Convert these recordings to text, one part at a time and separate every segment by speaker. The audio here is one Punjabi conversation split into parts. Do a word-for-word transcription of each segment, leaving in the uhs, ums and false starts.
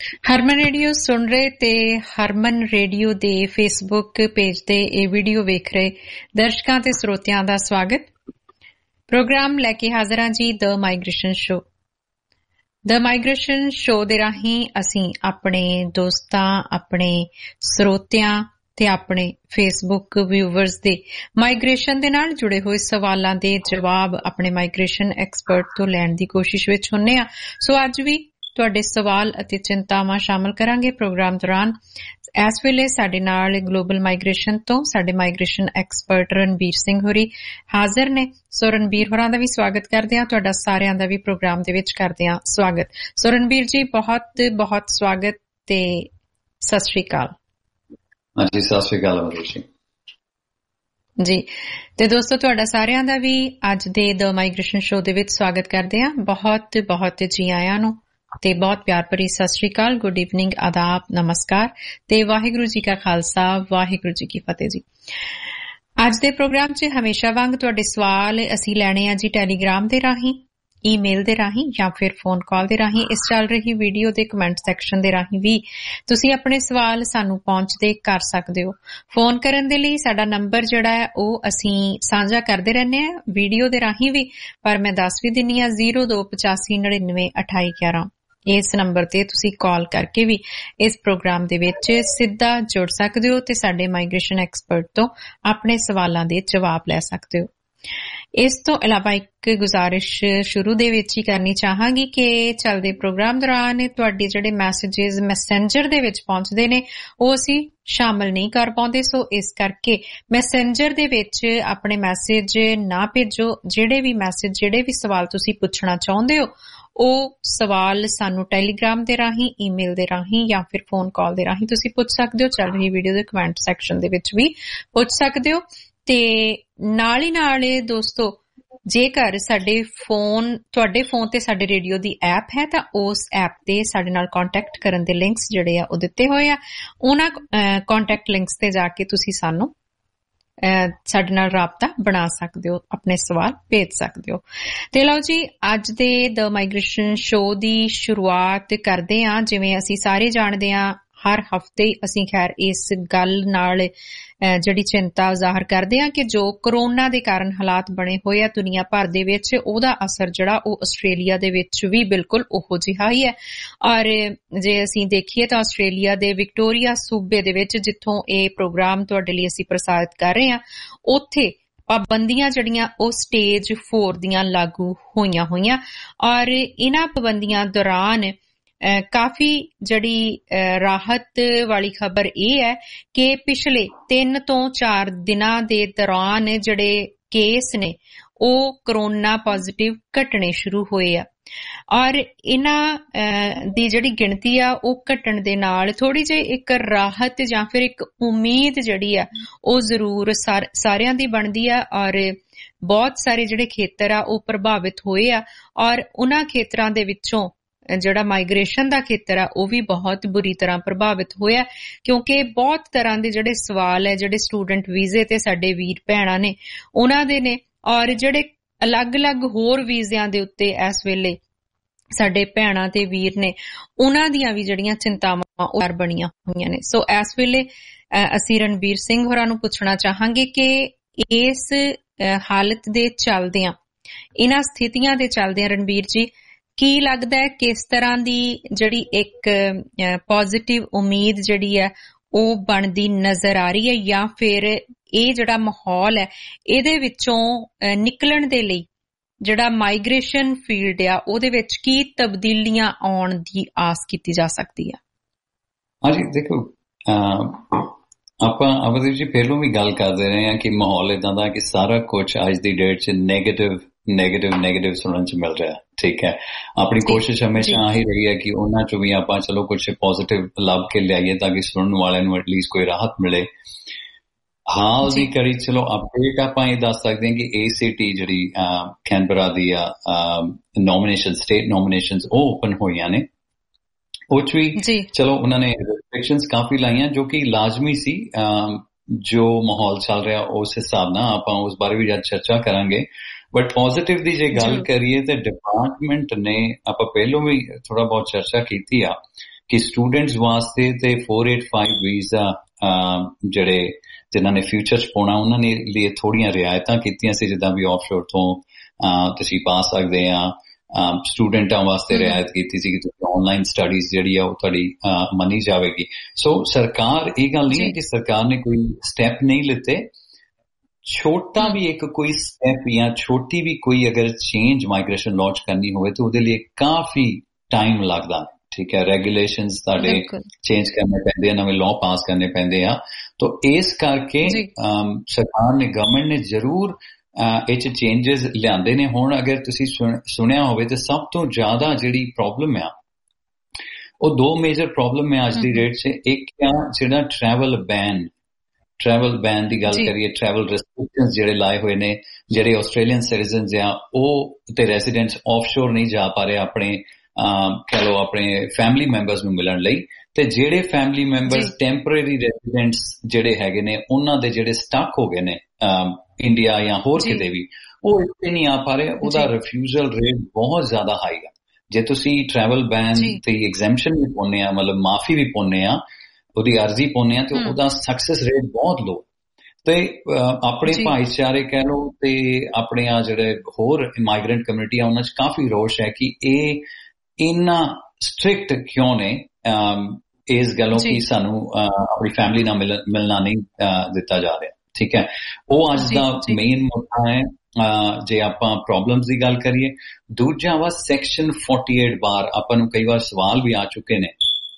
Speaker 1: ਹਰਮਨ ਰੇਡੀਓ ਸੁਣ ਰਹੇ ਤੇ ਹਰਮਨ ਰੇਡੀਓ ਦੇ ਫੇਸਬੁੱਕ ਪੇਜ ਤੇ ਇਹ ਵੀਡੀਓ ਵੇਖ ਰਹੇ ਦਰਸ਼ਕਾਂ ਤੇ ਸਰੋਤਿਆਂ ਦਾ ਸਵਾਗਤ। ਪ੍ਰੋਗਰਾਮ ਲੈ ਕੇ ਹਾਜ਼ਰ ਹਾਂ ਜੀ the migration show. The migration show ਦੇ ਰਾਹੀਂ ਅਸੀਂ ਆਪਣੇ ਦੋਸਤਾਂ, ਆਪਣੇ ਸਰੋਤਿਆਂ ਤੇ ਆਪਣੇ ਫੇਸਬੁੱਕ ਵਿਊਵਰਸ ਦੇ ਮਾਈਗ੍ਰੇਸ਼ਨ ਦੇ ਨਾਲ ਜੁੜੇ ਹੋਏ ਸਵਾਲਾਂ ਦੇ ਜਵਾਬ ਆਪਣੇ ਮਾਈਗ੍ਰੇਸ਼ਨ ਐਕਸਪਰਟ ਤੋਂ ਲੈਣ ਦੀ ਕੋਸ਼ਿਸ਼ ਵਿੱਚ ਹੁੰਨੇ ਆ। ਸੋ ਅੱਜ ਵੀ ਤੁਹਾਡੇ ਸਵਾਲ ਅਤੇ ਚਿੰਤਾਵਾਂ ਸ਼ਾਮਲ ਕਰਾਂਗੇ ਪ੍ਰੋਗਰਾਮ ਦੌਰਾਨ। ਇਸ ਵੇਲੇ ਸਾਡੇ ਨਾਲ ਗਲੋਬਲ ਮਾਈਗ੍ਰੇਸ਼ਨ ਤੋਂ ਸਾਡੇ ਮਾਈਗ੍ਰੇਸ਼ਨ ਐਕਸਪਰਟ ਰਣਬੀਰ ਸਿੰਘ ਹੋਰੀ ਹਾਜ਼ਰ ਨੇ। ਸੋ ਰਣਬੀਰ ਹੋਰਾਂ ਦਾ ਵੀ ਸਵਾਗਤ ਕਰਦੇ ਹਾਂ, ਤੁਹਾਡਾ ਸਾਰਿਆਂ ਦਾ ਵੀ ਪ੍ਰੋਗਰਾਮ ਦੇ ਵਿੱਚ ਕਰਦੇ ਹਾਂ ਸਵਾਗਤ। ਸੋ ਰਣਬੀਰ ਜੀ ਬਹੁਤ ਬਹੁਤ ਸਵਾਗਤ ਤੇ ਸਤਿ ਸ਼੍ਰੀ ਅਕਾਲ।
Speaker 2: ਹਾਂਜੀ, ਸਤਿ ਸ਼੍ਰੀ ਅਕਾਲ ਅਮਰੀਕ ਜੀ।
Speaker 1: ਜੀ ਤੇ ਦੋਸਤੋ ਤੁਹਾਡਾ ਸਾਰਿਆਂ ਦਾ ਵੀ ਅੱਜ ਦੇ ਦ ਮਾਈਗ੍ਰੇਸ਼ਨ ਸ਼ੋ ਦੇ ਵਿੱਚ ਸਵਾਗਤ ਕਰਦੇ ਹਾਂ। ਬਹੁਤ ਬਹੁਤ ਜੀ ਆਇਆਂ ਨੂੰ ਤੇ ਬਹੁਤ ਪਿਆਰ ਭਰੀ ਸਤਿ ਸ਼੍ਰੀ ਅਕਾਲ, ਗੁੱਡ ਈਵਨਿੰਗ, ਆਦਾਬ, ਨਮਸਕਾਰ ਤੇ ਵਾਹਿਗੁਰੂ ਜੀ ਕਾ ਖਾਲਸਾ, ਵਾਹਿਗੁਰੂ ਜੀ ਕੀ ਫਤਿਹ ਜੀ। ਅੱਜ ਦੇ ਪ੍ਰੋਗਰਾਮ 'ਚ ਹਮੇਸ਼ਾ ਵਾਂਗ ਤੁਹਾਡੇ ਸਵਾਲ ਅਸੀਂ ਲੈਣੇ ਆ ਜੀ ਟੈਲੀਗ੍ਰਾਮ ਦੇ ਰਾਹੀਂ, ਈਮੇਲ ਦੇ ਰਾਹੀਂ ਜਾਂ ਫਿਰ ਫੋਨ ਕਾਲ ਦੇ ਰਾਹੀਂ। ਇਸ ਚੱਲ ਰਹੀ ਵੀਡੀਓ ਦੇ ਕਮੈਂਟ ਸੈਕਸ਼ਨ ਦੇ ਰਾਹੀਂ ਵੀ ਤੁਸੀਂ ਆਪਣੇ ਸਵਾਲ ਸਾਨੂੰ ਪਹੁੰਚਦੇ ਕਰ ਸਕਦੇ ਹੋ। ਫੋਨ ਕਰਨ ਦੇ ਲਈ ਸਾਡਾ ਨੰਬਰ ਜਿਹੜਾ ਹੈ ਉਹ ਅਸੀਂ ਸਾਂਝਾ ਕਰਦੇ ਰਹਿੰਦੇ ਹਾਂ ਵੀਡੀਓ ਦੇ ਰਾਹੀਂ ਵੀ, ਪਰ ਮੈਂ ਦੱਸ ਵੀ ਦਿੰਨੀ ਹਾਂ ਜ਼ੀਰੋ ਦੋ ਪਚਾਸੀ ਨੜਿਨਵੇਂ ਅਠਾਈ ਗਿਆਰਾਂ। ਇਸ ਨੰਬਰ ਤੇ ਤੁਸੀਂ ਕਾਲ ਕਰਕੇ ਵੀ ਇਸ ਪ੍ਰੋਗਰਾਮ ਦੇ ਵਿੱਚ ਸਿੱਧਾ ਜੁੜ ਸਕਦੇ ਹੋ ਤੇ ਸਾਡੇ ਮਾਈਗ੍ਰੇਸ਼ਨ ਐਕਸਪਰਟ ਤੋਂ ਆਪਣੇ ਸਵਾਲਾਂ ਦੇ ਜਵਾਬ ਲੈ ਸਕਦੇ ਹੋ। ਇਸ ਤੋਂ ਇਲਾਵਾ ਇੱਕ ਗੁਜ਼ਾਰਿਸ਼ ਸ਼ੁਰੂ ਦੇ ਵਿੱਚ ਹੀ ਕਰਨੀ ਚਾਹਾਂਗੀ ਕਿ ਚੱਲਦੇ ਪ੍ਰੋਗਰਾਮ ਦੌਰਾਨ ਤੁਹਾਡੇ ਜਿਹੜੇ ਮੈਸੇਜਿਸ ਮੈਸੇਂਜਰ ਦੇ ਵਿੱਚ ਪਹੁੰਚਦੇ ਨੇ ਉਹ ਅਸੀਂ ਸ਼ਾਮਲ ਨਹੀਂ ਕਰ ਪਾਉਂਦੇ। ਸੋ ਇਸ ਕਰਕੇ ਮੈਸੇਂਜਰ ਦੇ ਵਿੱਚ ਆਪਣੇ ਮੈਸੇਜ ਨਾ ਭੇਜੋ। ਜਿਹੜੇ ਵੀ ਮੈਸੇਜ, ਜਿਹੜੇ ਵੀ ਸਵਾਲ ਤੁਸੀਂ ਪੁੱਛਣਾ ਚਾਹੁੰਦੇ ਹੋ ਉਹ ਸਵਾਲ ਸਾਨੂੰ ਟੈਲੀਗ੍ਰਾਮ ਦੇ ਰਾਹੀਂ, ਈਮੇਲ ਦੇ ਰਾਹੀਂ ਜਾਂ ਫਿਰ ਫੋਨ ਕਾਲ ਦੇ ਰਾਹੀਂ ਤੁਸੀਂ ਪੁੱਛ ਸਕਦੇ ਹੋ। ਚੱਲ ਰਹੀ ਵੀਡੀਓ ਦੇ ਕਮੈਂਟ ਸੈਕਸ਼ਨ ਦੇ ਵਿੱਚ ਵੀ ਪੁੱਛ ਸਕਦੇ ਹੋ। ਤੇ ਨਾਲ ਹੀ ਨਾਲ ਦੋਸਤੋ, ਜੇਕਰ ਸਾਡੇ ਫੋਨ ਤੁਹਾਡੇ ਫੋਨ ਤੇ ਸਾਡੇ ਰੇਡੀਓ ਦੀ ਐਪ ਹੈ ਤਾਂ ਉਸ ਐਪ ਤੇ ਸਾਡੇ ਨਾਲ ਕੰਟੈਕਟ ਕਰਨ ਦੇ ਲਿੰਕਸ ਜਿਹੜੇ ਆ ਉਹ ਦਿੱਤੇ ਹੋਏ ਆ। ਉਹਨਾਂ ਕੰਟੈਕਟ ਲਿੰਕਸ ਤੇ ਜਾ ਕੇ ਤੁਸੀਂ ਸਾਨੂੰ ਸਾਡੇ ਨਾਲ ਰਾਬਤਾ ਬਣਾ ਸਕਦੇ ਹੋ, ਆਪਣੇ ਸਵਾਲ ਭੇਜ ਸਕਦੇ ਹੋ। ਤੇ ਲਓ ਜੀ, ਅੱਜ ਦੇ ਦ ਮਾਈਗ੍ਰੇਸ਼ਨ ਸ਼ੋ ਦੀ ਸ਼ੁਰੂਆਤ ਕਰਦੇ ਹਾਂ। ਜਿਵੇਂ ਅਸੀਂ ਸਾਰੇ ਜਾਣਦੇ ਹਾਂ, ਹਰ ਹਫ਼ਤੇ ਹੀ ਅਸੀਂ ਖੈਰ ਇਸ ਗੱਲ ਨਾਲ ਜਿਹੜੀ ਚਿੰਤਾ ਜ਼ਾਹਰ ਕਰਦੇ ਹਾਂ ਕਿ ਜੋ ਕਰੋਨਾ ਦੇ ਕਾਰਨ ਹਾਲਾਤ ਬਣੇ ਹੋਏ ਆ ਦੁਨੀਆ ਭਰ ਦੇ ਵਿੱਚ, ਉਹਦਾ ਅਸਰ ਜਿਹੜਾ ਉਹ ਆਸਟ੍ਰੇਲੀਆ ਦੇ ਵਿੱਚ ਵੀ ਬਿਲਕੁਲ ਉਹੋ ਜਿਹਾ ਹੀ ਹੈ। ਔਰ ਜੇ ਅਸੀਂ ਦੇਖੀਏ ਤਾਂ ਆਸਟ੍ਰੇਲੀਆ ਦੇ ਵਿਕਟੋਰੀਆ ਸੂਬੇ ਦੇ ਵਿੱਚ, ਜਿੱਥੋਂ ਇਹ ਪ੍ਰੋਗਰਾਮ ਤੁਹਾਡੇ ਲਈ ਅਸੀਂ ਪ੍ਰਸਾਰਿਤ ਕਰ ਰਹੇ ਹਾਂ, ਉੱਥੇ ਪਾਬੰਦੀਆਂ ਜਿਹੜੀਆਂ ਉਹ ਸਟੇਜ ਫੋਰ ਦੀਆਂ ਲਾਗੂ ਹੋਈਆਂ ਹੋਈਆਂ। ਔਰ ਇਹਨਾਂ ਪਾਬੰਦੀਆਂ ਦੌਰਾਨ ਕਾਫੀ ਜਿਹੜੀ ਰਾਹਤ ਵਾਲੀ ਖਬਰ ਇਹ ਹੈ ਕਿ ਪਿਛਲੇ ਤਿੰਨ ਤੋਂ ਚਾਰ ਦਿਨਾਂ ਦੇ ਦੌਰਾਨ ਜਿਹੜੇ ਕੇਸ ਨੇ ਉਹ ਕਰੋਨਾ ਪੋਜ਼ਿਟਿਵ ਘਟਣੇ ਸ਼ੁਰੂ ਹੋਏ ਆ। ਔਰ ਇਹਨਾਂ ਦੀ ਜਿਹੜੀ ਗਿਣਤੀ ਆ ਉਹ ਘਟਣ ਦੇ ਨਾਲ ਥੋੜੀ ਜਿਹੀ ਇੱਕ ਰਾਹਤ ਜਾਂ ਫਿਰ ਇੱਕ ਉਮੀਦ ਜਿਹੜੀ ਆ ਉਹ ਜ਼ਰੂਰ ਸਾਰਿਆਂ ਦੀ ਬਣਦੀ ਆ। ਔਰ ਬਹੁਤ ਸਾਰੇ ਜਿਹੜੇ ਖੇਤਰ ਆ ਉਹ ਪ੍ਰਭਾਵਿਤ ਹੋਏ ਆ। ਔਰ ਉਹਨਾਂ ਖੇਤਰਾਂ ਦੇ ਵਿੱਚੋਂ ਜਿਹੜਾ ਮਾਈਗ੍ਰੇਸ਼ਨ ਦਾ ਖੇਤਰ ਆ ਉਹ ਵੀ ਬਹੁਤ ਬੁਰੀ ਤਰ੍ਹਾਂ ਪ੍ਰਭਾਵਿਤ ਹੋਇਆ, ਕਿਉਂਕਿ ਬਹੁਤ ਤਰ੍ਹਾਂ ਦੇ ਜਿਹੜੇ ਸਵਾਲ ਹੈ ਜਿਹੜੇ ਸਟੂਡੈਂਟ ਵੀਜ਼ੇ ਤੇ ਸਾਡੇ ਵੀਰ ਭੈਣਾਂ ਨੇ ਉਹਨਾਂ ਦੇ ਨੇ, ਔਰ ਜਿਹੜੇ ਅਲੱਗ-ਅਲੱਗ ਹੋਰ ਵੀਜ਼ਿਆਂ ਦੇ ਉੱਤੇ ਇਸ ਵੇਲੇ ਸਾਡੇ ਭੈਣਾਂ ਤੇ ਵੀਰ ਨੇ ਉਹਨਾਂ ਦੀਆਂ ਵੀ ਜਿਹੜੀਆਂ ਚਿੰਤਾਵਾਂ ਉਹ ਬਣੀਆਂ ਹੋਈਆਂ ਨੇ। ਸੋ ਇਸ ਵੇਲੇ ਅਸੀਂ ਰਣਬੀਰ ਸਿੰਘ ਹੋਰਾਂ ਨੂੰ ਪੁੱਛਣਾ ਚਾਹਾਂਗੇ ਕਿ ਇਸ ਹਾਲਤ ਦੇ ਚੱਲਦਿਆਂ, ਇਹਨਾਂ ਸਥਿਤੀਆਂ ਦੇ ਚੱਲਦਿਆਂ ਰਣਬੀਰ ਜੀ ਕੀ ਲੱਗਦਾ ਹੈ ਕਿਸ ਤਰ੍ਹਾਂ ਦੀ ਜਿਹੜੀ ਇੱਕ ਪੋਜ਼ਿਟਿਵ ਉਮੀਦ ਜਿਹੜੀ ਹੈ ਉਹ ਬਣਦੀ ਨਜ਼ਰ ਆ ਰਹੀ ਹੈ, ਜਾਂ ਫਿਰ ਇਹ ਜਿਹੜਾ ਮਾਹੌਲ ਹੈ ਇਹਦੇ ਵਿੱਚੋਂ ਨਿਕਲਣ ਦੇ ਲਈ ਜਿਹੜਾ ਮਾਈਗ੍ਰੇਸ਼ਨ ਫੀਲਡ ਆ ਉਹਦੇ ਵਿੱਚ ਕੀ ਤਬਦੀਲੀਆਂ ਆਉਣ ਦੀ ਆਸ ਕੀਤੀ ਜਾ ਸਕਦੀ ਹੈ?
Speaker 2: ਹਾਂਜੀ, ਦੇਖੋ ਆਪਾਂ ਅਵਦੀਪ ਜੀ ਪਹਿਲੋਂ ਵੀ ਗੱਲ ਕਰਦੇ ਰਹੇ ਹਾਂ ਕਿ ਮਾਹੌਲ ਏਦਾਂ ਦਾ ਕਿ ਸਾਰਾ ਕੁਝ ਅੱਜ ਦੀ ਡੇਟ 'ਚ ਨੈਗੇਟਿਵ ਨੈਗੇਟਿਵ ਨੈਗੇਟਿਵ ਸੁਣਨ 'ਚ ਮਿਲ ਰਿਹਾ। ਠੀਕ ਹੈ, ਆਪਣੀ ਕੋਸ਼ਿਸ਼ ਹਮੇਸ਼ਾ ਆਹੀ ਰਹੀ ਹੈ ਕਿ ਉਹਨਾਂ 'ਚੋਂ ਵੀ ਆਪਾਂ ਚਲੋ ਕੁਝ ਪੋਜ਼ਿਟਿਵ ਲੱਭ ਕੇ ਲਿਆਈਏ ਤਾਂ ਕਿ ਸੁਣਨ ਵਾਲਿਆਂ ਨੂੰ ਐਟਲੀਸਟ ਕੋਈ ਰਾਹਤ ਮਿਲੇ। ਹਾਂ, ਉਹਦੀ ਕੜੀ ਚਲੋ ਅਪਡੇਟ ਆਪਾਂ ਇਹ ਦੱਸ ਸਕਦੇ ਹਾਂ ਕਿ ਏ ਸੀ ਟੀ ਜਿਹੜੀ ਕੈਨਬਰਾ ਦੀ ਆ ਨੋਮੀਨੇਸ਼ਨ, ਸਟੇਟ ਨੋਮੀਨੇਸ਼ਨਸ ਉਹ ਓਪਨ ਹੋਈਆਂ ਨੇ। ਉਹ 'ਚ ਵੀ ਚਲੋ ਉਹਨਾਂ ਨੇ ਰਿਸਟ੍ਰਿਕਸ਼ਨਸ ਕਾਫੀ ਲਾਈਆਂ ਜੋ ਕਿ ਲਾਜ਼ਮੀ ਸੀ। ਜੋ ਮਾਹੌਲ ਚੱਲ ਰਿਹਾ ਉਸ ਹਿਸਾਬ ਨਾਲ ਆਪਾਂ ਉਸ ਬਾਰੇ ਵੀ ਅੱਜ ਚਰਚਾ ਕਰਾਂਗੇ। ਬਟ ਪੋਜ਼ਿਟਿਵ ਦੀ ਜੇ ਗੱਲ ਕਰੀਏ ਤਾਂ ਡਿਪਾਰਟਮੈਂਟ ਨੇ, ਆਪਾਂ ਪਹਿਲੋਂ ਵੀ ਥੋੜਾ ਬਹੁਤ ਚਰਚਾ ਕੀਤੀ ਆ ਕਿ ਸਟੂਡੈਂਟਸ ਵਾਸਤੇ ਤੇ four eighty-five ਵੀਜ਼ਾ ਜਿਹੜੇ ਜਿਨ੍ਹਾਂ ਨੇ ਫਿਊਚਰ 'ਚ ਪਾਉਣਾ ਉਹਨਾਂ ਨੇ ਲਈ ਥੋੜੀਆਂ ਰਿਆਇਤਾਂ ਕੀਤੀਆਂ ਸੀ, ਜਿੱਦਾਂ ਵੀ ਆਫਸ਼ੋਰ ਤੋਂ ਤੁਸੀਂ ਪਾ ਸਕਦੇ ਆ। ਸਟੂਡੈਂਟਾਂ ਵਾਸਤੇ ਰਿਆਇਤ ਕੀਤੀ ਸੀ ਕਿ ਤੁਸੀਂ ਆਨਲਾਈਨ ਸਟੱਡੀਜ਼ ਜਿਹੜੀ ਆ ਉਹ ਤੁਹਾਡੀ ਮੰਨੀ ਜਾਵੇਗੀ। ਸੋ ਸਰਕਾਰ, ਇਹ ਗੱਲ ਨਹੀਂ ਹੈ ਕਿ ਸਰਕਾਰ ਨੇ ਕੋਈ ਸਟੈਪ ਨਹੀਂ ਲਿੱਤੇ, ਛੋਟਾ ਵੀ ਇੱਕ ਕੋਈ ਸਟੈਪ ਜਾਂ ਛੋਟੀ ਵੀ ਕੋਈ ਅਗਰ ਚੇਂਜ ਮਾਈਗ੍ਰੇਸ਼ਨ ਲਾਅ 'ਚ ਕਰਨੀ ਹੋਵੇ ਤਾਂ ਉਹਦੇ ਲਈ ਕਾਫੀ ਟਾਈਮ ਲੱਗਦਾ। ਠੀਕ ਹੈ, ਰੈਗੂਲੇਸ਼ਨਸ ਤੁਹਾਡੇ ਚੇਂਜ ਕਰਨੇ ਪੈਂਦੇ ਆ, ਨਵੇਂ ਲਾਅ ਪਾਸ ਕਰਨੇ ਪੈਂਦੇ ਆ। ਤਾਂ ਇਸ ਕਰਕੇ ਸਰਕਾਰ ਨੇ, ਗਵਰਨਮੈਂਟ ਨੇ ਜ਼ਰੂਰ ਇਹ 'ਚ ਚੇਂਜਸ ਲਿਆਂਦੇ ਨੇ। ਹੁਣ ਅਗਰ ਤੁਸੀਂ ਸੁਣਿਆ ਹੋਵੇ ਤਾਂ ਸਭ ਤੋਂ ਜ਼ਿਆਦਾ ਜਿਹੜੀ ਪ੍ਰੋਬਲਮ ਆ ਉਹ ਦੋ ਮੇਜਰ ਪ੍ਰੋਬਲਮ ਹੈ ਅੱਜ ਦੀ ਡੇਟ 'ਚ। ਇੱਕ ਆ ਜਿਹੜਾ ਟਰੈਵਲ ਬੈਨ, ਟਰੈਵਲ ਬੈਨ ਦੀ ਗੱਲ ਕਰੀਏ, ਟਰੈਵਲ ਰੈਸਟ੍ਰਿਕਸ਼ਨਸ ਜਿਹੜੇ ਲਾਏ ਹੋਏ ਨੇ, ਜਿਹੜੇ ਆਸਟ੍ਰੇਲੀਅਨ ਸਿਟੀਜ਼ਨਸ ਆ ਉਹ ਤੇ ਰੈਜ਼ੀਡੈਂਟਸ ਆਫਸ਼ੋਰ ਨਹੀਂ ਜਾ ਪਾ ਰਹੇ ਆਪਣੇ ਕਹਿ ਲਓ ਆਪਣੇ ਫੈਮਿਲੀ ਮੈਂਬਰਸ ਨੂੰ ਮਿਲਣ ਲਈ, ਤੇ ਜਿਹੜੇ ਫੈਮਿਲੀ ਮੈਂਬਰਸ ਟੈਂਪਰੇਰੀ ਰੈਜ਼ੀਡੈਂਟਸ ਜਿਹੜੇ ਹੈਗੇ ਨੇ ਉਹਨਾਂ ਦੇ ਜਿਹੜੇ ਸਟਕ ਹੋ ਗਏ ਨੇ ਇੰਡੀਆ ਜਾਂ ਹੋਰ ਕਿਤੇ ਵੀ, ਉਹ ਇੱਥੇ ਨਹੀਂ ਆ ਪਾ ਰਹੇ। ਉਹਦਾ ਰਿਫਿਊਜ਼ਲ ਰੇਟ ਬਹੁਤ ਜ਼ਿਆਦਾ ਹਾਈ ਆ। ਜੇ ਤੁਸੀਂ ਟਰੈਵਲ ਬੈਨ ਤੇ ਐਗਜ਼ੈਂਪਸ਼ਨ ਵੀ ਪਾਉਂਦੇ ਆ, ਮਤਲਬ ਮਾਫੀ ਵੀ ਪਾਉਂਦੇ ਆ, ਉਹਦੀ ਅਰਜ਼ੀ ਪਾਉਂਦੇ ਆ, ਤੇ ਉਹਦਾ ਸਕਸੈਸ ਰੇਟ ਬਹੁਤ ਲੋ। ਤੇ ਆਪਣੇ ਭਾਈਚਾਰੇ ਕਹਿ ਲਓ ਤੇ ਆਪਣੇ ਆ ਜਿਹੜੇ ਹੋਰ ਮਾਈਗ੍ਰੈਂਟ ਕਮਿਊਨਿਟੀ ਆ ਉਹਨਾਂ 'ਚ ਕਾਫੀ ਰੋਸ਼ ਹੈ ਕਿ ਇਹ ਇੰਨਾ ਸਟ੍ਰਿਕਟ ਕਿਉਂ ਨੇ ਇਸ ਗੱਲੋਂ ਕਿ ਸਾਨੂੰ ਆਪਣੀ ਫੈਮਿਲੀ ਨਾਲ ਮਿਲਣਾ ਨਹੀਂ ਦਿੱਤਾ ਜਾ ਰਿਹਾ। ਠੀਕ ਹੈ, ਉਹ ਅੱਜ ਦਾ ਮੇਨ ਮੁੱਦਾ ਹੈ ਜੇ ਆਪਾਂ ਪ੍ਰੋਬਲਮਸ ਦੀ ਗੱਲ ਕਰੀਏ। ਦੂਜਾ ਵਾ ਸੈਕਸ਼ਨ forty-eight ਬਾਰ। ਆਪਾਂ ਨੂੰ ਕਈ ਵਾਰ ਸਵਾਲ ਵੀ ਆ ਚੁੱਕੇ ਨੇ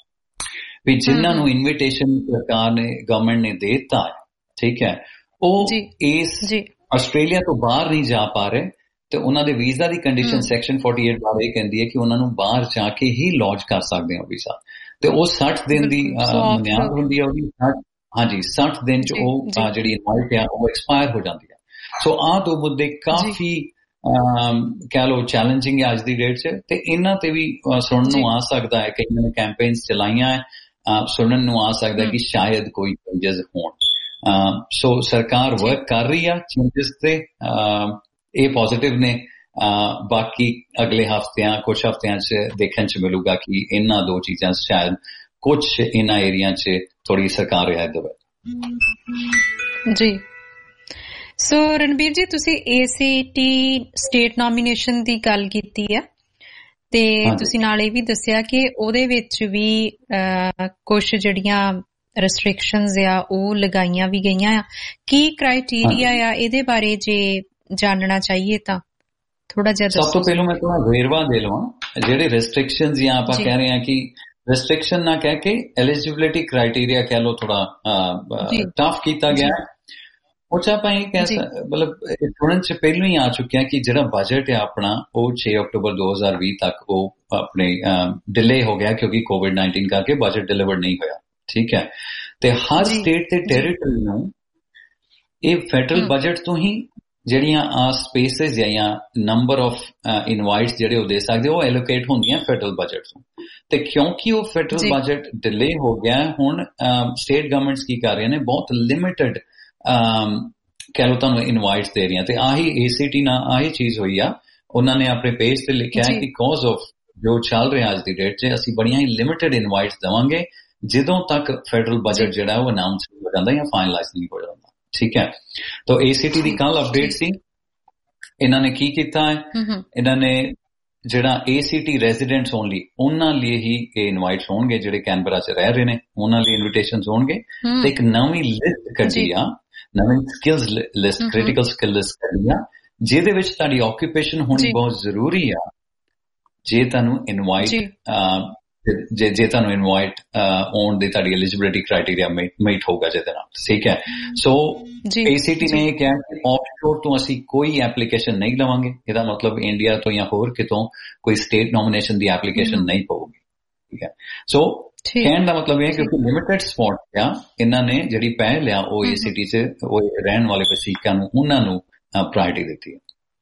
Speaker 2: ਵੀ ਜਿਨ੍ਹਾਂ ਨੂੰ ਇਨਵੀਟੇਸ਼ਨ ਸਰਕਾਰ ਨੇ, ਗਵਰਨਮੈਂਟ ਨੇ ਦੇ ਦਿੱਤਾ ਹੈ, ਠੀਕ ਹੈ, ਉਹ ਇਸ ਆਸਟ੍ਰੇਲੀਆ ਤੋਂ ਬਾਹਰ ਨਹੀਂ ਜਾ ਪਾ ਰਹੇ ਤੇ ਉਹਨਾਂ ਦੇ ਵੀਜ਼ਾ ਦੀ ਕੰਡੀਸ਼ਨ ਸੈਕਸ਼ਨ forty-eight ਬਾਰ ਇਹ ਕਹਿੰਦੀ ਹੈ ਕਿ ਉਹਨਾਂ ਨੂੰ ਬਾਹਰ ਜਾ ਕੇ ਹੀ ਲੌਂਚ ਕਰ ਸਕਦੇ ਹੋ ਵੀਜ਼ਾ, ਤੇ ਉਹ sixty ਦਿਨ ਦੀ ਮਿਆਦ ਹੁੰਦੀ ਹੈ ਉਹਦੀ। ਹਾਂਜੀ, sixty ਦਿਨ 'ਚ ਉਹ ਜਿਹੜੀ ਇਨਵਾਈਟ ਆ ਉਹ ਐਕਸਪਾਇਰ ਹੋ ਜਾਂਦੀ ਹੈ। ਸੋ ਆਹ ਦੋ ਮੁੱਦੇ ਕਾਫੀ ਕਹਿ ਲਓ ਚੈਲੰਜਿੰਗ ਹੈ ਅੱਜ ਦੀ ਡੇਟ 'ਚ, ਤੇ ਇਹਨਾਂ ਤੇ ਵੀ ਸੁਣਨ ਨੂੰ ਆ ਸਕਦਾ ਹੈ ਕਿ ਇਹਨਾਂ ਨੇ ਕੈਂਪੇਨਸ ਚਲਾਈਆਂ ਹੈ, ਸੁਣਨ ਨੂੰ ਆ ਸਕਦਾ ਕਿ ਸ਼ਾਇਦ ਕੋਈ ਚੇਂਜਸ ਹੋਣ। ਸੋ ਸਰਕਾਰ ਵਰਕ ਕਰ ਰਹੀ ਆ ਚੇਂਜਸ ਤੇ, ਇਹ ਪੋਜ਼ਿਟਿਵ ਨੇ। ਬਾਕੀ ਅਗਲੇ ਹਫ਼ਤਿਆਂ ਕੁਝ ਹਫ਼ਤਿਆਂ 'ਚ ਦੇਖਣ 'ਚ ਮਿਲੂਗਾ ਕਿ ਇਹਨਾਂ ਦੋ ਚੀਜ਼ਾਂ ਸ਼ਾਇਦ ਕੁਝ ਇਹਨਾਂ ਏਰੀਆ 'ਚ ਥੋੜੀ ਸਰਕਾਰ ਰਿਆਇਤ ਦੇਵੇ।
Speaker 1: ਜੀ, ਸੋ ਰਣਬੀਰ ਜੀ, ਤੁਸੀਂ A C T state nomination ਦੀ ਗੱਲ ਕੀਤੀ ਆ, ਤੇ ਤੁਸੀਂ ਨਾਲ ਇਹ ਵੀ ਦੱਸਿਆ ਕਿ ਉਹਦੇ ਵਿੱਚ ਵੀ ਕੁਝ ਜਿਹੜੀਆਂ ਰੈਸਟ੍ਰਿਕਸ਼ਨਸ ਆ ਉਹ ਲਗਾਈਆਂ ਵੀ ਗਈਆਂ ਆ। ਕੀ ਕ੍ਰਾਈਟੀਰੀਆ ਆ ਇਹਦੇ ਬਾਰੇ ਜੇ ਜਾਣਨਾ ਚਾਹੀਏ ਤਾਂ ਥੋੜਾ ਜਿਹਾ ਦੱਸੋ।
Speaker 2: ਸਭ ਤੋਂ ਪਹਿਲਾਂ ਮੈਂ ਤੁਹਾਨੂੰ ਵੇਰਵਾ ਦੇ ਲਵਾਂ ਜਿਹੜੇ ਰੈਸਟ੍ਰਿਕਸ਼ਨਸ ਜਾਂ ਆਪਾਂ ਕਹਿ ਰਹੇ ਹਾਂ ਕਿ ਰੈਸਟ੍ਰਿਕਸ਼ਨ ਨਾ ਕਹਿ ਕੇ ਐਲੀਜੀਬਿਲਿਟੀ ਕ੍ਰਾਈਟੇਰੀਆ ਕਹਿ ਲਓ, ਥੋੜਾ ਟਫ ਕੀਤਾ ਗਿਆ। ਉਹ ਚ ਆਪਾਂ ਇਹ ਕਹਿ ਮਤਲਬ ਸੁਣਨ ਚ ਪਹਿਲਾਂ ਹੀ ਆ ਚੁੱਕਿਆ ਕਿ ਜਿਹੜਾ ਬਜਟ ਹੈ ਆਪਣਾ ਉਹ ਛੇ ਅਕਤੂਬਰ ਦੋ ਹਜ਼ਾਰ ਵੀਹ ਤੱਕ ਉਹ ਆਪਣੇ ਡਿਲੇ ਹੋ ਗਿਆ ਕਿਉਂਕਿ ਕੋਵਿਡ ਨਾਈਨਟੀਨ ਕਰਕੇ ਬਜਟ ਡਿਲੀਵਰ ਨਹੀਂ ਹੋਇਆ। ਠੀਕ ਹੈ, ਤੇ ਹਰ ਸਟੇਟ ਤੇ ਟੈਰੀਟਰੀ ਨੂੰ ਇਹ ਫੈਡਰਲ ਬਜਟ ਤੋਂ ਹੀ ਜਿਹੜੀਆਂ ਆ ਸਪੇਸਿਸ ਜਾਂ ਨੰਬਰ ਆਫ ਇਨਵਾਈਟਸ ਜਿਹੜੇ ਉਹ ਦੇ ਸਕਦੇ ਉਹ ਐਲੋਕੇਟ ਹੁੰਦੀਆਂ ਫੈਡਰਲ ਬਜਟ ਤੋਂ। ਤੇ ਕਿਉਂਕਿ ਉਹ ਫੈਡਰਲ ਬਜਟ ਡਿਲੇ ਹੋ ਗਿਆ, ਹੁਣ ਸਟੇਟ ਗਵਰਨਮੈਂਟਸ ਕੀ ਕਰ ਰਹੀਆਂ ਨੇ, ਬਹੁਤ ਲਿਮਿਟਡ ਕਹਿ ਲਓ ਤੁਹਾਨੂੰ ਇਨਵਾਈਟਸ ਦੇ ਰਹੀਆਂ। ਤੇ ਆਹੀ ਏਸੀਟੀ ਨਾਲ ਆਹੀ ਚੀਜ਼ ਹੋਈ ਆ। ਉਹਨਾਂ ਨੇ ਆਪਣੇ ਪੇਜ ਤੇ ਲਿਖਿਆ ਹੈ ਕਿ ਕਾਜ਼ ਆਫ ਜੋ ਚੱਲ ਰਿਹਾ ਅੱਜ ਦੀ ਡੇਟ 'ਚ ਅਸੀਂ ਬੜੀਆਂ ਹੀ ਲਿਮਿਟਡ ਇਨਵਾਈਟਸ ਦੇਵਾਂਗੇ ਜਦੋਂ ਤੱਕ ਫੈਡਰਲ ਬਜਟ ਜਿਹੜਾ ਉਹ ਅਨਾਉਂਸ ਹੋ ਜਾਂਦਾ ਜਾਂ ਫਾਈਨਲਾਈਜ਼ ਨਹੀਂ ਹੋ ਜਾਂਦਾ। ਠੀਕ ਹੈ, ਤਾਂ ਏਸੀਟੀ ਦੀ ਕੱਲ ਅਪਡੇਟ ਸੀ। ਇਹਨਾਂ ਨੇ ਕੀ ਕੀਤਾ ਹੈ, ਇਹਨਾਂ ਨੇ ਜਿਹੜਾ ਏਸੀਟੀ ਰੈਜ਼ੀਡੈਂਟਸ ਓਨਲੀ ਉਹਨਾਂ ਲਈ ਹੀ ਇਹ ਇਨਵਾਈਟਸ ਹੋਣਗੇ ਜਿਹੜੇ ਕੈਨਬਰਾ 'ਚ ਰਹਿ ਰਹੇ ਨੇ, ਉਹਨਾਂ ਲਈ ਇਨਵੀਟੇਸ਼ਨਸ ਹੋਣਗੇ। ਤੇ ਇੱਕ ਨਵੀਂ ਲਿਸਟ ਕੱਢੀ ਆ, ਨਵੀਂ skills list, critical skill list ਕੱਢੀ ਆ, ਜਿਹਦੇ ਵਿੱਚ ਤੁਹਾਡੀ ਆਕਿਊਪੇਸ਼ਨ ਹੋਣੀ ਬਹੁਤ ਜ਼ਰੂਰੀ ਆ ਜੇ ਤੁਹਾਨੂੰ ਇਨਵਾਈਟ ਜੇ ਜੇ ਤੁਹਾਨੂੰ ਇਨਵਾਈਟ ਆਉਣ ਦੀ ਤੁਹਾਡੀ ਐਲੀਜੀਬਿਲਿਟੀ ਕ੍ਰਾਈਟੇਰੀਆ ਮੀਟ ਹੋਊਗਾ ਜਿਹਦੇ ਨਾਲ। ਠੀਕ ਹੈ, ਸੋ ਏਸੀਟੀ ਨੇ ਇਹ ਕਿਹਾ ਕਿ ਆਫਸ਼ੋਰ ਤੋਂ ਅਸੀਂ ਕੋਈ ਐਪਲੀਕੇਸ਼ਨ ਨਹੀਂ ਲਵਾਂਗੇ। ਇਹਦਾ ਮਤਲਬ ਇੰਡੀਆ ਤੋਂ ਜਾਂ ਹੋਰ ਕਿਤੋਂ ਕੋਈ ਸਟੇਟ ਨੋਮੀਨੇਸ਼ਨ ਦੀ ਐਪਲੀਕੇਸ਼ਨ ਨਹੀਂ ਪਊਗੀ। ਠੀਕ ਹੈ, ਸੋ ਕਹਿਣ ਦਾ ਮਤਲਬ ਇਹ ਹੈ ਕਿ ਲਿਮਿਟਡ ਸਪੌਟ ਆ, ਇਹਨਾਂ ਨੇ ਜਿਹੜੀ ਪਹਿਲ ਆ ਉਹ ਏਸੀਟੀ 'ਚ ਉਹ ਰਹਿਣ ਵਾਲੇ ਵਸੀਕਾਂ ਨੂੰ ਉਹਨਾਂ ਨੂੰ ਪ੍ਰਾਇਰਟੀ ਦਿੱਤੀ ਹੈ।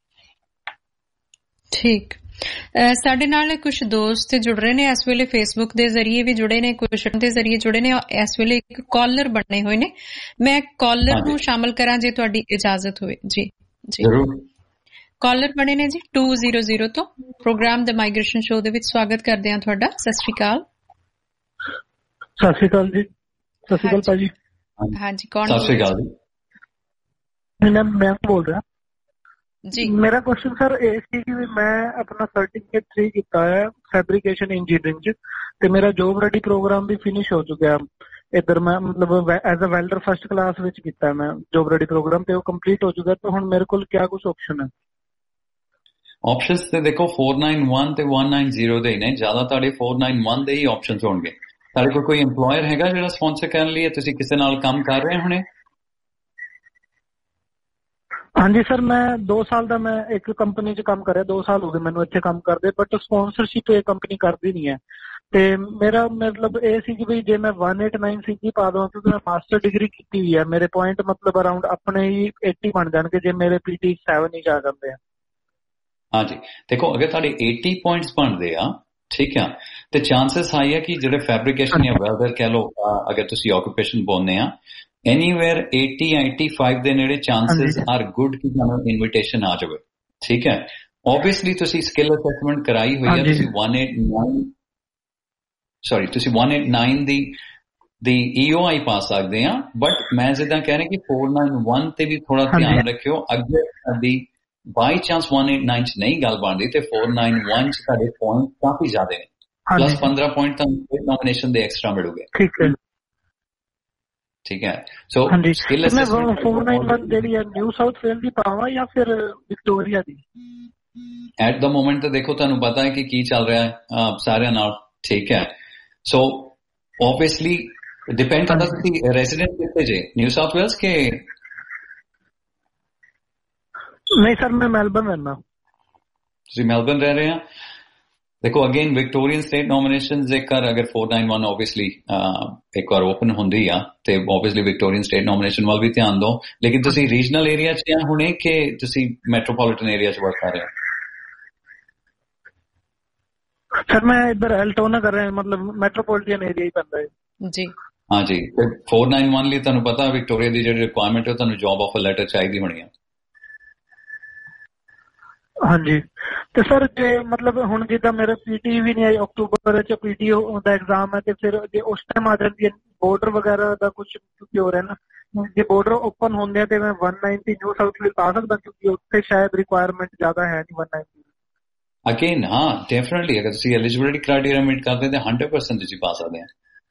Speaker 1: ਠੀਕ, ਸਾਡੇ ਨਾਲ ਕੁਝ ਦੋਸਤ ਜੁੜ ਰਹੇ ਨੇ ਇਸ ਵੇਲੇ, ਫੇਸਬੁੱਕ ਦੇ ਜ਼ਰੀਏ ਵੀ ਜੁੜੇ ਨੇ, ਕੁਝ ਦੇ ਜ਼ਰੀਏ ਜੁੜੇ ਨੇ। ਇਸ ਵੇਲੇ ਇੱਕ ਕਾਲਰ ਬਣੇ ਹੋਏ ਨੇ, ਮੈਂ ਕਾਲਰ ਨੂੰ ਸ਼ਾਮਲ ਕਰਾਂ ਜੇ ਤੁਹਾਡੀ ਇਜਾਜ਼ਤ ਹੋਵੇ। ਜੀ ਜੀ ਕਾਲਰ ਬਣੇ ਨੇ ਜੀ two zero zero ਤੋਂ। ਪ੍ਰੋਗਰਾਮ ਦ ਮਾਈਗ੍ਰੇਸ਼ਨ ਸ਼ੋ ਦੇ ਵਿੱਚ ਸਵਾਗਤ ਕਰਦੇ ਹਾਂ ਤੁਹਾਡਾ। ਸਤਿ ਸ਼੍ਰੀ ਅਕਾਲ।
Speaker 3: ਸਤਿ ਸ਼੍ਰੀ ਅਕਾਲ ਜੀ। ਸਤਿ ਸ਼੍ਰੀ ਅਕਾਲ ਭਾਜੀ।
Speaker 1: ਹਾਂਜੀ, ਕੌਣ?
Speaker 2: ਸਤਿ ਸ਼੍ਰੀ ਅਕਾਲ ਜੀ।
Speaker 3: ਮੈਂ ਮੈਂ ਬੋਲ ਰਿਹਾ
Speaker 1: ਜੀ।
Speaker 3: ਮੇਰਾ ਕੁਐਸਚਨ ਸਰ ਇਹ ਸੀ ਕਿ ਮੈਂ ਆਪਣਾ ਸਰਟੀਫਿਕੇਟ ਥ੍ਰੀ ਕੀਤਾ ਹੈ ਫੈਬਰਿकेशन ਇੰਜੀਨੀਅਰਿੰਗ ਚ, ਤੇ ਮੇਰਾ ਜੋਬ ਰੈਡੀ ਪ੍ਰੋਗਰਾਮ ਵੀ ਫਿਨਿਸ਼ ਹੋ ਚੁੱਕਿਆ ਇੱਧਰ। ਮੈਂ ਮਤਲਬ as a welder first class ਵਿੱਚ ਕੀਤਾ ਮੈਂ ਜੋਬ ਰੈਡੀ ਪ੍ਰੋਗਰਾਮ, ਤੇ ਉਹ ਕੰਪਲੀਟ ਹੋ ਚੁੱਕਾ। ਤੇ ਹੁਣ ਮੇਰੇ ਕੋਲ ਕਿਆ ਕੁਛ ਆਪਸ਼ਨ ਹੈ?
Speaker 2: ਆਪਸ਼ਨਸ ਤੇ ਦੇਖੋ four ninety-one ਤੇ one ninety ਦੇ ਹੀ ਨੇ, ਜ਼ਿਆਦਾ ਤੁਹਾਡੇ four ninety-one ਦੇ ਹੀ ਆਪਸ਼ਨਸ ਹੋਣਗੇ। ਤੁਹਾਡੇ ਕੋਲ ਕੋਈ EMPLOYER ਹੈਗਾ ਜਿਹੜਾ ਸਪਾਂਸਰ ਕਰਨ ਲਈ? ਤੁਸੀਂ ਕਿਸੇ ਨਾਲ ਕੰਮ ਕਰ ਰਹੇ ਹੁਣੇ?
Speaker 3: ਹਾਂਜੀ ਸਰ, ਮੈਂ ਦੋ ਸਾਲ ਦਾ ਮੈਂ ਇੱਕ ਕੰਪਨੀ 'ਚ ਕੰਮ ਕਰਿਆ, ਦੋ ਸਾਲ ਹੋ ਗਏ ਮੈਨੂੰ ਇੱਥੇ ਕੰਮ ਕਰਦੇ, ਬਟ ਸਪਾਂਸਰਸ਼ਿਪ ਇਹ ਕੰਪਨੀ ਕਰਦੀ ਨਹੀਂ ਹੈ। ਤੇ ਮੇਰਾ ਮਤਲਬ ਇਹ ਸੀ ਕਿ ਵੀ ਜੇ ਮੈਂ one eighty-nine ਸੀ ਜੀ ਪਾ ਦਵਾਂ, ਕਿਉਂਕਿ ਮੈਂ ਮਾਸਟਰ ਡਿਗਰੀ ਕੀਤੀ ਹੋਈ ਹੈ, ਮੇਰੇ ਪੁਆਇੰਟ ਮਤਲਬ ਅਰਾਊਂਡ ਆਪਣੇ ਹੀ eighty ਬਣ ਜਾਣਗੇ ਜੇ ਮੇਰੇ ਪੀਟੀ seven ਹੀ ਆ ਜਾਂਦੇ ਆ।
Speaker 2: ਹਾਂਜੀ ਦੇਖੋ, ਅਗਰ ਤੁਹਾਡੇ eighty ਪੁਆਇੰਟਸ ਬਣਦੇ ਆ, ਠੀਕ ਆ, ਤੇ ਚਾਂਸਸ ਹਾਈ ਹੈ ਕਿ ਜਿਹੜੇ ਫੈਬਰਿकेशन ਜਾਂ ਵੈਲਡਰ ਕਹਿ ਲਓ, ਅਗਰ ਤੁਸੀਂ ਆਕੂਪੇਸ਼ਨ ਪਾਉਂਦੇ ਆ, ਐਨੀਵੇਅਰ eighty ਜਾਂ eighty-five ਦੇ ਨੇੜੇ ਚਾਂਸਸ ਆਰ ਗੁੱਡ ਕਿ ਤੁਹਾਨੂੰ ਇਨਵੀਟੇਸ਼ਨ ਆ ਜਾਵੇ। ਠੀਕ ਹੈ, ਓਬਵੀਅਸਲੀ ਤੁਸੀਂ ਸਕਿੱਲ ਅਸੈਸਮੈਂਟ ਕਰਾਈ ਹੋਈ ਹੈ, ਤੁਸੀਂ one eighty-nine ਸੌਰੀ ਤੁਸੀਂ one eighty-nine ਦੀ ਦੀ ਈਓ ਆਈ ਪਾ ਸਕਦੇ ਆ, ਬਟ ਮੈਂ ਜਿੱਦਾਂ ਕਹਿ ਰਿਹਾ ਕਿ four ninety-one ਤੇ ਵੀ ਥੋੜਾ ਧਿਆਨ ਰੱਖਿਓ। ਅੱਗੇ ਸਾਡੀ ਬਾਈ ਚਾਂਸ one eighty-nine ਚ ਨਹੀਂ ਗੱਲ ਬਣਦੀ ਤੇ four ninety-one ਚ ਤੁਹਾਡੇ ਪੁਆਇੰਟ ਕਾਫੀ ਜ਼ਿਆਦਾ ਨੇ, ਪਲੱਸ fifteen ਪੁਆਇੰਟ ਤੁਹਾਨੂੰ ਨੋਮੀਨੇਸ਼ਨ ਦੇ ਐਕਸਟਰਾ ਮਿਲੂਗੇ। ਠੀਕ ਹੈ ਠੀਕ ਹੈ। ਸੋ ਸਕਿੱਲ ਅਸੈਸਮੈਂਟ four ninety-one ਜਿਹੜੀ ਹੈ ਨਿਊ ਸਾਊਥ ਵੇਲਸ ਦੀ ਪਾਵਾਂ ਜਾਂ ਫਿਰ ਵਿਕਟੋਰੀਆ ਦੀ? ਐਟ ਦਾ ਮੋਮੈਂਟ ਤਾਂ ਦੇਖੋ ਤੁਹਾਨੂੰ ਪਤਾ ਹੈ ਕਿ ਕੀ ਚੱਲ ਰਿਹਾ ਹੈ ਸਾਰਿਆਂ ਨਾਲ। ਠੀਕ ਹੈ, ਸੋ ਓਬਵੀਅਸਲੀ ਡਿਪੈਂਡ ਕਰਦਾ ਤੁਸੀਂ ਰੈਜ਼ੀਡੈਂਟ ਕਿੱਥੇ ਜੇ, ਨਿਊ ਸਾਊਥ ਵੇਲਸ ਕੇ?
Speaker 3: ਨਹੀਂ ਸਰ, ਮੈਂ ਮੈਲਬਰਨ ਰਹਿਣਾ। ਤੁਸੀਂ
Speaker 2: ਮੈਲਬਰਨ ਰਹਿ ਰਹੇ ਆ? ਦੇਖੋ ਅਗੇਨ ਵਿਕਟੋਰੀਅਨ ਸਟੇਟ ਨੋਮੀਨੇਸ਼ਨ ਜੇਕਰ ਅਗਰ four ninety-one ਓਬਵੀਅਸਲੀ ਇੱਕ ਵਾਰ ਓਪਨ ਹੁੰਦੀ ਆ ਤੇ ਓਬਵੀਅਸਲੀ ਵਿਕਟੋਰੀਅਨ ਸਟੇਟ ਨੋਮੀਨੇਸ਼ਨ ਵੱਲ ਵੀ ਧਿਆਨ ਦਿਓ। ਲੇਕਿਨ ਤੁਸੀਂ ਰੀਜਨਲ ਏਰੀਆ ਚ ਆ ਹੁਣੇ ਕਿ ਤੁਸੀਂ ਮੈਟਰੋਪੋਲੀਟਨ ਏਰੀਆ ਚ ਵਰਕ ਕਰ ਰਹੇ ਹੋ?
Speaker 3: ਸਰ ਮੈਂ ਇੱਧਰ ਐਲਟੋਨਾ ਕਰ ਰਿਹਾ, ਮਤਲਬ ਮੈਟਰੋਪੋਲੀਟਨ ਏਰੀਆ ਹੀ ਪੈਂਦਾ ਹੈ ਜੀ।
Speaker 2: ਹਾਂਜੀ, ਤੇ four ninety-one ਲਈ ਤੁਹਾਨੂੰ ਪਤਾ ਵਿਕਟੋਰੀਆ ਦੀ ਜਿਹੜੀ ਰਿਕੁਆਇਰਮੈਂਟ ਹੈ ਤੁਹਾਨੂੰ ਜੌਬ ਆਫਰ ਲੈਟਰ ਚਾਹੀਦੀ ਹੋਣੀ ਹੈ।
Speaker 3: ਹਾਂਜੀ, ਤੇ ਸਰ ਜੇ ਮਤਲਬ ਹੁਣ ਜਿੱਦਾਂ ਮੇਰੇ ਪੀਟੀ ਵੀ ਨਹੀਂ ਆਈ, ਅਕਤੂਬਰ ਚ ਪੀਟੀ ਦਾ ਐਗਜ਼ਾਮ ਹੈ, ਤੇ ਫਿਰ ਜੇ ਉਸ ਟਾਈਮ ਆ ਜਾਂਦੀ ਹੈ ਬੋਰਡਰ ਵਗੈਰਾ ਦਾ ਕੁਝ ਹੋ ਰਿਹਾ ਨਾ, ਜੇ ਬੋਰਡਰ ਓਪਨ ਹੁੰਦੇ ਆ ਤੇ ਮੈਂ one ninety New South Wales ਪਾ ਸਕਦਾ, ਕਿਉਂਕਿ ਉੱਥੇ ਸ਼ਾਇਦ ਰਿਕੁਆਇਰਮੈਂਟ ਜ਼ਿਆਦਾ ਹੈ ਨਹੀਂ one ninety।
Speaker 2: ਅਗੇਨ ਹਾਂ ਡੈਫੀਨਿਟਲੀ ਅਗਰ ਤੁਸੀਂ ਐਲੀਜੀਬਿਲਿਟੀ ਕ੍ਰਾਈਟੇਰੀਆ ਮੀਟ ਕਰਦੇ ਤਾਂ hundred percent ਤੁਸੀਂ ਪਾ ਸਕਦੇ ਆ।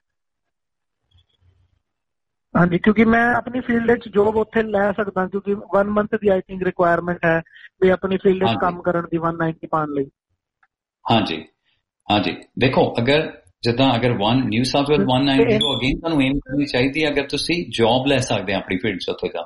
Speaker 3: ਹਾਂਜੀ, ਕਿਉਂਕਿ ਮੈਂ ਆਪਣੀ ਫੀਲਡ ਵਿੱਚ ਜੋਬ ਉੱਥੇ ਲੈ ਸਕਦਾ, ਕਿਉਂਕਿ one month ਦੀ ਆਈ ਥਿੰਕ ਰਿਕੁਆਇਰਮੈਂਟ ਹੈ ਵੀ ਆਪਣੀ ਫੀਲਡ ਵਿੱਚ ਕੰਮ ਕਰਨ ਦੀ one ninety ਪਾਉਣ ਲਈ। ਹਾਂਜੀ
Speaker 2: ਹਾਂਜੀ, ਦੇਖੋ ਅਗਰ ਜਿੱਦਾਂ ਅਗਰ one New South Wales one ninety ਤੋਂ ਅਗੇਨ ਤੁਹਾਨੂੰ ਏਮ ਕਰਨੀ ਚਾਹੀਦੀ ਹੈ ਅਗਰ ਤੁਸੀਂ ਜੋਬ ਲੈ ਸਕਦੇ ਆ ਆਪਣੀ ਫੀਲਡ 'ਚ ਉੱਥੇ ਦਾ।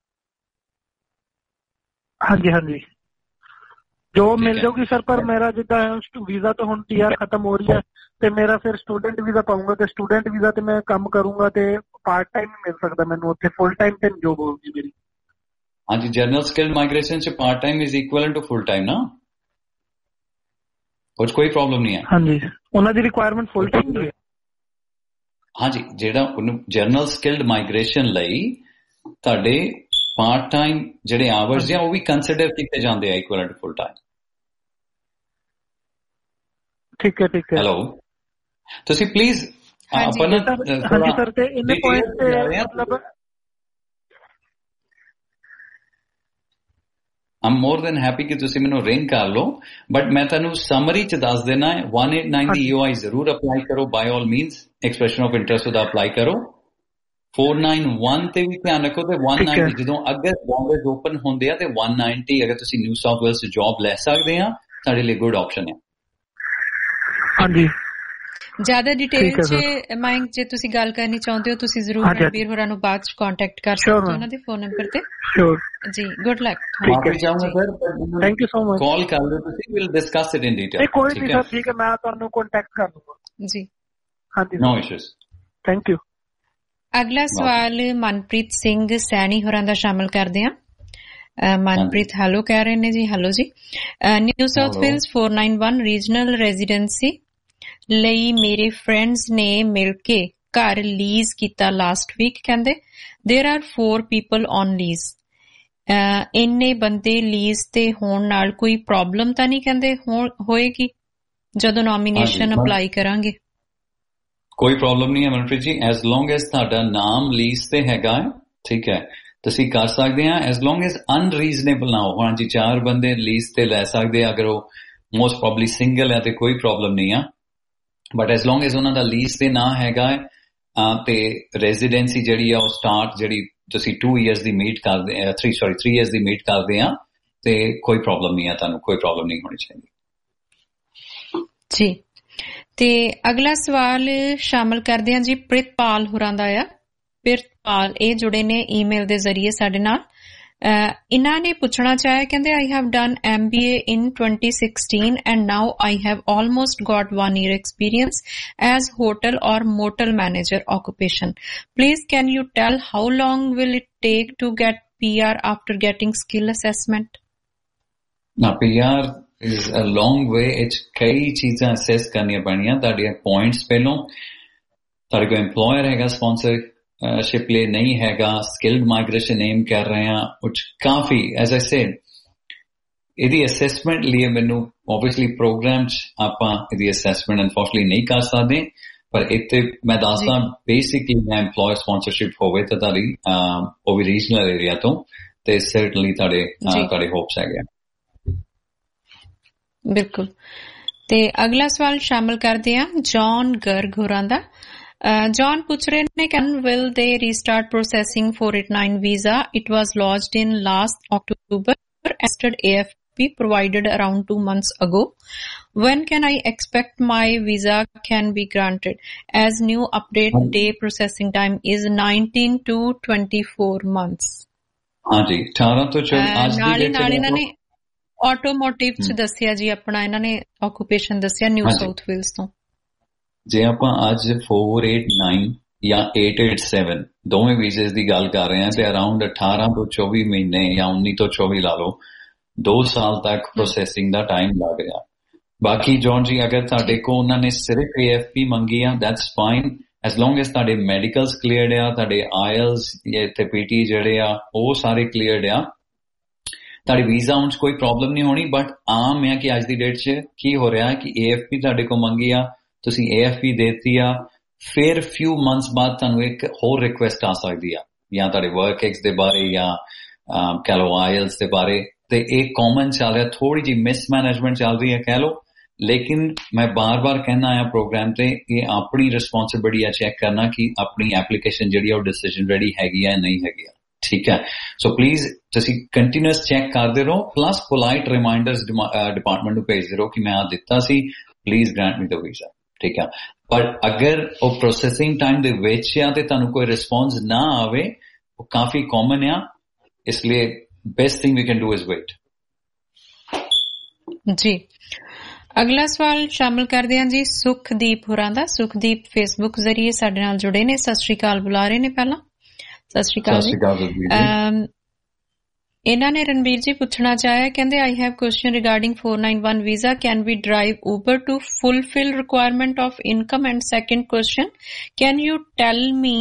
Speaker 3: ਹਾਂਜੀ ਹਾਂਜੀ, ਜੋਬ ਮਿਲ ਜਾਊਗੀ ਸਰ, ਪਰ ਮੇਰਾ ਜਿੱਦਾਂ ਵੀਜ਼ਾ ਤਾਂ ਹੁਣ ਟੀ ਆਰ ਖਤਮ ਹੋ ਰਹੀ ਹੈ ਤੇ ਮੇਰਾ ਫਿਰ ਸਟੂਡੈਂਟ ਵੀਜ਼ਾ ਪਾਉਂਗਾ, ਤੇ ਸਟੂਡੈਂਟ ਵੀਜ਼ਾ ਤੇ ਮੈਂ ਕੰਮ ਕਰੂੰਗਾ ਤੇ ਪਾਰਟ ਟਾਈਮ ਮਿਲ ਸਕਦਾ ਮੈਨੂੰ ਉੱਥੇ, ਫੁੱਲ ਟਾਈਮ ਤੇ ਜੋਬ ਹੋਊਗੀ ਮੇਰੀ।
Speaker 2: ਹਾਂਜੀ, ਜਨਰਲ ਸਕਿੱਲ ਮਾਈਗ੍ਰੇਸ਼ਨ ਚ part time is equivalent to full time ਨਾ, ਕੁਝ ਕੋਈ ਪ੍ਰੋਬਲਮ ਨਹੀਂ ਹੈ। ਹਾਂਜੀ,
Speaker 3: ਉਹਨਾਂ ਦੀ ਰਿਕੁਆਇਰਮੈਂਟ ਫੁੱਲ ਟਾਈਮ ਦੀ ਹੈ।
Speaker 2: ਹਾਂਜੀ, ਜਿਹੜਾ ਉਹਨੂੰ ਜਨਰਲ ਸਕਿੱਲਡ ਮਾਈਗ੍ਰੇਸ਼ਨ ਲਈ ਤੁਹਾਡੇ ਪਾਰਟ ਟਾਈਮ ਜਿਹੜੇ ਆਵਰਸ ਆ ਉਹ ਵੀ ਕੰਸੀਡਰ ਕੀਤੇ ਜਾਂਦੇ ਆ ਇਕੁਇਵਲੈਂਟ ਫੁੱਲ ਟਾਈਮ।
Speaker 3: ਠੀਕ ਹੈ ਠੀਕ ਹੈ।
Speaker 2: ਹੈਲੋ, ਤੁਸੀਂ ਪਲੀਜ਼
Speaker 3: ਆਪਾਂ ਨਾ ਹਾਂਜੀ ਸਰ, ਤੇ ਇਹਨੇ ਪੁਆਇੰਟ ਤੇ ਮਤਲਬ
Speaker 2: ਆਮ ਮੋਰ ਦੈਨ ਹੈਪੀ ਕਿ ਤੁਸੀਂ ਮੈਨੂੰ ਰਿੰਗ ਕਰ ਲਓ, ਬਟ ਮੈਂ ਤੁਹਾਨੂੰ ਸਮਰੀ ਚ ਦੱਸ ਦੇਣਾ ਹੈ one eighty-nine ਦੀ ਈਓਆਈ ਜ਼ਰੂਰ ਅਪਲਾਈ ਕਰੋ, by all means expression of interest ਉਹਦਾ ਅਪਲਾਈ ਕਰੋ। four ninety-one ਤੇ ਵੀ ਧਿਆਨ ਰੱਖੋ ਤੇ one ninety ਜਦੋਂ ਅਗਰ ਬੌਂਬੇ ਓਪਨ ਹੁੰਦੇ ਆ ਤੇ one ninety ਅਗਰ ਤੁਸੀਂ ਨਿਊ ਸਾਊਥ ਵੇਲਸ ਚ ਜੌਬ ਲੈ ਸਕਦੇ ਆ ਤੁਹਾਡੇ ਲਈ ਗੁੱਡ ਆਪਸ਼ਨ ਹੈ।
Speaker 3: ਹਾਂਜੀ,
Speaker 1: ਜ਼ਿਆਦਾ ਡਿਟੇਲ ਚ ਮਾਈਕ ਜੇ ਤੁਸੀਂ ਗੱਲ ਕਰਨੀ ਚਾਹੁੰਦੇ ਹੋ ਤੁਸੀਂ ਜ਼ਰੂਰ ਰਣਬੀਰ ਹੋਰਾਂ ਨੂੰ ਬਾਅਦ ਚ ਕੰਟੈਕਟ ਕਰ ਸਕਦੇ ਹੋ ਉਹਨਾਂ ਦੇ ਫੋਨ ਨੰਬਰ ਤੇ। ਜੀ, ਗੁੱਡ ਲੱਕ।
Speaker 2: ਮਾਫੀ ਚਾਹੂੰਗਾ sir, thank you so much. Call ਕਰ ਲਓ ਤੁਸੀਂ, will discuss it in detail.
Speaker 3: ਕੋਈ ਨਹੀਂ ਸਰ, ਠੀਕ ਹੈ, ਮੈਂ ਤੁਹਾਨੂੰ ਕੰਟੈਕਟ ਕਰ ਲੂੰਗਾ ਜੀ। ਹਾਂਜੀ,
Speaker 2: ਨੋ ਇਸ਼ੂਜ਼,
Speaker 3: ਥੈਂਕ ਯੂ।
Speaker 1: ਅਗਲਾ ਸਵਾਲ ਮਨਪ੍ਰੀਤ ਸਿੰਘ ਸੈਣੀ ਹੋਰਾਂ ਦਾ ਸ਼ਾਮਲ ਕਰਦੇ ਹਾਂ। ਮਨਪ੍ਰੀਤ ਹੈਲੋ ਕਹਿ ਰਹੇ ਨੇ ਜੀ। ਹੈਲੋ ਜੀ। New South Wales four ninety-one regional residency ਲਈ ਮੇਰੇ ਫਰੈਂਡਸ ਨੇ ਮਿਲ ਕੇ ਘਰ ਲੀਜ਼ ਕੀਤਾ ਲਾਸਟ ਵੀਕ। ਕਹਿੰਦੇ there are four people on lease. ਇੰਨੇ ਬੰਦੇ ਲੀਜ਼ ਤੇ ਹੋਣ ਨਾਲ ਕੋਈ ਪ੍ਰੋਬਲਮ ਤਾਂ ਨਹੀਂ ਕਹਿੰਦੇ ਹੋਏਗੀ ਜਦੋਂ ਨੋਮੀਨੇਸ਼ਨ ਅਪਲਾਈ ਕਰਾਂਗੇ?
Speaker 2: ਕੋਈ ਪ੍ਰੋਬਲਮ ਨਹੀਂ ਹੈ Manpreet ji, as long as ਤੁਹਾਡਾ ਨਾਮ ਲੀਜ਼ ਤੇ ਹੈਗਾ ਹੈ, ਠੀਕ ਹੈ, ਤੁਸੀਂ ਕਰ ਸਕਦੇ ਆ, ਐਜ਼ ਲੌਂਗ ਐਜ਼ ਅਨਰੀਜ਼ਨੇਬਲ ਨਾ ਹੋ। ਹਾਂਜੀ, ਚਾਰ ਬੰਦੇ ਲੀਜ਼ ਤੇ ਲੈ ਸਕਦੇ ਆ, ਅਗਰ ਉਹ ਮੋਸਟ ਪ੍ਰੋਬਬਲੀ ਸਿੰਗਲ ਹੈ ਤੇ ਕੋਈ ਪ੍ਰੋਬਲਮ ਨਹੀਂ ਆ, ਬਟ ਐਜ਼ ਲੌਂਗ ਐਜ਼ ਉਹਨਾਂ ਦਾ ਲੀਜ਼ ਤੇ ਨਾ ਹੈਗਾ ਹੈ ਤੇ ਰੈਜ਼ੀਡੈਂਸੀ ਜਿਹੜੀ ਆ ਉਹ ਸਟਾਰਟ ਜਿਹੜੀ ਤੁਸੀਂ ਟੂ ਈਅਰਸ ਦੀ ਮੀਟ ਕਰਦੇ ਆ, ਥ੍ਰੀ ਸੌਰੀ ਥ੍ਰੀ ਈਅਰਸ ਦੀ ਮੀਟ ਕਰਦੇ ਆ, ਤੇ ਕੋਈ ਪ੍ਰੋਬਲਮ ਨਹੀਂ ਆ, ਤੁਹਾਨੂੰ ਕੋਈ ਪ੍ਰੋਬਲਮ ਨਹੀਂ ਹੋਣੀ ਚਾਹੀਦੀ
Speaker 1: ਜੀ। ਤੇ ਅਗਲਾ ਸਵਾਲ ਸ਼ਾਮਲ ਕਰਦੇ ਹਾਂ ਜੀ ਪ੍ਰਿਤਪਾਲ ਹੋਰਾਂ ਦਾ ਆ। ਪ੍ਰਿਤਪਾਲ ਇਹ ਜੁੜੇ ਨੇ ਈਮੇਲ ਦੇ ਜ਼ਰੀਏ ਸਾਡੇ ਨਾਲ। ਇਹਨਾਂ ਨੇ ਪੁੱਛਣਾ ਚਾਹਿਆ, ਕਹਿੰਦੇ I have done M B A in twenty sixteen and now I have almost got one year experience as hotel or motel manager occupation. Please can you tell how long will it take to get P R after getting skill assessment?
Speaker 2: Now P R is a long way. it's ਕਈ ਚੀਜ਼ਾਂ ਅਸੈਸ ਕਰਨੀਆਂ ਪੈਣੀਆਂ ਤੁਹਾਡੀਆਂ ਪੁਆਇੰਟਸ ਪਹਿਲੋਂ, ਤੁਹਾਡੇ ਕੋਲ ਐਮਪਲੋਇਰ ਹੈਗਾ, ਸਪਾਂਸਰ शिप ले नहीं हैगा, स्किल्ड माइग्रेशन एम कर रहे हैं, कुछ काफी एज आई सेड ਇਹਦੀ ਅਸੈਸਮੈਂਟ ਲਈ ਮੈਨੂੰ ਆਬਵੀਅਸਲੀ ਪ੍ਰੋਗਰਾਮ ਚ ਆਪਾਂ ਇਹਦੀ ਅਸੈਸਮੈਂਟ ਅਨਫੋਰਚੂਨਟਲੀ ਨਹੀਂ ਕਰ ਸਕਦੇ, ਪਰ ਇੱਥੇ ਮੈਂ ਦੱਸਦਾ ਬੇਸਿਕਲੀ ਮੈਂ ਐਮਪਲੋਇਰ ਸਪਾਂਸਰਸ਼ਿਪ ਹੋਵੇ ਤਾਂ ਤੁਹਾਡੀ ਉਹ ਵੀ ਰੀਜਨਲ ਏਰੀਆ ਤੋਂ, ਤੇ ਸਰਟਨਲੀ ਤੁਹਾਡੇ ਤੁਹਾਡੇ ਹੋਪਸ ਹੈਗੇ।
Speaker 1: ਬਿਲਕੁਲ। ਤੇ ਅਗਲਾ ਸਵਾਲ ਸ਼ਾਮਲ ਕਰਦੇ ਹਾਂ ਜੌਨ ਗਰਗ ਹੋਰਾਂ ਦਾ। John ਪੁੱਛ ਰਹੇ ਨੇ, can will they restart processing four eighty-nine visa? It was lodged in last October, assured A F P provided around two months ago. When can I expect my visa can be granted? As new update day processing time is nineteen to twenty-four months.
Speaker 2: ਹਾਂਜੀ, ਅਠਾਰਾਂ ਤੋਂ ਅੱਜ
Speaker 1: ਨਾਲ ਹੀ ਨਾਲ ਇਹਨਾਂ ਨੇ ਆਟੋਮੋਟਿਵ ਚ ਦੱਸਿਆ ਜੀ ਆਪਣਾ, ਇਹਨਾਂ ਨੇ ਆਕੂਪੇਸ਼ਨ ਦੱਸਿਆ ਨਿਊ ਸਾਊਥ ਵੇਲਸ ਤੋਂ।
Speaker 2: ਜੇ ਆਪਾਂ ਅੱਜ four eighty-nine ਜਾਂ eight eighty-seven ਦੋਵੇਂ ਵੀਜ਼ੇ ਦੀ ਗੱਲ ਕਰ ਰਹੇ ਹਾਂ ਤੇ ਅਰਾਊਂਡ ਅਠਾਰਾਂ ਤੋਂ ਚੌਵੀ ਮਹੀਨੇ ਜਾਂ ਉੱਨੀ ਤੋਂ ਚੌਵੀ ਲਾ ਲਓ, ਦੋ ਸਾਲ ਤੱਕ ਪ੍ਰੋਸੈਸਿੰਗ ਦਾ ਟਾਈਮ ਲੱਗ ਰਿਹਾ। ਬਾਕੀ ਜੌਨ ਜੀ ਅਗਰ ਤੁਹਾਡੇ ਕੋਲ ਉਹਨਾਂ ਨੇ ਸਿਰਫ A F P ਮੰਗੀ ਆ, that's fine, as long as ਤੁਹਾਡੇ ਮੈਡੀਕਲਸ ਕਲੀਅਰਡ ਆ, ਤੁਹਾਡੇ ਆਇਲਸ ਤੇ ਪੀਟੀ ਜਿਹੜੇ ਆ ਉਹ ਸਾਰੇ ਕਲੀਅਰਡ ਆ, ਤੁਹਾਡੇ ਵੀਜ਼ਾ ਆਉਣ 'ਚ ਕੋਈ ਪ੍ਰੋਬਲਮ ਨਹੀਂ ਹੋਣੀ। ਬਟ ਆਮ ਹੈ ਕਿ ਅੱਜ ਦੀ ਡੇਟ 'ਚ ਕੀ ਹੋ ਰਿਹਾ ਕਿ A F P ਤੁਹਾਡੇ ਕੋਲ ਮੰਗੀ ਆ, ਤੁਸੀਂ A F P ਦੇਤੀ ਆ, ਫਿਰ ਫਿਊ ਮੰਥਸ ਬਾਅਦ ਤੁਹਾਨੂੰ ਇੱਕ ਹੋਰ ਰਿਕੁਐਸਟ ਆ ਸਕਦੀ ਆ, ਜਾਂ ਤੁਹਾਡੇ ਵਰਕ ਐਕਸ ਦੇ ਬਾਰੇ ਜਾਂ ਕਹਿ ਲਓ ਆਇਲਸ ਦੇ ਬਾਰੇ, ਤੇ ਇਹ ਕਾਮਨ ਚੱਲ ਰਿਹਾ, ਥੋੜੀ ਜਿਹੀ ਮਿਸਮੈਨੇਜਮੈਂਟ ਚੱਲ ਰਹੀ ਹੈ ਕਹਿ ਲਓ। ਲੇਕਿਨ ਮੈਂ ਬਾਰ ਬਾਰ ਕਹਿਣਾ ਆ ਪ੍ਰੋਗਰਾਮ ਤੇ, ਇਹ ਆਪਣੀ ਰਿਸਪੌਂਸਿਬਿਲਿਟੀ ਆ ਚੈੱਕ ਕਰਨਾ ਕਿ ਆਪਣੀ ਐਪਲੀਕੇਸ਼ਨ ਜਿਹੜੀ ਆ ਉਹ ਡਿਸੀਜਨ ਰੈਡੀ ਹੈਗੀ ਆ ਨਹੀਂ ਹੈਗੀ ਆ, ਠੀਕ ਹੈ। ਸੋ ਪਲੀਜ਼ ਤੁਸੀਂ ਕੰਟੀਨਿਊਸ ਚੈੱਕ ਕਰਦੇ ਰਹੋ, ਪਲੱਸ ਪੋਲਾਈਟ ਰਿਮਾਈਂਡਰਸ ਡਿਪਾਰਟਮੈਂਟ ਨੂੰ ਭੇਜਦੇ ਰਹੋ ਕਿ ਮੈਂ ਆ ਦਿੱਤਾ ਸੀ, please grant me the visa, ਠੀਕ ਆ। ਪਰ ਅਗਰ ਉਹ ਪ੍ਰੋਸੈਸਿੰਗ ਟਾਈਮ ਦੇ ਵਿੱਚ ਆ ਤੇ ਤੁਹਾਨੂੰ ਕੋਈ ਰਿਸਪੌਂਸ ਨਾ ਆਵੇ, ਉਹ ਕਾਫੀ ਕਾਮਨ ਆ, ਇਸ ਲਈ best thing we can do is wait.
Speaker 1: ਜੀ ਅਗਲਾ ਸਵਾਲ ਸ਼ਾਮਲ ਕਰਦੇ ਹਾਂ ਜੀ ਸੁਖਦੀਪ ਹੋਰਾਂ ਦਾ। ਸੁਖਦੀਪ ਫੇਸਬੁੱਕ ਜ਼ਰੀਏ ਸਾਡੇ ਨਾਲ ਜੁੜੇ ਨੇ, ਸਤਿ ਸ਼੍ਰੀ ਅਕਾਲ ਬੁਲਾ ਰਹੇ ਨੇ ਪਹਿਲਾਂ। ਸਤਿ ਸ਼੍ਰੀ ਅਕਾਲ ਜੀ। ਇਹਨਾਂ ਨੇ ਰਣਬੀਰ ਜੀ ਪੁੱਛਣਾ ਚਾਹਿਆ, ਕਹਿੰਦੇ I have question regarding four ninety-one visa, can we drive Uber to fulfil requirement of income? And second question, can you tell me,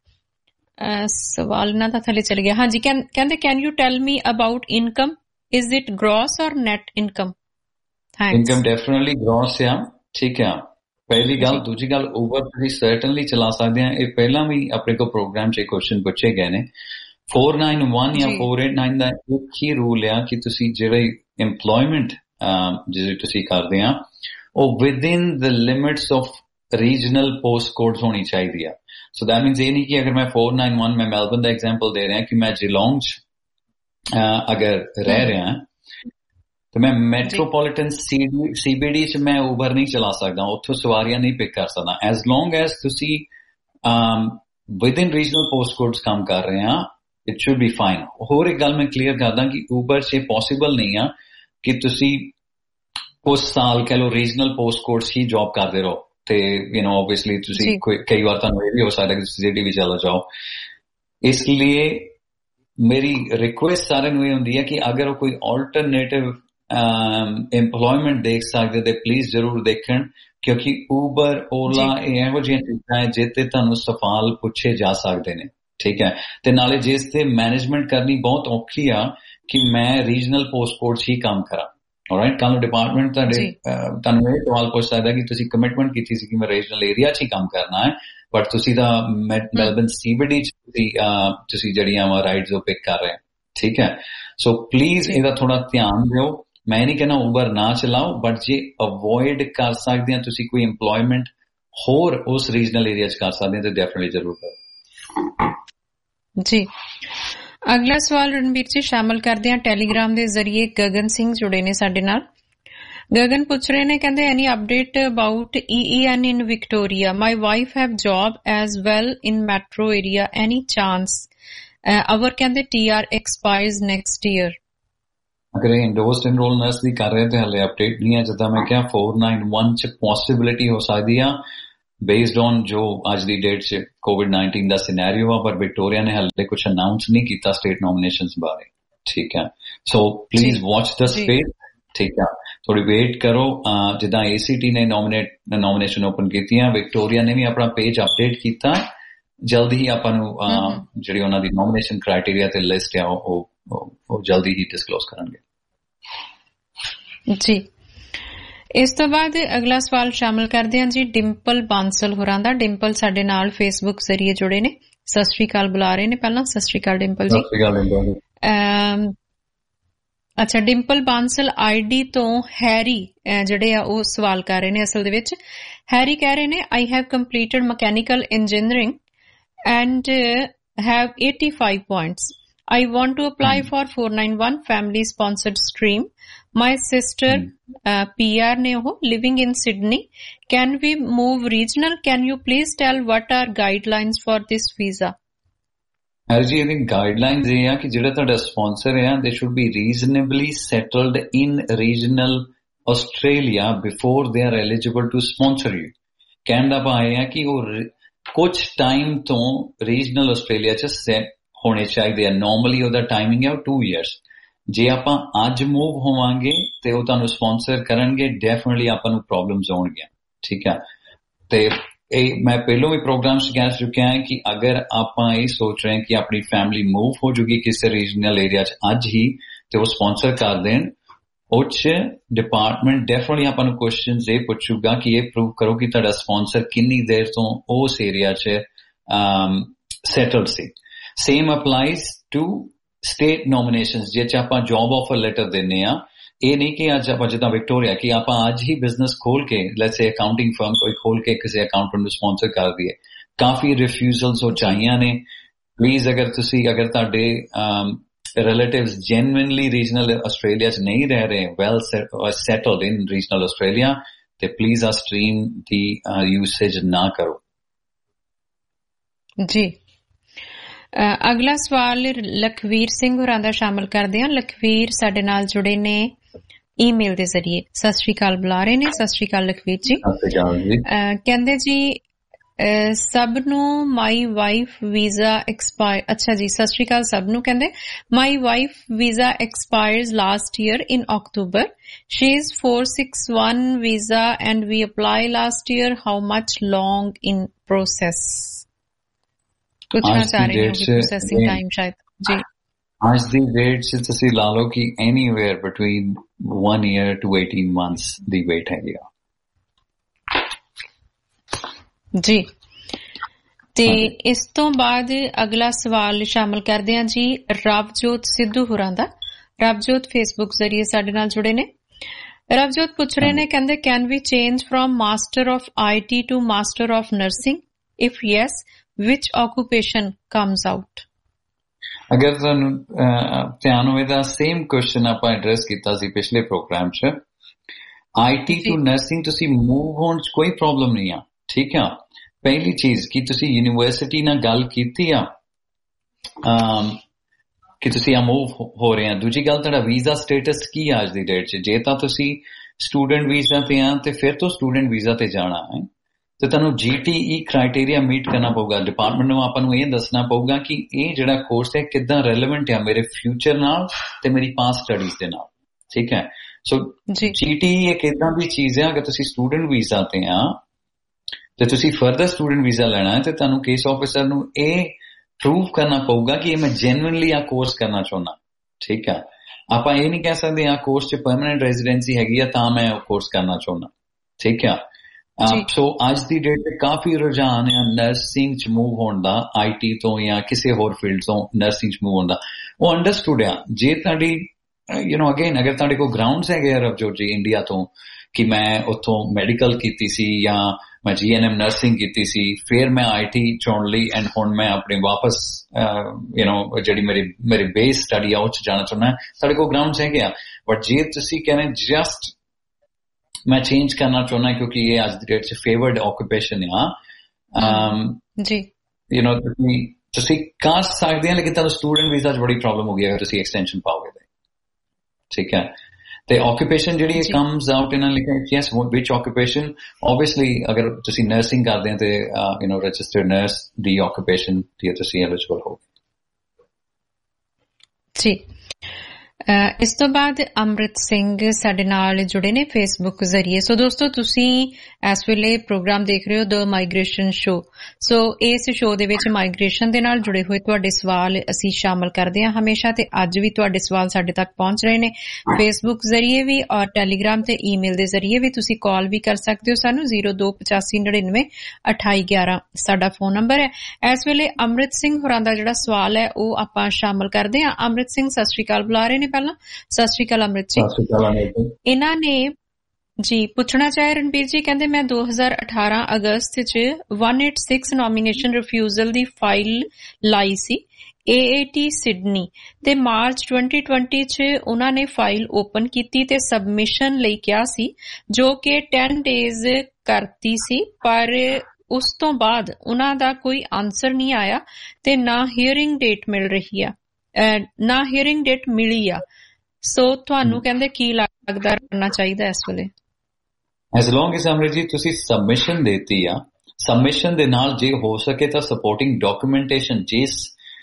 Speaker 1: ਸਵਾਲ ਇਹਨਾਂ ਦਾ ਥੱਲੇ ਚਲ ਗਿਆ, ਹਾਂਜੀ, ਕਹਿੰਦੇ can you tell me about income, is it gross or net income?
Speaker 2: Income definitely gross ਆ, ਠੀਕ ਆ, ਪਹਿਲੀ ਗੱਲ। ਦੂਜੀ ਗੱਲ, ਉਬਰ ਤੁਸੀਂ ਸਰਟਨਲੀ ਚਲਾ ਸਕਦੇ ਆ, ਇਹ ਪਹਿਲਾਂ ਵੀ ਆਪਣੇ ਕੋਲ ਪ੍ਰੋਗਰਾਮ 'ਚ ਕੁਐਸਚਨ ਪੁੱਛੇ ਗਏ ਨੇ। four ninety-one ਜਾਂ four eighty-nine ਦਾ ਇੱਕ ਹੀ ਰੂਲ ਆ ਕਿ ਤੁਸੀਂ ਜਿਹੜੇ ਇੰਪਲੋਇਮੈਂਟ ਜਿਹੜੇ ਤੁਸੀਂ ਕਰਦੇ ਆ ਉਹ within the limits of regional post codes ਹੋਣੀ ਚਾਹੀਦੀ ਆ। ਸੋ ਦੈਟ ਮੀਨਸ ਇਹ ਨਹੀਂ ਕਿ ਅਗਰ ਮੈਂ four ninety-one ਮੈਂ ਮੈਲਬਨ ਦਾ ਐਗਜ਼ਾਮਪਲ ਦੇ ਰਿਹਾ ਕਿ ਮੈਂ ਜਿਲੋਂਗ 'ਚ ਅਗਰ ਰਹਿ ਰਿਹਾ ਤੇ ਮੈਂ ਮੈਟਰੋਪੋਲੀਟਨ ਸੀਬੀਡੀ 'ਚ ਮੈਂ ਉਬਰ ਨਹੀਂ ਚਲਾ ਸਕਦਾ, ਉੱਥੋਂ ਸਵਾਰੀਆਂ ਨਹੀਂ ਪਿਕ ਕਰ ਸਕਦਾ। ਐਜ਼ ਲੌਂਗ ਐਜ਼ ਤੁਸੀਂ ਵਿਦਿਨ ਰੀਜਨਲ ਪੋਸਟ ਕੋਡਸ ਕੰਮ ਕਰ ਰਹੇ ਆ, ਇਟ ਸ਼ੁਡ ਬੀ ਫਾਈਨ। ਹੋਰ ਇੱਕ ਗੱਲ ਮੈਂ ਕਲੀਅਰ ਕਰਦਾ ਕਿ ਉਬਰ 'ਚ ਪੋਸੀਬਲ ਨਹੀਂ ਆ ਕਿ ਤੁਸੀਂ ਉਸ ਸਾਲ ਕਹਿ ਲਓ ਰੀਜਨਲ ਪੋਸਟ ਕੋਡਸ ਹੀ ਜੌਬ ਕਰਦੇ ਰਹੋ, ਤੇ ਯੂ ਨੋ ਓਬਵੀਅਸਲੀ ਤੁਸੀਂ ਕਈ ਵਾਰ ਤੁਹਾਨੂੰ ਇਹ ਵੀ ਹੋ ਸਕਦਾ ਕਿ ਤੁਸੀਂ ਸਿਟੀ ਵੀ ਚਲਾ ਜਾਓ। ਇਸ ਲਈ ਮੇਰੀ ਰਿਕੁਐਸਟ ਸਾਰਿਆਂ ਨੂੰ ਇਹ ਹੁੰਦੀ ਹੈ ਕਿ ਅਗਰ ਉਹ ਕੋਈ ਆਲਟਰਨੇਟਿਵ ਇੰਪਲੋਇਮੈਂਟ ਦੇਖ ਸਕਦੇ ਤੇ ਪਲੀਜ਼ ਜ਼ਰੂਰ ਦੇਖਣ, ਕਿਉਂਕਿ ਉਬਰ ਓਲਾ ਇਹ ਇਹੋ ਜਿਹੀਆਂ ਚੀਜ਼ਾਂ ਹੈ ਜਿੱਥੇ ਤੁਹਾਨੂੰ ਸਵਾਲ ਪੁੱਛੇ ਜਾ ਸਕਦੇ ਨੇ, ਠੀਕ ਹੈ। ਤੇ ਨਾਲੇ ਜਿਸ ਤੇ ਮੈਨੇਜਮੈਂਟ ਕਰਨੀ ਬਹੁਤ ਔਖੀ ਆ ਕਿ ਮੈਂ ਰੀਜਨਲ ਪੋਸਟ ਕੋਡਸ ਹੀ ਕੰਮ ਕਰਾਂ, ਰਾਈਟ। ਕੱਲ ਨੂੰ ਡਿਪਾਰਟਮੈਂਟ ਤੁਹਾਡੇ ਤੁਹਾਨੂੰ ਇਹ ਸਵਾਲ ਪੁੱਛ ਸਕਦਾ ਕਿ ਤੁਸੀਂ ਕਮਿਟਮੈਂਟ ਕੀਤੀ ਸੀ ਕਿ ਮੈਂ ਰੀਜਨਲ ਏਰੀਆ 'ਚ ਹੀ ਕੰਮ ਕਰਨਾ ਹੈ, ਬਟ ਤੁਸੀਂ ਤਾਂ ਮੈਲਬਨ ਸੀਬੀਡੀ 'ਚ ਤੁਸੀਂ ਜਿਹੜੀਆਂ ਵਾ ਰਾਈਡਸ ਉਹ ਪਿਕ ਕਰ ਰਹੇ, ਠੀਕ ਹੈ। ਸੋ ਪਲੀਜ਼ ਇਹਦਾ ਥੋੜਾ ਧਿਆਨ ਦਿਓ। ਮੈਂ ਨਹੀਂ ਕਹਿੰਦਾ ਉਬਰ ਨਾ ਚਲਾਓ, ਬਟ ਜੇ ਅਵੋਇਡ ਕਰ ਸਕਦੇ ਆ ਤੁਸੀਂ ਕੋਈ ਇੰਪਲੋਇਮੈਂਟ ਹੋਰ ਉਸ ਰੀਜਨਲ ਏਰੀਆ 'ਚ ਕਰ ਸਕਦੇ ਆ ਤਾਂ ਡੈਫੀਨਿਟਲੀ ਜ਼ਰੂਰ ਕਰੋ
Speaker 1: ਜੀ। ਅਗਲਾ ਸਵਾਲ ਰਣਬੀਰ ਜੀ ਸ਼ਾਮਲ ਕਰਦੇ ਆ ਟੈਲੀਗ੍ਰਾਮ ਦੇ ਜ਼ਰੀਏ। ਗਗਨ ਸਿੰਘ ਜੁੜੇ ਨੇ ਸਾਡੇ ਨਾਲ। ਗਗਨ ਪੁੱਛ ਰਹੇ ਨੇ, ਕਹਿੰਦੇ any update about E E N in Victoria? My wife have job as well in metro area. Any chance? Uh, our ਕਹਿੰਦੇ T R expires next year.
Speaker 2: ਅਗਰ ਇਹ ਇੰਡੋਸਡ ਇਨਰੋਲ ਨਰਸ ਦੀ ਕਰ ਰਹੇ ਤੇ ਹਲੇ ਅਪਡੇਟ ਨਹੀਂ ਹੈ। ਜਿੱਦਾਂ ਮੈਂ ਕਿਹਾ four ninety-one 'ਚ ਪੋਸੀਬਿਲਿਟੀ ਹੋ ਸਕਦੀ ਆ ਬੇਸਡ ਔਨ ਜੋ ਅੱਜ ਦੀ ਡੇਟ 'ਚ ਕੋਵਿਡ ਨਾਈਨਟੀਨ ਦਾ ਸਿਨੈਰੀਓ ਆ, ਪਰ ਵਿਕਟੋਰੀਆ ਨੇ ਹਲੇ ਕੁਝ ਅਨਾਊਂਸ ਨਹੀਂ ਕੀਤਾ ਸਟੇਟ ਨੋਮੀਨੇਸ਼ਨਸ ਬਾਰੇ, ਠੀਕ ਹੈ। So please watch the space, ਠੀਕ ਆ। ਥੋੜੀ ਵੇਟ ਕਰੋ। ਜਿੱਦਾਂ A C T ਨੇ ਨੋਮੀਨੇਟ ਨੋਮੀਨੇਸ਼ਨ ਓਪਨ ਕੀਤੀਆਂ, ਵਿਕਟੋਰੀਆ ਨੇ ਵੀ ਆਪਣਾ ਪੇਜ ਅਪਡੇਟ ਕੀਤਾ। ਜਲਦੀ ਹੀ ਆਪਾਂ ਨੂੰ ਜਿਹੜੀ ਉਹਨਾਂ ਦੀ ਨੋਮੀਨੇਸ਼ਨ ਕ੍ਰਾਈਟੇਰੀਆ ਤੇ ਲਿਸਟ ਆ ਉਹ ਉਹ ਜਲਦੀ ਹੀ ਡਿਸਕਲੋਜ਼ ਕਰਨਗੇ
Speaker 1: ਜੀ। ਇਸ ਤੋਂ ਬਾਅਦ ਅਗਲਾ ਸਵਾਲ ਸ਼ਾਮਲ ਕਰਦੇ ਹਾਂ ਜੀ ਡਿੰਪਲ ਬਾਂਸਲ ਹੋਰਾਂ ਦਾ। ਡਿੰਪਲ ਸਾਡੇ ਨਾਲ ਫੇਸਬੁੱਕ ਜ਼ਰੀਏ ਜੁੜੇ ਨੇ। ਸਤਿ ਸ਼੍ਰੀ ਅਕਾਲ ਬੁਲਾ ਰਹੇ ਨੇ ਪਹਿਲਾਂ। ਸਤਿ ਸ਼੍ਰੀ ਅਕਾਲ ਡਿੰਪਲ ਜੀ। ਅੱਛਾ, ਡਿੰਪਲ ਬਾਂਸਲ ਆਈ ਡੀ ਤੋਂ ਹੈਰੀ ਜਿਹੜੇ ਆ ਉਹ ਸਵਾਲ ਕਰ ਰਹੇ ਨੇ। ਅਸਲ ਦੇ ਵਿੱਚ ਹੈਰੀ ਕਹਿ ਰਹੇ ਨੇ, I have completed mechanical engineering and uh, have eighty-five points. I want to apply mm. for four ninety-one family sponsored stream. My sister mm. uh, P R ne ho living in Sydney. Can we move regional? Can you please tell what are guidelines for this visa?
Speaker 2: Actually, I think guidelines ਇਹ ਆ ਕਿ ਜਿਹੜਾ ਤੁਹਾਡਾ sponsor ਹੈ they should be reasonably settled in regional Australia before they are eligible to sponsor you. ਕਹਿਣ ਦਾ ਭਾਵ ਇਹ ਆ ਕਿ ਉਹ ਕੁਝ ਟਾਈਮ ਤੋਂ ਰੀਜਨਲ ਆਸਟ੍ਰੇਲੀਆ 'ਚ ਸੈਟ ਹੋਣੇ ਚਾਹੀਦੇ ਆ। ਨੋਰਮਲੀ ਉਹਦਾ ਟਾਈਮਿੰਗ ਹੈ ਟੂ ਈਅਰਸ। ਜੇ ਆਪਾਂ ਅੱਜ ਮੂਵ ਹੋਵਾਂਗੇ ਤੇ ਉਹ ਤੁਹਾਨੂੰ ਸਪਾਂਸਰ ਕਰਨਗੇ, ਡੈਫੀਨਿਟਲੀ ਆਪਾਂ ਨੂੰ ਪ੍ਰੋਬਲਮਸ ਆਉਣਗੀਆਂ, ਠੀਕ ਹੈ। ਤੇ ਇਹ ਮੈਂ ਪਹਿਲੋਂ ਵੀ ਪ੍ਰੋਗਰਾਮ 'ਚ ਕਹਿ ਚੁੱਕਿਆ ਹਾਂ ਕਿ ਅਗਰ ਆਪਾਂ ਇਹ ਸੋਚ ਰਹੇ ਹਾਂ ਕਿ ਆਪਣੀ ਫੈਮਿਲੀ ਮੂਵ ਹੋ ਜੂਗੀ ਕਿਸੇ ਰੀਜਨਲ ਏਰੀਆ 'ਚ ਅੱਜ ਹੀ ਤੇ ਉਹ ਸਪਾਂਸਰ ਕਰ ਦੇਣ, ਉਹ 'ਚ ਡਿਪਾਰਟਮੈਂਟ ਡੈਫੀਨਿਟਲੀ ਆਪਾਂ ਨੂੰ ਕੁਐਸਚਨਸ ਇਹ ਪੁੱਛੂਗਾ ਕਿ ਇਹ ਪ੍ਰੂਵ ਕਰੋ ਕਿ ਤੁਹਾਡਾ ਸਪਾਂਸਰ ਕਿੰਨੀ ਦੇਰ ਤੋਂ ਉਸ ਏਰੀਆ 'ਚ ਸੈਟਲਡ ਸੀ। Same applies to state nominations. ਜੇ 'ਚ ਆਪਾਂ ਜੌਬ ਆਫਰ ਲੈਟਰ ਦਿੰਦੇ ਆ, ਇਹ ਨਹੀਂ ਕਿ ਅੱਜ ਆਪਾਂ ਜਿੱਦਾਂ ਵਿਕਟੋਰੀਆ ਕਿ ਆਪਾਂ ਅੱਜ ਹੀ ਬਿਜ਼ਨਸ ਖੋਲ ਕੇ ਲੈਟਸ ਸੇ ਅਕਾਊਂਟਿੰਗ ਫਰਮ ਕੋਈ ਖੋਲ ਕੇ ਕਿਸੇ ਅਕਾਊਂਟੈਂਟ ਨੂੰ ਸਪਾਂਸਰ ਕਰ ਦਈਏ। ਕਾਫੀ ਰਿਫਿਊਜ਼ਲਸ ਹੋ ਚਾਹੀਆਂ ਨੇ। ਪਲੀਜ਼ ਅਗਰ ਤੁਸੀਂ ਅਗਰ ਤੁਹਾਡੇ relatives genuinely regional Australia 'ਚ ਨਹੀਂ ਰਹਿ ਰਹੇ, well settled in regional Australia, ਤੇ please ਆ stream ਦੀ usage ਨਾ ਕਰੋ ਜੀ। ਅਗਲਾ ਸਵਾਲ ਲਖਵੀਰ ਸਿੰਘ ਹੋਰਾਂ ਦਾ ਸ਼ਾਮਲ ਕਰਦੇ ਹਾਂ। ਲਖਵੀਰ ਸਾਡੇ ਨਾਲ ਜੁੜੇ ਨੇ ਈਮੇਲ ਦੇ ਜ਼ਰੀਏ। ਸਤਿ ਸ਼੍ਰੀ ਅਕਾਲ ਬੁਲਾ ਰਹੇ ਨੇ। ਸਤਿ ਸ਼੍ਰੀ ਅਕਾਲ ਲਖਵੀਰ ਜੀ। ਕਹਿੰਦੇ ਜੀ ਸਭ ਨੂੰ ਮਾਈ ਵਾਈਫ ਵੀਜ਼ਾ ਐਕਸਪਾਇਰ। ਅੱਛਾ ਜੀ, ਸਤਿ ਸ਼੍ਰੀ ਅਕਾਲ ਸਭ ਨੂੰ। ਕਹਿੰਦੇ my wife visa expires last year in ਅਕਤੂਬਰ। She is four sixty-one visa and we apply last year. How much long in process? ਪੁੱਛਣਾ ਚਾਹ ਰਹੇ ਹੋ ਪ੍ਰੋਸੈਸਿੰਗ ਟਾਈਮ ਸ਼ਾਇਦ ਜੀ। ਅੱਜ ਦੀ ਡੇਟ 'ਚ ਤੁਸੀਂ ਲਾ ਲਓ ਕਿ anywhere between one year to eighteen months ਦੀ ਵੇਟ ਹੈਗੀ ਆ ਜੀ। ਤੇ ਇਸ ਤੋਂ ਬਾਅਦ ਅਗਲਾ ਸਵਾਲ ਸ਼ਾਮਲ ਕਰਦੇ ਹਾਂ ਜੀ ਰਵਜੋਤ ਸਿੱਧੂ ਹੋਰਾਂ ਦਾ। ਰਵਜੋਤ ਫੇਸਬੁੱਕ ਜ਼ਰੀਏ ਸਾਡੇ ਨਾਲ ਜੁੜੇ ਨੇ। ਰਵਜੋਤ ਪੁੱਛ ਰਹੇ ਨੇ, ਕਹਿੰਦੇ can we change from master of I T to master of nursing? If yes, which occupation comes out? ਅਗਰ ਤੁਹਾਨੂੰ ਧਿਆਨ ਹੋਵੇ ਤਾਂ ਸੇਮ ਕੁਐਸਚਨ ਆਪਾਂ ਐਡਰੈਸ ਕੀਤਾ ਸੀ ਪਿਛਲੇ ਪ੍ਰੋਗਰਾਮ 'ਚ। ਆਈ ਟੀ ਟੂ ਨਰਸਿੰਗ ਤੁਸੀਂ ਮੂਵ ਹੋਣ 'ਚ ਕੋਈ ਪ੍ਰੋਬਲਮ ਨਹੀਂ ਆ, ਠੀਕ ਆ। ਪਹਿਲੀ ਚੀਜ਼ ਕਿ ਤੁਸੀਂ ਯੂਨੀਵਰਸਿਟੀ ਨਾਲ ਗੱਲ ਕੀਤੀ ਆ ਕਿ ਤੁਸੀਂ ਆ ਮੂਵ ਹੋ ਰਹੇ ਆ। ਦੂਜੀ ਗੱਲ, ਤੁਹਾਡਾ ਵੀਜ਼ਾ ਸਟੇਟਸ ਕੀ ਆ ਅੱਜ ਦੀ ਡੇਟ 'ਚ? ਜੇ ਤਾਂ ਤੁਸੀਂ ਸਟੂਡੈਂਟ ਵੀਜ਼ਾ ਤੇ ਆ ਤੇ ਫਿਰ ਤੋਂ ਸਟੂਡੈਂਟ ਵੀਜ਼ਾ ਤੇ ਜਾਣਾ ਹੈ ਤੇ ਤੁਹਾਨੂੰ G T E criteria meat ਕਰਨਾ ਪਊਗਾ। ਡਿਪਾਰਟਮੈਂਟ ਨੂੰ ਆਪਾਂ ਨੂੰ ਇਹ ਦੱਸਣਾ ਪਊਗਾ ਕਿ ਇਹ ਜਿਹੜਾ ਕੋਰਸ ਹੈ ਕਿੱਦਾਂ ਰੈਲੇਵੈਂਟ ਆ ਮੇਰੇ ਫਿਊਚਰ ਨਾਲ ਤੇ ਮੇਰੀ ਪਾਸਟ ਸਟੱਡੀਜ਼ ਦੇ ਨਾਲ, ਠੀਕ ਹੈ। ਸੋ ਜੀ ਟੀ ਈ ਇੱਕ ਏਦਾਂ ਦੀ ਚੀਜ਼ ਹੈ, ਅਗਰ ਤੁਸੀਂ ਸਟੂਡੈਂਟ ਵੀਜ਼ਾ ਤੇ ਆ ਤੇ ਤੁਸੀਂ ਫਰਦਰ ਸਟੂਡੈਂਟ ਵੀਜ਼ਾ ਲੈਣਾ ਹੈ ਤੇ ਤੁਹਾਨੂੰ ਕੇਸ ਆਫਿਸਰ ਨੂੰ ਇਹ ਪ੍ਰੂਵ ਕਰਨਾ ਪਊਗਾ ਕਿ ਇਹ ਮੈਂ ਜੈਨੂਇਨਲੀ ਆ ਕੋਰਸ ਕਰਨਾ ਚਾਹੁੰਦਾ, ਠੀਕ ਹੈ। ਆਪਾਂ ਇਹ ਨਹੀਂ ਕਹਿ ਸਕਦੇ ਆ ਕੋਰਸ 'ਚ ਪਰਮਾਨੈਂਟ ਰੈਜ਼ੀਡੈਂਸੀ ਹੈਗੀ ਆ ਤਾਂ ਮੈਂ ਉਹ ਕੋਰਸ ਕਰਨਾ ਚਾਹੁੰਦਾ, ਠੀਕ ਆ। ਸੋ ਅੱਜ ਦੀ ਡੇਟ ਤੇ ਕਾਫੀ ਰੁਝਾਨ ਆ ਨਰਸਿੰਗ 'ਚ ਮੂਵ ਹੋਣ ਦਾ, ਆਈ ਟੀ ਤੋਂ ਜਾਂ ਕਿਸੇ ਹੋਰ ਫੀਲਡ ਤੋਂ ਨਰਸਿੰਗ 'ਚ ਮੂਵ ਹੋਣ ਦਾ। ਉਹ ਅੰਡਰਸਟੂਡ ਆ। ਜੇ ਤੁਹਾਡੀ ਯੂ ਨੋ ਅਗੇਨ ਅਗਰ ਤੁਹਾਡੇ ਕੋਲ ਗਰਾਊਂਡਸ ਹੈਗੇ ਰਵਜੋਤ ਜੀ ਇੰਡੀਆ ਤੋਂ ਕਿ ਮੈਂ ਉੱਥੋਂ ਮੈਡੀਕਲ ਕੀਤੀ ਸੀ ਜਾਂ ਮੈਂ ਜੀ ਐਨ ਐਮ ਨਰਸਿੰਗ ਕੀਤੀ ਸੀ, ਫਿਰ ਮੈਂ ਆਈ ਟੀ ਚੁਣ ਲਈ ਐਂਡ ਹੁਣ ਮੈਂ ਆਪਣੇ ਵਾਪਸ ਯੂ ਨੋ ਜਿਹੜੀ ਮੇਰੀ ਮੇਰੀ ਬੇਸ ਸਟੱਡੀ ਆ ਉਹ 'ਚ ਜਾਣਾ ਚਾਹੁੰਦਾ, ਤੁਹਾਡੇ ਕੋਲ ਗਰਾਊਂਡਸ ਹੈਗੇ ਆ। ਬਟ ਜੇ ਤੁਸੀਂ ਕਹਿੰਦੇ ਜਸਟ ਮੈਂ ਚੇਂਜ ਕਰਨਾ ਚਾਹੁੰਦਾ ਕਿਉਂਕਿ ਇਹ ਅੱਜ ਦੀ ਡੇਟ 'ਚ ਫੇਵਰਡ ਆਕੂਪੇਸ਼ਨ ਆ,
Speaker 1: ਜੀ
Speaker 2: ਯੂ ਨੋ ਤੁਸੀਂ ਤੁਸੀਂ ਕਰ ਸਕਦੇ ਆ, ਲੇਕਿਨ ਤੁਹਾਨੂੰ ਸਟੂਡੈਂਟ ਵੀਜ਼ਾ 'ਚ ਬੜੀ ਪ੍ਰੋਬਲਮ ਹੋ ਗਈ ਅਗਰ ਤੁਸੀਂ ਐਕਸਟੈਂਸ਼ਨ ਪਾਓਗੇ, ਠੀਕ ਹੈ। ਤੇ ਆਕੂਪੇਸ਼ਨ ਜਿਹੜੀ ਕਮਸ ਆਊਟ ਇਹਨਾਂ ਲਿਖਿਆ ਯੈਸ ਵਿਚ ਆਕੂਪੇਸ਼ਨ, ਓਬਵੀਅਸਲੀ ਅਗਰ ਤੁਸੀਂ ਨਰਸਿੰਗ ਕਰਦੇ ਹੋ ਤੇ ਯੂ ਨੋ ਰਜਿਸਟਰਡ ਨਰਸ ਦੀ ਆਕੂਪੇਸ਼ਨ ਦੀ ਤੁਸੀਂ ਐਲੀਜੀਬਲ ਹੋ।
Speaker 1: ਜੀ ਇਸ ਤੋਂ ਬਾਅਦ ਅੰਮ੍ਰਿਤ ਸਿੰਘ ਸਾਡੇ ਨਾਲ ਜੁੜੇ ਨੇ ਫੇਸਬੁੱਕ ਜ਼ਰੀਏ। ਸੋ ਦੋਸਤੋ ਤੁਸੀਂ ਇਸ ਵੇਲੇ ਪ੍ਰੋਗਰਾਮ ਦੇਖ ਰਹੇ ਹੋ ਦ ਮਾਈਗ੍ਰੇਸ਼ਨ ਸ਼ੋ। ਸੋ ਇਸ ਸ਼ੋ ਦੇ ਵਿੱਚ ਮਾਈਗ੍ਰੇਸ਼ਨ ਦੇ ਨਾਲ ਜੁੜੇ ਹੋਏ ਤੁਹਾਡੇ ਸਵਾਲ ਅਸੀਂ ਸ਼ਾਮਲ ਕਰਦੇ ਹਾਂ ਹਮੇਸ਼ਾ, ਤੇ ਅੱਜ ਵੀ ਤੁਹਾਡੇ ਸਵਾਲ ਸਾਡੇ ਤੱਕ ਪਹੁੰਚ ਰਹੇ ਨੇ ਫੇਸਬੁੱਕ ਜ਼ਰੀਏ ਵੀ ਔਰ ਟੈਲੀਗ੍ਰਾਮ ਤੇ ਈਮੇਲ ਦੇ ਜ਼ਰੀਏ ਵੀ। ਤੁਸੀਂ ਕਾਲ ਵੀ ਕਰ ਸਕਦੇ ਹੋ ਸਾਨੂੰ ਜ਼ੀਰੋ ਦੋ ਪਚਾਸੀ ਨੜਿਨਵੇਂ ਅਠਾਈ ਗਿਆਰਾਂ ਸਾਡਾ ਫੋਨ ਨੰਬਰ ਹੈ। ਇਸ ਵੇਲੇ ਅੰਮ੍ਰਿਤ ਸਿੰਘ ਹੋਰਾਂ ਦਾ ਜਿਹੜਾ ਸਵਾਲ ਹੈ ਉਹ ਆਪਾਂ ਸ਼ਾਮਲ ਕਰਦੇ ਹਾਂ। ਅੰਮ੍ਰਿਤ ਸਿੰਘ ਸਤਿ ਸ਼੍ਰੀ ਅਕਾਲ ਬੁਲਾ ਰਹੇ ਨੇ ਪਹਿਲਾਂ। ਸਤਿ ਸ਼੍ਰੀ ਅਕਾਲ ਅੰਮ੍ਰਿਤ ਜੀ। ਇਹਨਾਂ ਨੇ ਜੀ ਪੁੱਛਣਾ ਚਾਹੇ ਰਣਬੀਰ ਜੀ, ਕਹਿੰਦੇ ਮੈਂ ਦੋ ਹਜ਼ਾਰ ਅਠਾਰਾਂ ਅਗਸਤ ਚ ਇੱਕ ਸੌ ਛਿਆਸੀ ਨੋਮੀਨੇਸ਼ਨ ਰਿਫਿਊਜ਼ਲ ਦੀ ਫਾਈਲ ਲਾਈ ਸੀ ਏ ਏ ਟੀ ਸਿਡਨੀ, ਤੇ ਮਾਰਚ twenty twenty ਚ ਉਹਨਾਂ ਨੇ ਫਾਈਲ ਓਪਨ ਕੀਤੀ ਤੇ ਸਬਮਿਸ਼ਨ ਲਈ ਕਿਹਾ ਸੀ ਜੋ ਕਿ ਦਸ ਡੇਜ਼ ਕਰਤੀ ਸੀ, ਪਰ ਉਸ ਤੋਂ ਬਾਅਦ ਉਹਨਾਂ ਦਾ ਕੋਈ ਆਨਸਰ ਨਹੀਂ ਆਇਆ ਤੇ ਨਾ ਹੀਅਰਿੰਗ ਡੇਟ ਮਿਲ ਰਹੀ ਆ ਨਾ ਹੀਅਰਿੰਗ ਡੇਟ ਮਿਲੀ ਆ। ਸੋ ਤੁਹਾਨੂੰ ਕਹਿੰਦੇ ਕੀ ਲੱਗਦਾ ਕਰਨਾ ਚਾਹੀਦਾ ਇਸ ਵੇਲੇ?
Speaker 2: ਐਸ ਲੌਂਗ ਐਸ ਅਮਰਿਤ ਜੀ ਤੁਸੀਂ ਸਬਮਿਸ਼ਨ ਦੇਤੀ ਆ, ਸਬਮਿਸ਼ਨ ਦੇ ਨਾਲ ਜੇ ਹੋ ਸਕੇ ਤਾਂ ਸਪੋਰਟਿੰਗ ਡਾਕੂਮੈਂਟੇਸ਼ਨ ਜਿਸ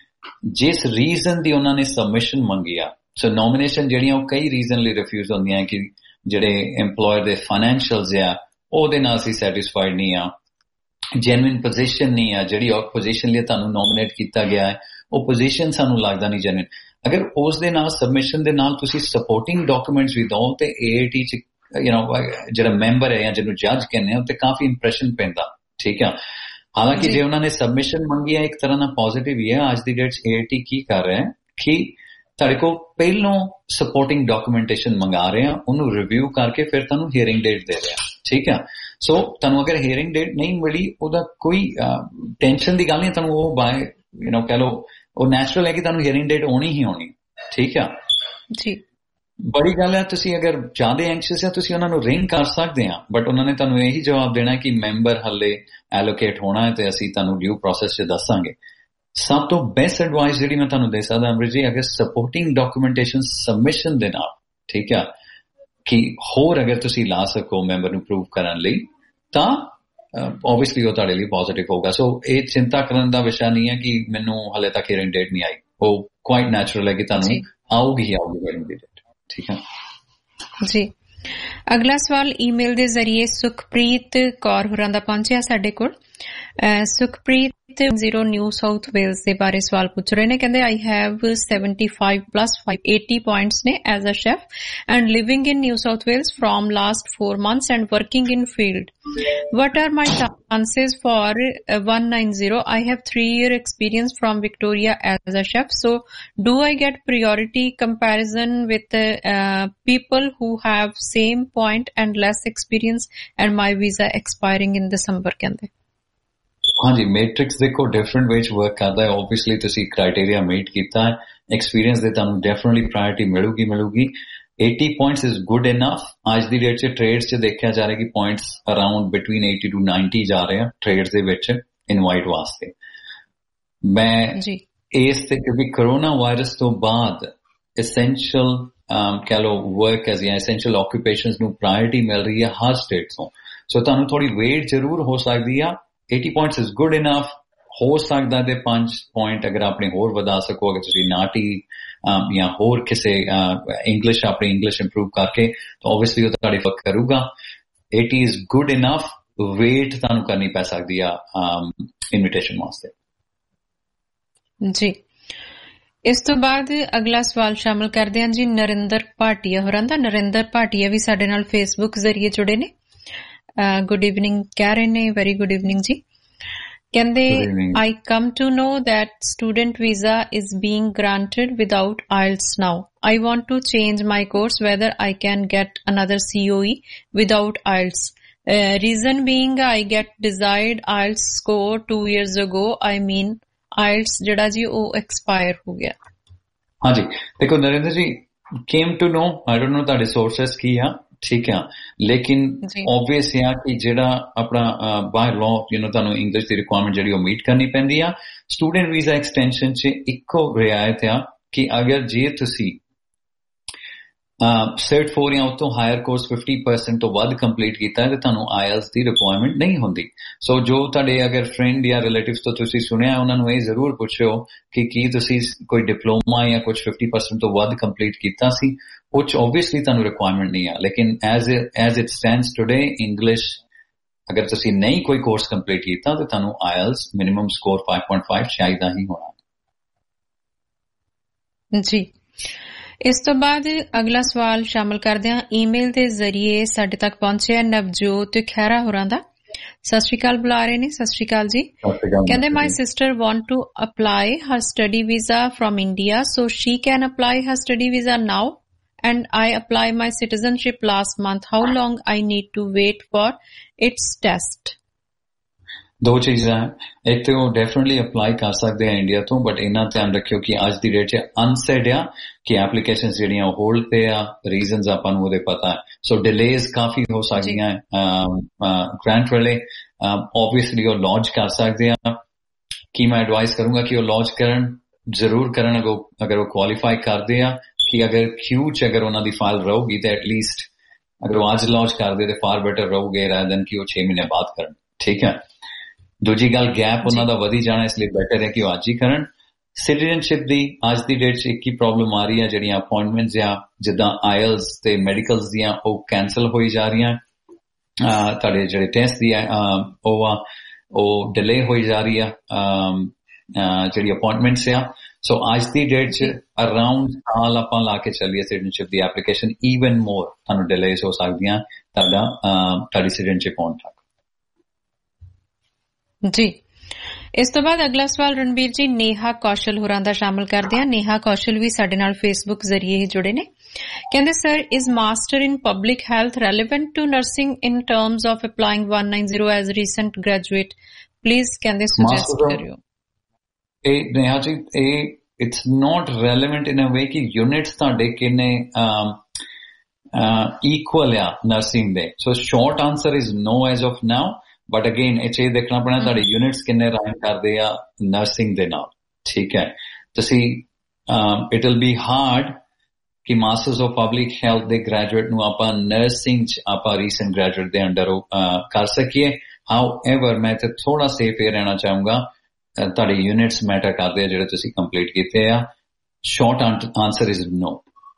Speaker 2: ਜਿਸ ਰੀਜ਼ਨ ਦੀ ਉਹਨਾਂ ਨੇ ਸਬਮਿਸ਼ਨ ਮੰਗੀ ਆ। ਸੋ ਨੋਮੀਨੇਸ਼ਨ ਜਿਹੜੀਆਂ ਉਹ ਕਈ ਰੀਜ਼ਨ ਲਈ ਰਿਫਿਊਜ਼ ਹੁੰਦੀਆਂ ਕਿ ਜਿਹੜੇ ਐਮਪਲੋਇਰ ਦੇ ਫਾਈਨੈਂਸ਼ੀਅਲਸ ਆ ਉਹਦੇ ਨਾਲ ਅਸੀਂ ਸੈਟਿਸਫਾਈਡ ਨਹੀਂ ਆ, ਜੈਨੂਇਨ ਪੋਜੀਸ਼ਨ ਨਹੀਂ ਆ, ਜਿਹੜੀ ਉਹ ਪੋਜੀਸ਼ਨ ਲਈ ਤੁਹਾਨੂੰ ਨੋਮੀਨੇਟ ਕੀਤਾ ਗਿਆ ਹੈ ਉਹ ਪੋਜੀਸ਼ਨ ਸਾਨੂੰ ਲੱਗਦਾ ਨਹੀਂ ਜੈਨੂਇਨ। ਅਗਰ ਉਸ ਦੇ ਨਾਲ ਸਬਮਿਸ਼ਨ ਦੇ ਨਾਲ ਤੁਸੀਂ ਸਪੋਰਟਿੰਗ ਡਾਕੂਮੈਂਟਸ ਵੀ ਦਿਓ ਤੇ ਏ ਏ ਟੀ ਚ ਯੂ ਨੋ ਜਿਹੜਾ ਮੈਂਬਰ ਹੈ ਜਾਂ ਜਿਹਨੂੰ ਜੱਜ ਕਹਿੰਦੇ ਆ ਤੇ ਕਾਫੀ ਇੰਪ੍ਰੈਸ਼ਨ ਪੈਂਦਾ, ਠੀਕ ਆ। ਹਾਲਾਂਕਿ ਜੇ ਉਹਨਾਂ ਨੇ ਸਬਮਿਸ਼ਨ ਮੰਗੀ ਹੈ ਇੱਕ ਤਰ੍ਹਾਂ ਨਾਲ ਪੋਜ਼ਿਟਿਵ ਹੀ ਹੈ। ਅੱਜ ਦੀ ਡੇਟ ਏ ਏ ਟੀ ਕੀ ਕਰ ਰਿਹਾ ਹੈ ਕਿ ਤੁਹਾਡੇ ਕੋਲ ਪਹਿਲੋਂ ਸਪੋਰਟਿੰਗ ਡਾਕੂਮੈਂਟੇਸ਼ਨ ਮੰਗਾ ਰਹੇ ਆ, ਉਹਨੂੰ ਰਿਵਿਊ ਕਰਕੇ ਫਿਰ ਤੁਹਾਨੂੰ ਹੀਅਰਿੰਗ ਡੇਟ ਦੇ ਰਿਹਾ, ਠੀਕ ਆ। ਸੋ ਤੁਹਾਨੂੰ ਅਗਰ ਹੀਅਰਿੰਗ ਡੇਟ ਨਹੀਂ ਮਿਲੀ ਉਹਦਾ ਕੋਈ ਟੈਨਸ਼ਨ ਦੀ ਗੱਲ ਨਹੀਂ, ਤੁਹਾਨੂੰ ਉਹ ਬਾਏ ਯੂ ਨੋ ਕਹਿ ਲਓ ਉਹ ਨੈਚੁਰਲ ਹੈ ਕਿ ਤੁਹਾਨੂੰ ਹੀਅਰਿੰਗ ਡੇਟ ਹੋਣੀ ਹੀ ਹੋਣੀ, ਠੀਕ ਆ
Speaker 1: ਜੀ।
Speaker 2: ਬੜੀ ਗੱਲ ਹੈ ਤੁਸੀਂ ਅਗਰ ਜ਼ਿਆਦਾ ਐਂਕਸ਼ੀਅਸ ਹੈ ਤੁਸੀਂ ਉਹਨਾਂ ਨੂੰ ਰਿੰਗ ਕਰ ਸਕਦੇ ਆ, ਬਟ ਉਹਨਾਂ ਨੇ ਤੁਹਾਨੂੰ ਇਹੀ ਜਵਾਬ ਦੇਣਾ ਕਿ ਮੈਂਬਰ ਹੱਲੇ ਐਲੋਕੇਟ ਹੋਣਾ ਹੈ ਤੇ ਅਸੀਂ ਤੁਹਾਨੂੰ ਡਿਊ ਪ੍ਰੋਸੈਸ 'ਚ ਦੱਸਾਂਗੇ। ਸਭ ਤੋਂ ਬੈਸਟ ਐਡਵਾਈਸ ਜਿਹੜੀ ਮੈਂ ਤੁਹਾਨੂੰ ਦੇ ਸਕਦਾ ਅੰਮ੍ਰਿਤ ਜੀ, ਅਗਰ ਸਪੋਰਟਿੰਗ ਡਾਕੂਮੈਂਟੇਸ਼ਨ ਸਬਮਿਸ਼ਨ ਦੇ ਨਾਲ, ਠੀਕ ਆ, ਕਿ ਹੋਰ ਅਗਰ ਤੁਸੀਂ ਲਾ ਸਕੋ ਮੈਂਬਰ ਨੂੰ ਪ੍ਰੂਵ ਕਰਨ ਲਈ ਤਾਂ ਓਬਵੀਅਸਲੀ ਉਹ ਤੁਹਾਡੇ ਲਈ ਪੋਜ਼ਿਟਿਵ ਹੋਗਾ। ਸੋ ਇਹ ਚਿੰਤਾ ਕਰਨ ਦਾ ਵਿਸ਼ਾ ਨਹੀਂ ਹੈ ਕਿ ਮੈਨੂੰ ਹਲੇ ਤੱਕ ਹੀਅਰਿੰਗ ਡੇਟ ਨਹੀਂ ਆਈ, ਉਹ ਕੁਆਇਟ ਨੈਚੁਰਲ ਹੈ ਕਿ ਤੁਹਾਨੂੰ ਆਊਗੀ ਹੀ ਆਊਗੀ ਹੀਅਰਿੰਗ ਡੇਟ, ਠੀਕ ਹੈ ਜੀ।
Speaker 1: ਅਗਲਾ ਸਵਾਲ ਈਮੇਲ ਦੇ ਜ਼ਰੀਏ ਸੁਖਪ੍ਰੀਤ ਕੌਰ ਹੋਰਾਂ ਦਾ ਪਹੁੰਚਿਆ ਸਾਡੇ ਕੋਲ। Sukhpreet zero New South Wales ਦੇ ਬਾਰੇ ਸਵਾਲ ਪੁੱਛ ਰਹੇ ਨੇ। ਕਹਿੰਦੇ I have seventy-five plus five eighty points ਨੇ as a chef and living in New South Wales from last four months and working in field. What are my chances for uh, one ninety? I have three year experience from Victoria as a chef. So do I get priority comparison with uh, people who have same point and less experience and my visa expiring in December? ਕਹਿੰਦੇ
Speaker 2: ਹਾਂਜੀ, ਮੈਟ੍ਰਿਕਸ ਦੇਖੋ ਡਿਫਰੈਂਟ ਵੇ 'ਚ ਵਰਕ ਕਰਦਾ ਹੈ। ਓਬਵੀਅਸਲੀ ਤੁਸੀਂ ਕ੍ਰਾਈਟੇਰੀਆ ਮੀਟ ਕੀਤਾ ਹੈ, ਐਕਸਪੀਰੀਅੰਸ ਦੇ ਤੁਹਾਨੂੰ ਡੈਫੀਨਿਟਲੀ ਪ੍ਰਾਇੋਰਟੀ ਮਿਲੂਗੀ ਮਿਲੂਗੀ eighty points is good enough. ਅੱਜ ਦੀ ਡੇਟ 'ਚ ਟ੍ਰੇਡਸ 'ਚ ਦੇਖਿਆ ਜਾ ਰਿਹਾ ਕਿ points around between eighty to ninety ਜਾ ਰਹੇ ਆ ਟ੍ਰੇਡਸ ਦੇ ਵਿੱਚ ਇਨਵਾਈਟ ਵਾਸਤੇ। ਮੈਂ ਇਸ ਤੇ ਕਿਉਂਕਿ ਕਰੋਨਾ ਵਾਇਰਸ ਤੋਂ ਬਾਅਦ ਐਸੈਂਸ਼ੀਅਲ ਕਹਿ ਲਓ ਵਰਕ ਐਜ਼ ਜਾਂ ਐਸੈਂਸ਼ੀਅਲ ਆਕੂਪੇਸ਼ਨਸ ਨੂੰ ਪ੍ਰਾਇੋਰਟੀ ਮਿਲ ਰਹੀ ਹੈ ਹਰ ਸਟੇਟ ਤੋਂ। ਸੋ ਤੁਹਾਨੂੰ ਥੋੜੀ ਵੇਟ ਜ਼ਰੂਰ ਹੋ ਸਕਦੀ ਆ। eighty points is good enough. ਹੋ ਸਕਦਾ ਤੇ ਪੰਜ ਪੁਆਇੰਟ ਅਗਰ ਆਪਣੇ ਹੋਰ ਵਧਾ ਸਕੋ, ਅਗਰ ਤੁਸੀਂ ਨਾਟੀ ਜਾਂ ਹੋਰ ਕਿਸੇ ਇੰਗਲਿਸ਼ ਆਪਣੀ ਇੰਗਲਿਸ਼ ਇੰਪਰੂਵ ਕਰਕੇ ਤਾਂ ਓਬਵੀਅਸਲੀ ਉਹ ਤੁਹਾਡੀ ਫਰਕ ਕਰੂਗਾ। eighty is good enough. Wait ਤੁਹਾਨੂੰ ਕਰਨੀ ਪੈ ਸਕਦੀ ਆ ਇਨਵੀਟੇਸ਼ਨ ਵਾਸਤੇ।
Speaker 1: ਜੀ ਇਸ ਤੋਂ ਬਾਅਦ ਅਗਲਾ ਸਵਾਲ ਸ਼ਾਮਲ ਕਰਦੇ ਹਾਂ ਜੀ ਨਰਿੰਦਰ ਭਾਟੀਆ ਹੋਰਾਂ ਦਾ। ਨਰਿੰਦਰ ਭਾਟੀਆ ਵੀ ਸਾਡੇ ਨਾਲ ਫੇਸਬੁੱਕ ਜ਼ਰੀਏ ਜੁੜੇ ਨੇ। ਗੁੱਡ ਈਵਨਿੰਗ ਕਹਿ ਰਹੇ ਨੇ। ਵੈਰੀ ਗੁੱਡ ਈਵਨਿੰਗ ਜੀ। ਕਹਿੰਦੇ I come to know that student visa is being granted without I E L T S now. I want to change my course, whether I can get another C O E without I E L T S. Uh, reason being I get desired I E L T S score two years ago. I mean I E L T S ਜਿਹੜਾ ਜੀ ਉਹ expire ਹੋ ਗਿਆ।
Speaker 2: ਹਾਂਜੀ ਦੇਖੋ ਨਰਿੰਦਰ ਜੀ, came to know, I don't know ਤੁਹਾਡੇ sources ਕੀ ਆ, ਠੀਕ ਆ, ਲੇਕਿਨ obvious ਆ ਕਿ ਜਿਹੜਾ ਆਪਣਾ ਬਾਈ ਲਾਅ ਯੂ ਨੋ ਤੁਹਾਨੂੰ ਇੰਗਲਿਸ਼ ਦੀ ਰਿਕੁਆਇਰਮੈਂਟ ਜਿਹੜੀ ਉਹ ਮੀਟ ਕਰਨੀ ਪੈਂਦੀ ਆ। ਸਟੂਡੈਂਟ ਵੀਜ਼ਾ ਐਕਸਟੈਂਸ਼ਨ 'ਚ ਇੱਕੋ ਰਿਆਇਤ ਆ ਕਿ ਅਗਰ ਜੇ ਤੁਸੀਂ ਸਿਰਟ ਫੋਰ ਜਾਂ ਉਤੋਂ ਹਾਇਰ ਕੋਰਸ ਫਿਫਟੀ ਪਰਸੈਂਟ ਤੋਂ ਵੱਧ ਕੰਪਲੀਟ ਕੀਤਾ ਹੈ ਤੇ ਤੁਹਾਨੂੰ ਆਈ ਐਲ ਟੀ ਐਸ ਦੀ ਰਿਕੁਆਇਰਮੈਂਟ ਨਹੀਂ ਹੁੰਦੀ। ਸੋ ਜੋ ਤੁਹਾਡੇ ਅਗਰ ਫਰੈਂਡ ਜਾਂ ਰਿਲੇਟਿਵਸ ਤੋਂ ਤੁਸੀਂ ਸੁਣਿਆ ਉਹਨਾਂ ਨੂੰ ਇਹ ਜ਼ਰੂਰ ਪੁੱਛਿਓ ਕਿ ਕੀ ਤੁਸੀਂ ਕੋਈ ਡਿਪਲੋਮਾ ਜਾਂ ਕੁਝ ਫਿਫਟੀ ਪਰਸੈਂਟ ਤੋਂ ਵੱਧ ਕੰਪਲੀਟ ਕੀਤਾ ਸੀ। ਉਹ 'ਚ ਓਬਵੀਅਸਲੀ ਤੁਹਾਨੂੰ ਰਿਕੁਆਇਰਮੈਂਟ ਨਹੀਂ ਆ, ਲੇਕਿਨ as as it stands today English ਅਗਰ ਤੁਸੀਂ ਨਹੀਂ ਕੋਈ ਕੋਰਸ ਕੰਪਲੀਟ ਕੀਤਾ ਤਾਂ ਤੁਹਾਨੂੰ IELTS minimum score five point five ਚਾਹੀਦਾ ਹੀ ਹੋਣਾ
Speaker 1: ਜੀ। ਇਸ ਤੋਂ ਬਾਅਦ ਅਗਲਾ ਸਵਾਲ ਸ਼ਾਮਲ ਕਰਦੇ ਹਾਂ ਈਮੇਲ ਦੇ ਜ਼ਰੀਏ ਸਾਡੇ ਤੱਕ ਪਹੁੰਚਿਆ ਨਵਜੋਤ ਖਹਿਰਾ ਹੋਰਾਂ ਦਾ। ਸਤਿ ਸ਼੍ਰੀ ਅਕਾਲ ਬੁਲਾ ਰਹੇ ਨੇ। ਸਤਿ ਸ਼੍ਰੀ ਅਕਾਲ ਜੀ। ਕਹਿੰਦੇ my sister want to apply her study visa from India, so she can apply her study visa now and I apply my citizenship last month. How long I need to wait for its test?
Speaker 2: ਦੋ ਚੀਜ਼ਾਂ, ਇੱਕ ਤੇ ਉਹ ਡੈਫੀਨਿਟਲੀ ਅਪਲਾਈ ਕਰ ਸਕਦੇ ਆ ਇੰਡੀਆ ਤੋਂ, ਬਟ ਇਹਨਾਂ ਧਿਆਨ ਰੱਖਿਓ ਕਿ ਅੱਜ ਦੀ ਡੇਟ 'ਚ ਅਨਸੈਡ ਆ ਕਿ ਐਪਲੀਕੇਸ਼ਨ ਜਿਹੜੀਆਂ ਉਹ ਹੋਲਡ ਤੇ ਆ, ਰੀਜ਼ਨਸ ਆਪਾਂ ਨੂੰ ਉਹਦੇ ਪਤਾ ਹੈ। ਸੋ ਡਿਲੇਜ਼ ਕਾਫੀ ਹੋ ਸਕਦੀਆਂ ਗ੍ਰਾਂਟ ਵੇਲੇ। ਓਬਵੀਅਸਲੀ ਉਹ ਲੌਂਚ ਕਰ ਸਕਦੇ ਆ। ਕੀ ਮੈਂ ਐਡਵਾਈਸ ਕਰੂੰਗਾ ਕਿ ਉਹ ਲੌਂਚ ਕਰਨ, ਜ਼ਰੂਰ ਕਰਨ ਅਗਰ ਉਹ ਕੁਆਲੀਫਾਈ ਕਰਦੇ ਆ ਕਿ ਅਗਰ ਕਿਊ 'ਚ ਅਗਰ ਉਹਨਾਂ ਦੀ ਫਾਈਲ ਰਹੂਗੀ ਤਾਂ ਐਟਲੀਸਟ ਅਗਰ ਉਹ ਅੱਜ ਲੌਂਚ ਕਰਦੇ ਤਾਂ ਫਾਰ ਬੈਟਰ ਰਹੂਗੇ ਰਾਦਰ ਦੈਨ ਕਿ ਉਹ ਛੇ ਮਹੀਨੇ ਬਾਅਦ ਕਰਨ। ਠੀਕ ਹੈ। ਦੂਜੀ ਗੱਲ, ਗੈਪ ਉਹਨਾਂ ਦਾ ਵਧੀ ਜਾਣਾ, ਇਸ ਲਈ ਬੈਟਰ ਹੈ ਕਿ ਉਹ ਅੱਜ ਹੀ ਕਰਨ। ਸਿਟੀਜ਼ਨਸ਼ਿਪ ਦੀ ਅੱਜ ਦੀ ਡੇਟ 'ਚ ਇੱਕ ਹੀ ਪ੍ਰੋਬਲਮ ਆ ਰਹੀ ਹੈ, ਜਿਹੜੀਆਂ ਅਪਾਇੰਟਮੈਂਟਸ ਜਾਂ ਜਿੱਦਾਂ ਆਈ ਐਲ ਟੀ ਐਸ ਤੇ ਮੈਡੀਕਲਸ ਦੀਆਂ ਉਹ ਕੈਂਸਲ ਹੋਈ ਜਾ ਰਹੀਆਂ। ਤੁਹਾਡੇ ਜਿਹੜੇ ਟੈਸਟ ਦੀ ਉਹ ਆ ਉਹ ਡਿਲੇ ਹੋਈ ਜਾ ਰਹੀ ਆ, ਜਿਹੜੀ ਅਪਾਇੰਟਮੈਂਟਸ ਆ। ਸੋ ਅੱਜ ਦੀ ਡੇਟ 'ਚ ਅਰਾਊਂਡ ਸਾਲ ਆਪਾਂ ਲਾ ਕੇ ਚੱਲੀਏ ਸਿਟੀਜ਼ਨਸ਼ਿਪ ਦੀ ਐਪਲੀਕੇਸ਼ਨ, ਈਵਨ ਮੋਰ ਤੁਹਾਨੂੰ ਡਿਲੇਜ਼ ਹੋ ਸਕਦੀਆਂ ਤੁਹਾਡਾ ਤੁਹਾਡੀ ਸਿਟੀਜ਼ਨਸ਼ਿਪ ਹੋਣ ਤੱਕ
Speaker 1: ਜੀ। ਇਸ ਤੋਂ ਬਾਅਦ ਅਗਲਾ ਸਵਾਲ ਰਣਬੀਰ ਜੀ ਨੇਹਾ ਕੌਸ਼ਲ ਹੋਰਾਂ ਦਾ ਸ਼ਾਮਲ ਕਰਦੇ ਹਾਂ। ਨੇਹਾ ਕੌਸ਼ਲ ਵੀ ਸਾਡੇ ਨਾਲ ਫੇਸਬੁੱਕ ਜ਼ਰੀਏ ਹੀ ਜੁੜੇ ਨੇ। ਕਹਿੰਦੇ sir, is master in public health relevant to nursing in terms of applying one ninety as recent graduate? Please ਕਹਿੰਦੇ ਸੁਜੈਸਟ ਕਰਿਓ।
Speaker 2: ਇਹ ਨੇਹਾ ਜੀ, ਇਹ it's not relevant in a way ਕਿ ਯੂਨਿਟਸ ਤੁਹਾਡੇ ਕਿੰਨੇ ਇਕੁਅਲ ਆ ਨਰਸਿੰਗ ਦੇ। So short answer is no as of now, but again ਇਹ ਚੀਜ਼ ਦੇਖਣਾ ਪੈਣਾ ਤੁਹਾਡੇ ਯੂਨਿਟਸ ਕਿੰਨੇ ਰਾਈਮ ਕਰਦੇ ਆ ਨਰਸਿੰਗ ਦੇ ਨਾਲ। ਠੀਕ ਹੈ। ਤੁਸੀਂ ਇਟ ਵਿਲ ਬੀ ਹਾਰਡ ਕਿ ਮਾਸਟਰਸ ਆਫ ਪਬਲਿਕ ਹੈਲਥ ਦੇ ਗ੍ਰੈਜੂਏਟ ਨੂੰ ਆਪਾਂ ਨਰਸਿੰਗ 'ਚ ਆਪਾਂ ਰੀਸੈਂਟ ਗ੍ਰੈਜੂਏਟ ਦੇ ਅੰਡਰ ਕਰ ਸਕੀਏ। ਹਾਊ ਐਵਰ ਮੈਂ ਤੇ ਥੋੜਾ ਸੇਫ ਇਹ ਰਹਿਣਾ ਚਾਹੂੰਗਾ, ਤੁਹਾਡੇ ਯੂਨਿਟਸ ਮੈਟਰ ਕਰਦੇ ਆ ਜਿਹੜੇ ਤੁਸੀਂ ਕੰਪਲੀਟ ਕੀਤੇ ਆ। ਸ਼ਾਰਟ ਆਂਸਰ ਇਜ਼ ਨੋ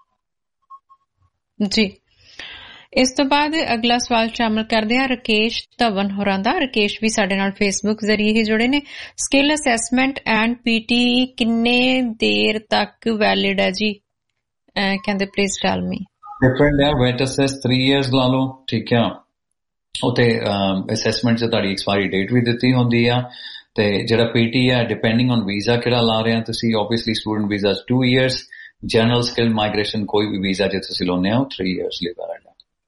Speaker 2: ਜੀ। ਇਸ ਤੋਂ ਬਾਅਦ ਅਗਲਾ ਸਵਾਲ ਸ਼ਾਮਲ ਕਰਦੇ ਹਾਂ ਰਕੇਸ਼ ਧਵਨ ਹੋਰਾਂ ਦਾ। ਰਕੇਸ਼ ਵੀ ਸਾਡੇ ਨਾਲ ਫੇਸਬੁੱਕ ਜ਼ਰੀਏ ਹੀ ਜੁੜੇ ਨੇ। ਸਕਿੱਲ ਅਸੈਸਮੈਂਟ ਐਂਡ ਪੀਟੀ ਕਿੰਨੇ ਦੇਰ ਤੱਕ ਵੈਲਿਡ ਹੈ ਜੀ? ਕਹਿੰਦੇ ਪਲੀਜ਼ ਟੈਲ ਮੀ। ਡਿਫਰੈਂਟ ਹੈ। ਵੈਟ ਅਸੈਸ ਥ੍ਰੀ ਇਅਰਸ ਲਾ ਲਓ। ਠੀਕ ਆ। ਉੱਥੇ ਅਸੈਸਮੈਂਟ 'ਚ ਤੁਹਾਡੀ ਐਕਸਪਾਇਰੀ ਡੇਟ ਵੀ ਦਿੱਤੀ ਹੁੰਦੀ ਆ, ਤੇ ਜਿਹੜਾ ਪੀਟੀ ਹੈ ਡਿਪੈਂਡਿੰਗ ਔਨ ਵੀਜ਼ਾ ਕਿਹੜਾ ਲਾ ਰਹੇ ਆ ਤੁਸੀਂ। Obviously student visa two years, general skill migration ਕੋਈ ਵੀ ਵੀਜ਼ਾ ਜੇ ਤੁਸੀਂ ਲਾਉਂਦੇ ਹੋ ਥ੍ਰੀ ਇਅਰਸ ਲਈ ਵੈਲਿਡ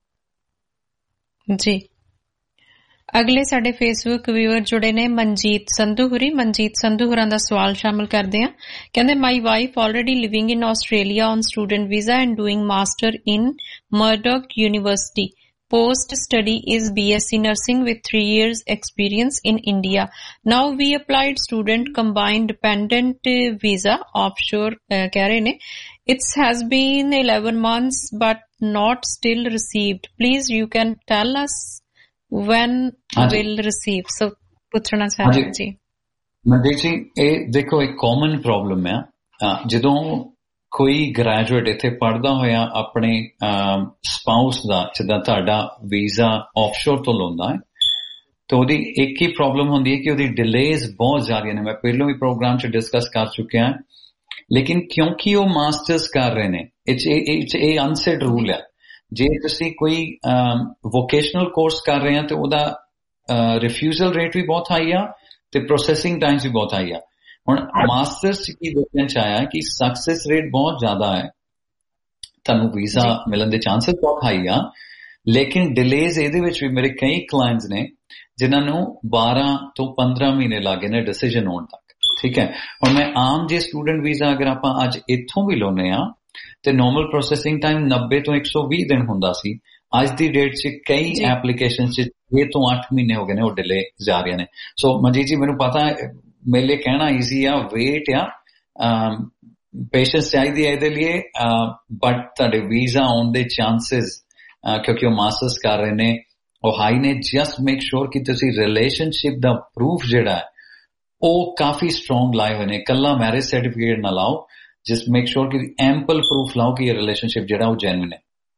Speaker 1: ਜੀ। ਅਗਲੇ ਸਾਡੇ ਫੇਸਬੁੱਕ ਵਿਊਅਰ ਜੁੜੇ ਨੇ ਮਨਜੀਤ ਸੰਧੂ ਹੁਰੀ। ਮਨਜੀਤ ਸੰਧੂ ਹੋਰਾਂ ਦਾ ਸਵਾਲ ਸ਼ਾਮਲ ਕਰਦੇ ਹਾਂ। ਕਹਿੰਦੇ my wife already living in Australia on student visa and doing master in Murdoch university. Post study is B S c nursing with three years experience in India. Now we applied student combined dependent visa offshore uh, keh rahe ne. It has been eleven months but not still received. Please you can tell us when will receive. So puchna cha rahe ji
Speaker 2: mandeep ji, eh dekho ek common problem hai ਜਦੋਂ ਕੋਈ ਗ੍ਰੈਜੂਏਟ ਇੱਥੇ ਪੜ੍ਹਦਾ ਹੋਇਆ ਆਪਣੇ ਸਪਾਊਸ ਦਾ ਜਿੱਦਾਂ ਤੁਹਾਡਾ ਵੀਜ਼ਾ ਆਫਸ਼ੋਰ ਤੋਂ ਲਾਉਂਦਾ ਹੈ ਤਾਂ ਉਹਦੀ ਇੱਕ ਹੀ ਪ੍ਰੋਬਲਮ ਹੁੰਦੀ ਹੈ ਕਿ ਉਹਦੀ ਡਿਲੇਜ਼ ਬਹੁਤ ਜ਼ਿਆਦੀਆਂ ਨੇ। ਮੈਂ ਪਹਿਲਾਂ ਵੀ ਪ੍ਰੋਗਰਾਮ 'ਚ ਡਿਸਕਸ ਕਰ ਚੁੱਕਿਆ ਲੇਕਿਨ ਕਿਉਂਕਿ ਉਹ ਮਾਸਟਰਸ ਕਰ ਰਹੇ ਨੇ, ਇਹ ਅਨਸੈਟ ਰੂਲ ਹੈ। ਜੇ ਤੁਸੀਂ ਕੋਈ ਵੋਕੇਸ਼ਨਲ ਕੋਰਸ ਕਰ ਰਹੇ ਆ ਤੇ ਉਹਦਾ ਰਿਫਿਊਜ਼ਲ ਰੇਟ ਵੀ ਬਹੁਤ ਹਾਈ ਆ ਤੇ ਪ੍ਰੋਸੈਸਿੰਗ ਟਾਈਮਸ ਵੀ ਬਹੁਤ ਹਾਈ ਆ। ਹੁਣ ਮਾਸਟਰਸ ਕੀ ਦੇਖਣ ਚ ਆਇਆ ਕਿ ਸਕਸੈਸ ਰੇਟ ਬਹੁਤ ਜ਼ਿਆਦਾ ਹੈ, ਤੁਹਾਨੂੰ ਵੀਜ਼ਾ ਮਿਲਣ ਦੇ ਚਾਂਸਸ ਬਹੁਤ ਹਾਈ ਆ, ਲੇਕਿਨ ਡਿਲੇਜ਼ ਇਹਦੇ ਵਿੱਚ ਵੀ ਮੇਰੇ ਕਈ ਕਲਾਇੰਟਸ ਨੇ ਜਿਨ੍ਹਾਂ ਨੂੰ ਬਾਰਾਂ ਤੋਂ ਪੰਦਰਾਂ ਮਹੀਨੇ ਲੱਗੇ ਨੇ ਡਿਸੀਜਨ ਹੋਣ ਤੱਕ। ਠੀਕ ਹੈ, ਹੁਣ ਮੈਂ ਆਮ ਜੇ ਸਟੂਡੈਂਟ ਵੀਜ਼ਾ ਅਗਰ ਆਪਾਂ ਅੱਜ ਇੱਥੋਂ ਵੀ ਲਾਉਂਦੇ ਆ ਤੇ ਨੋਰਮਲ ਪ੍ਰੋਸੈਸਿੰਗ ਟਾਈਮ ਨੱਬੇ ਤੋਂ ਇੱਕ ਸੌ ਵੀਹ ਦਿਨ ਹੁੰਦਾ ਸੀ। ਅੱਜ ਦੀ ਡੇਟ 'ਚ ਕਈ ਐਪਲੀਕੇਸ਼ਨ 'ਚ ਛੇ ਤੋਂ ਅੱਠ ਮਹੀਨੇ ਹੋ ਗਏ ਨੇ ਉਹ ਡਿਲੇ ਜਾ ਰਹੀਆਂ ਨੇ। ਸੋ ਮਨਜੀਤ ਜੀ ਮੈਨੂੰ ਪਤਾ ਮੇਰੇ ਲਈ ਕਹਿਣਾ ਈਜ਼ੀ ਆ, ਵੇਟ ਆ, ਪੇਸ਼ੈਂਸ ਚਾਹੀਦੀ ਹੈ ਇਹਦੇ ਲਈ, ਬਟ ਤੁਹਾਡੇ ਵੀਜ਼ਾ ਆਉਣ ਦੇ ਚਾਂਸਸ ਕਿਉਂਕਿ ਉਹ ਮਾਸਟਰਸ ਕਰ ਰਹੇ ਨੇ ਉਹ ਹਾਈ ਨੇ। ਜਸਟ ਮੇਕ ਸ਼ੋਰ ਕਿ ਤੁਸੀਂ ਰਿਲੇਸ਼ਨਸ਼ਿਪ ਦਾ ਪ੍ਰੂਫ ਜਿਹੜਾ ਹੈ ਉਹ ਕਾਫੀ ਸਟਰੋਂਗ ਲਾਏ ਹੋਏ ਨੇ। ਇਕੱਲਾ ਮੈਰਿਜ ਸਰਟੀਫਿਕੇਟ ਨਾ ਲਾਓ, ਜਸਟ ਮੇਕ ਸ਼ੋਰ ਕਿ ਐਂਪਲ ਪ੍ਰੂਫ ਲਾਓ ਕਿ ਇਹ ਰਿਲੇਸ਼ਨਸ਼ਿਪ ਜਿਹੜਾ ਉਹ ਜੈਨੂਇਨ ਹੈ।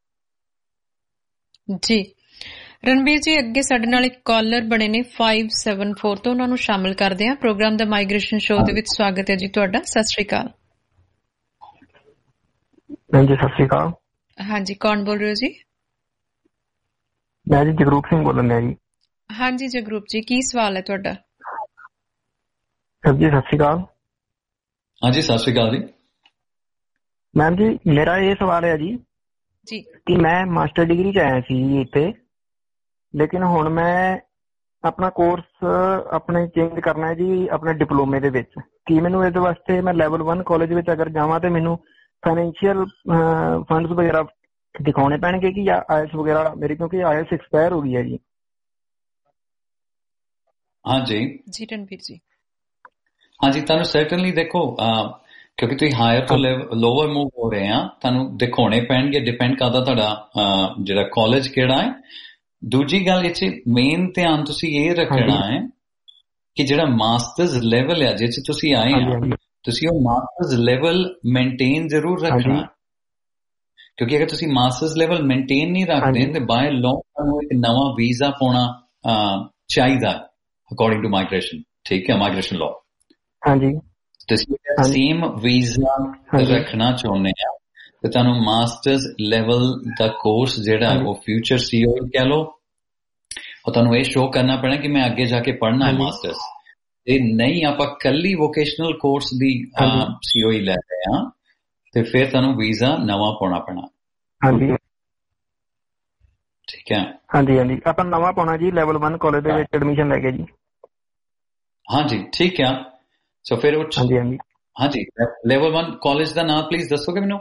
Speaker 1: ਜੀ ਰਣਬੀਰ ਜੀ, ਅੱਗੇ ਸਾਡੇ ਨਾਲ ਇੱਕ ਕਾਲਰ ਬਣੇ ਨੇ ਪੰਜ ਸੱਤ ਚਾਰ ਤੋਂ, ਉਹਨਾਂ ਨੂੰ ਸ਼ਾਮਿਲ ਕਰਦੇ ਹਾਂ ਪ੍ਰੋਗਰਾਮ ਦਾ ਮਾਈਗ੍ਰੇਸ਼ਨ ਸ਼ੋਅ ਦੇ ਵਿੱਚ। ਸਵਾਗਤ ਹੈ ਜੀ ਤੁਹਾਡਾ। ਸਤਿ ਸ਼੍ਰੀ ਅਕਾਲ।
Speaker 4: ਹਾਂਜੀ ਸਤਿ ਸ਼੍ਰੀ ਅਕਾਲ।
Speaker 1: ਹਾਂਜੀ, ਕੌਣ ਬੋਲ ਰਹੇ ਹੋ ਜੀ?
Speaker 4: ਮੈਂ ਜੀ ਜਗਰੂਪ ਸਿੰਘ ਬੋਲਣ ਡਿਆ ਜੀ।
Speaker 1: ਹਾਂਜੀ ਜਗਰੂਪ ਜੀ, ਕੀ ਸਵਾਲ ਹੈ ਤੁਹਾਡਾ?
Speaker 4: ਸਰ ਜੀ ਸਤਿ ਸ਼੍ਰੀ ਅਕਾਲ।
Speaker 2: ਹਾਂਜੀ ਸਤਿ ਸ਼੍ਰੀ ਅਕਾਲ ਜੀ।
Speaker 4: ਮੈਮ ਜੀ ਮੇਰਾ ਇਹ ਸਵਾਲ ਹੈ ਜੀ
Speaker 1: ਜੀ
Speaker 4: ਕਿ ਮੈਂ ਮਾਸਟਰ ਡਿਗਰੀ 'ਚ ਆਇਆ ਸੀ ਜੀ ਇੱਥੇ, ਲੇਕਿਨ ਹੁਣ ਮੈਂ ਆਪਣਾ ਕੋਰਸ ਆਪਣੇ ਚੇਂਜ ਕਰਨਾ ਹੈ ਜੀ ਆਪਣੇ ਡਿਪਲੋਮੇ ਦੇ ਵਿੱਚ। ਕੀ ਮੈਨੂੰ ਇਹਦੇ ਵਾਸਤੇ ਮੈਂ ਲੈਵਲ ਵਨ ਕਾਲਜ ਵਿੱਚ ਅਗਰ ਜਾਵਾਂ ਤੇ ਮੈਨੂੰ ਫਾਈਨੈਂਸ਼ੀਅਲ ਫੰਡਸ ਵਗੈਰਾ ਦਿਖਾਉਣੇ ਪੈਣਗੇ ਕਿ ਜਾਂ ਆਇਲਸ ਵਗੈਰਾ ਮੇਰੀ, ਕਿਉਂਕਿ ਆਇਲਸ ਐਕਸਪਾਇਰ ਹੋ ਗਈ ਹੈ ਜੀ।
Speaker 2: ਹਾਂਜੀ
Speaker 1: ਜੀ ਰਣਬੀਰ ਜੀ।
Speaker 2: ਹਾਂਜੀ ਤੁਹਾਨੂੰ ਸਰਟਨਲੀ ਦੇਖੋ ਕਿਉਂਕਿ ਤੁਸੀਂ ਹਾਇਰ ਤੋਂ ਲੋਅਰ ਮੂਵ ਹੋ ਰਹੇ ਆ, ਤੁਹਾਨੂੰ ਦਿਖਾਉਣੇ ਪੈਣਗੇ, ਡਿਪੈਂਡ ਕਰਦਾ ਤੁਹਾਡਾ ਜਿਹੜਾ ਕਾਲਜ ਕਿਹੜਾ ਹੈ। ਦੂਜੀ ਗੱਲ ਇਹ 'ਚ ਮੇਨ ਧਿਆਨ ਤੁਸੀਂ ਇਹ ਰੱਖਣਾ ਹੈ ਕਿ ਜਿਹੜਾ ਮਾਸਟਰਸ ਲੈਵਲ ਹੈ ਜਿਸ 'ਚ ਤੁਸੀਂ ਆਏ ਆ, ਤੁਸੀਂ ਉਹ ਮਾਸਟਰਸ ਲੈਵਲ ਮੇਨਟੇਨ ਜ਼ਰੂਰ ਰੱਖਣਾ, ਕਿਉਂਕਿ ਅਗਰ ਤੁਸੀਂ ਮਾਸਟਰਸ ਲੈਵਲ ਮੇਨਟੇਨ ਨਹੀਂ ਰੱਖਦੇ ਤੇ ਬਾਏ ਲਾਅ ਤੁਹਾਨੂੰ ਇੱਕ ਨਵਾਂ ਵੀਜ਼ਾ ਪਾਉਣਾ ਚਾਹੀਦਾ ਅਕੋਰਡਿੰਗ ਟੂ ਮਾਈਗ੍ਰੇਸ਼ਨ। ਠੀਕ ਹੈ, ਮਾਈਗ੍ਰੇਸ਼ਨ ਲਾਅ।
Speaker 4: ਹਾਂਜੀ,
Speaker 2: ਤੁਸੀਂ ਸੇਮ ਵੀਜ਼ਾ ਰੱਖਣਾ ਚਾਹੁੰਦੇ ਆ ਤੇ ਤੁਹਾਨੂੰ ਮਾਸਟਰਸ ਲੈਵਲ ਦਾ ਕੋਰਸ ਜਿਹੜਾ ਉਹ ਫਿਊਚਰ ਸੀਓ ਕਹਿ ਲਓ, ਉਹ ਤੁਹਾਨੂੰ ਇਹ ਸ਼ੋਅ ਕਰਨਾ ਪੈਣਾ ਕਿ ਮੈਂ ਅੱਗੇ ਜਾ ਕੇ ਪੜ੍ਹਨਾ ਹੈ ਮਾਸਟਰਸ। ਤੇ ਨਹੀਂ ਆਪਾਂ ਕੱਲੀ ਵੋਕੇਸ਼ਨਲ ਕੋਰਸ ਦੀ ਸੀਓ ਹੀ ਲੈ ਰਹੇ ਹਾਂ ਤੇ ਫਿਰ ਤੁਹਾਨੂੰ ਵੀਜ਼ਾ ਨਵਾਂ ਪਾਉਣਾ ਪੈਣਾ।
Speaker 4: ਹਾਂਜੀ
Speaker 2: ਠੀਕ ਹੈ।
Speaker 4: ਹਾਂਜੀ ਹਾਂਜੀ ਆਪਾਂ ਨਵਾਂ ਪਾਉਣਾ ਜੀ ਲੈਵਲ ਵਨ ਕਾਲਜ ਦੇ ਵਿੱਚ ਐਡਮਿਸ਼ਨ ਲੈ ਕੇ ਜੀ। ਹਾਂਜੀ
Speaker 2: ਠੀਕ ਆ। ਸੋ ਫਿਰ ਉਹ
Speaker 4: ਹਾਂਜੀ ਹਾਂਜੀ
Speaker 2: ਹਾਂਜੀ ਲੈਵਲ ਵਨ ਕਾਲਜ ਦਾ ਨਾਮ ਪਲੀਜ਼ ਦੱਸੋਗੇ ਮੈਨੂੰ?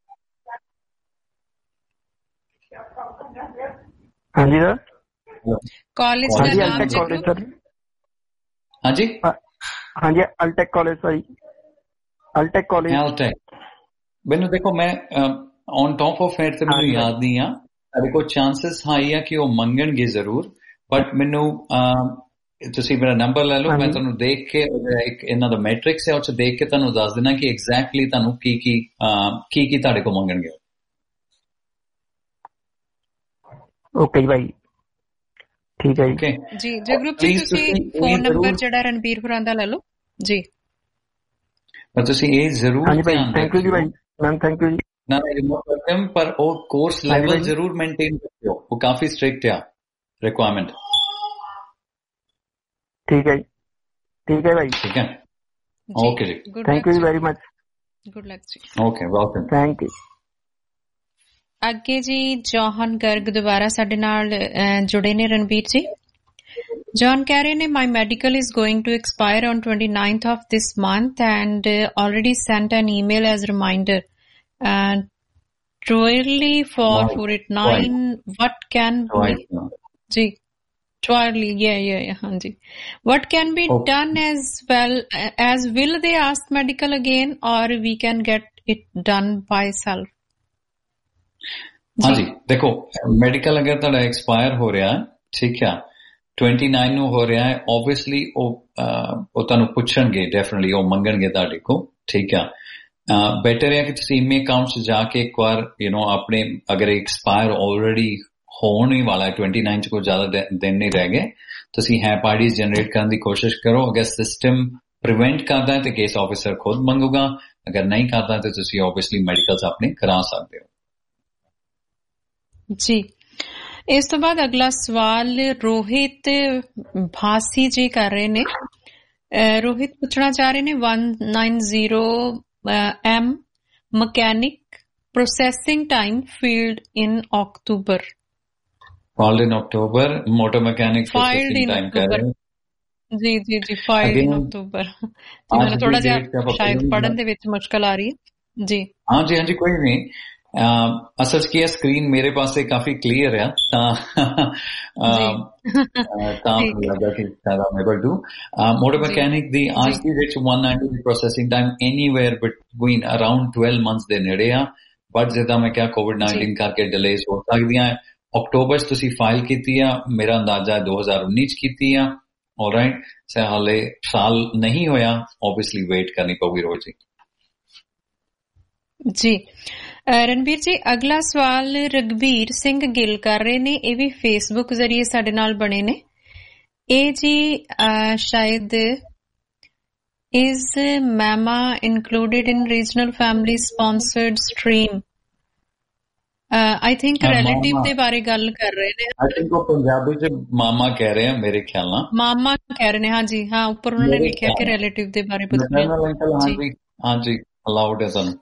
Speaker 4: ਹਾਂਜੀ ਸਰ,
Speaker 1: ਕਾਲਜ ਦਾ ਨਾਮ
Speaker 4: ਅਲਟੈਕ ਕਾਲਜ ਸਰ।
Speaker 2: ਹਾਂਜੀ
Speaker 4: ਹਾਂਜੀ Altec college sir, Altec college.
Speaker 2: Altec ਮੈਨੂੰ ਦੇਖੋ ਮੈਂ ਔਨ ਟੌਪ ਆਫ ਹੈਡ ਤੇ ਮੈਨੂੰ ਯਾਦ ਨਹੀਂ ਆ, ਸਾਡੇ ਕੋਲ ਚਾਂਸਸ ਹਾਈ ਆ ਕਿ ਉਹ ਮੰਗਣਗੇ ਜ਼ਰੂਰ, ਬਟ ਮੈਨੂੰ ਤੁਸੀਂ ਮੇਰਾ ਨੰਬਰ ਲੈ ਲਓ, ਮੈਂ ਤੁਹਾਨੂੰ ਦੇਖ ਕੇ ਇੱਕ ਇਹਨਾਂ ਦਾ ਮੈਟ੍ਰਿਕਸ ਹੈ ਉਹ 'ਚ ਦੇਖ ਕੇ ਤੁਹਾਨੂੰ ਦੱਸ ਦੇਣਾ ਕਿ ਐਗਜ਼ੈਕਟਲੀ ਤੁਹਾਨੂੰ ਕੀ ਕੀ ਕੀ ਕੀ ਤੁਹਾਡੇ ਕੋਲ ਮੰਗਣਗੇ।
Speaker 4: ਓਕੇ ਜੀ ਭਾਈ, ਠੀਕ ਹੈ ਜੀ।
Speaker 1: ਜੀ ਜਗਰੂਪ ਜੀ ਤੁਸੀਂ ਫੋਨ ਨੰਬਰ ਜਿਹੜਾ ਰਣਬੀਰ ਹੋਰਾਂ ਦਾ ਲੈ ਲਓ ਜੀ।
Speaker 2: ਪਰ ਤੁਸੀਂ ਇਹ ਜ਼ਰੂਰ ਧਿਆਨ
Speaker 4: ਦਿਓ। ਥੈਂਕ ਯੂ ਜੀ ਭਾਈ। ਮੈਮ ਥੈਂਕ ਯੂ ਜੀ।
Speaker 2: ਨਾ ਨਾ ਪਰ ਉਹ ਕੋਰਸ ਲੈਵਲ ਜ਼ਰੂਰ ਮੇਨਟੇਨ ਰੱਖਿਓ, ਉਹ ਕਾਫੀ ਸਟ੍ਰਿਕਟ ਆ ਰਿਕੁਆਇਰਮੈਂਟ।
Speaker 4: ਠੀਕ ਹੈ ਜੀ, ਠੀਕ ਹੈ ਭਾਈ।
Speaker 2: ਠੀਕ ਹੈ, ਓਕੇ ਜੀ,
Speaker 4: thank you very much.
Speaker 1: Good luck ਜੀ।
Speaker 2: Okay, welcome.
Speaker 4: Thank you.
Speaker 1: ਅੱਗੇ ਜੀ ਜੌਹਨ ਗਰਗ ਦੁਬਾਰਾ ਸਾਡੇ ਨਾਲ ਜੁੜੇ ਨੇ ਰਣਬੀਰ ਜੀ। ਜੌਨ ਕਹਿ ਰਹੇ ਨੇ my medical is going to expire on twenty ninth of this month and already sent an email as reminder ਟਰੋਇਰਲੀ for forty-nine what can be ਜੀ Twirly, yeah, yeah, yeah, Hanji. What can be okay. done as well as will they ask medical again, or we can get it done by self?
Speaker 2: Hanji, देखो medical अगर ताड़ा expire हो रहा है, ठीक है, twenty-nine ਨੂੰ ਹੋ ਰਿਹਾ ਹੈ, obviously ਉਹ ਉਹ ਤੁਹਾਨੂੰ ਪੁੱਛਣਗੇ, definitely ਉਹ ਮੰਗਣਗੇ ਤੁਹਾਡੇ ਕੋ, ਠੀਕ ਹੈ। ਬੈਟਰ ਹੈ ਕਿ ਤੁਸੀਂ ਈਮੇ ਅਕਾਊਂਟ 'ਚ ਜਾ ਕੇ ਇੱਕ ਵਾਰ ਯੂ نو ਆਪਣੇ ਅਗਰ ਐਕਸਪਾਇਰ ਆਲਰੇਡੀ ਹੋਣ ਹੀ ਵਾਲਾ ਹੈ, ਟਵੈਂਟੀ ਨਾਈਨ 'ਚ ਕੋਈ ਜ਼ਿਆਦਾ ਦਿਨ ਨਹੀਂ ਰਹਿ ਗਏ, ਤੁਸੀਂ ਹੈਪ ਆਈਡੀਜ਼ ਜਨਰੇਟ ਕਰਨ ਦੀ ਕੋਸ਼ਿਸ਼ ਕਰੋ। ਅਗਰ ਸਿਸਟਮ ਪ੍ਰੀਵੈਂਟ ਕਰਦਾ ਹੈ ਤੇ ਕੇਸ ਆਫਿਸਰ ਖੁਦ ਮੰਗੂਗਾ, ਅਗਰ ਨਹੀਂ ਕਰਦਾ ਤੇ ਤੁਸੀਂ ਆਬਵੀਅਸਲੀ ਮੈਡੀਕਲਸ ਆਪਣੇ ਕਰਾ ਸਕਦੇ ਹੋ
Speaker 1: ਜੀ। ਇਸ ਤੋਂ ਬਾਅਦ ਅਗਲਾ ਸਵਾਲ ਰੋਹਿਤ ਭਾਸੀ ਜੀ ਕਰ ਰਹੇ ਨੇ। ਰੋਹਿਤ ਪੁੱਛਣਾ ਚਾਹ ਰਹੇ ਨੇ one ninety M mechanic processing time field in October
Speaker 2: filed in October motor mechanic processing time कह रहे हैं
Speaker 1: जी जी जी filed in October ਮੈਨੂੰ ਥੋੜਾ ਜਿਹਾ ਸ਼ਾਇਦ ਪੜਨ ਦੇ ਵਿੱਚ ਮੁਸ਼ਕਲ ਆ ਰਹੀ ਹੈ ਜੀ।
Speaker 2: हाँ जी हाँ जी कोई नहीं। Uh, असल की स्क्रीन मेरे पास से काफी क्लियर है मोटर मैकेनिक दी आज की डेट one ninety ਦੀ processing time anywhere between around twelve months ਦੇ ਨੇੜੇ ਆ ਬਟ ਜਿੱਦਾਂ ਮੈਂ ਕਿਹਾ ਕੋਵਿਡ nineteen ਕਰਕੇ ਡਿਲੇਸ ਹੋ ਸਕਦੀਆਂ ਅਕਤੂਬਰ ਚ ਤੁਸੀਂ ਫਾਈਲ ਕੀਤੀ ਆ ਮੇਰਾ ਅੰਦਾਜ਼ਾ two thousand nineteen ਚ ਕੀਤੀ ਆ ਆਲਰਾਈਟ ਸੇ ਹਾਲੇ ਸਾਲ ਨਹੀਂ ਹੋਇਆ ਆਬਵੀਅਸਲੀ ਵੇਟ ਕਰਨੀ ਪਊਗੀ ਰੋਜ਼
Speaker 1: ਜੀ। ਰਣਬੀਰ ਜੀ ਅਗਲਾ ਸਵਾਲ ਰਗਵੀਰ ਸਿੰਘ ਗਿੱਲ ਕਰ ਰਹੇ ਨੇ ਇਹ ਵੀ ਫੇਸਬੁੱਕ ਜ਼ਰੀਏ ਸਾਡੇ ਨਾਲ ਬਣੇ ਨੇ। ਇਹ ਜੀ ਸ਼ਾਇਦ is mama included in regional family sponsored stream I think relative ਦੇ ਬਾਰੇ ਗੱਲ ਕਰ ਰਹੇ ਨੇ।
Speaker 2: ਆਈ ਥਿੰਕ ਉਹ ਪੰਜਾਬੀ ਚ ਮਾਮਾ ਕਹਿ ਰਹੇ ਆ ਮੇਰੇ ਖਿਆਲ ਨਾਲ ਮਾਮਾ
Speaker 1: ਕਹਿ ਰਹੇ ਨੇ। ਹਾਂਜੀ ਹਾਂ ਉੱਪਰ ਉਹਨਾਂ ਨੇ ਲਿਖਿਆ ਕਿ ਰਿਲੇਟਿਵ ਦੇ ਬਾਰੇ ਪੁੱਛ ਰਹੇ
Speaker 2: ਹਾਂਜੀ ਹਾਂਜੀ ਅਲਾਉਡ ਹੈ ਸਾਨੂੰ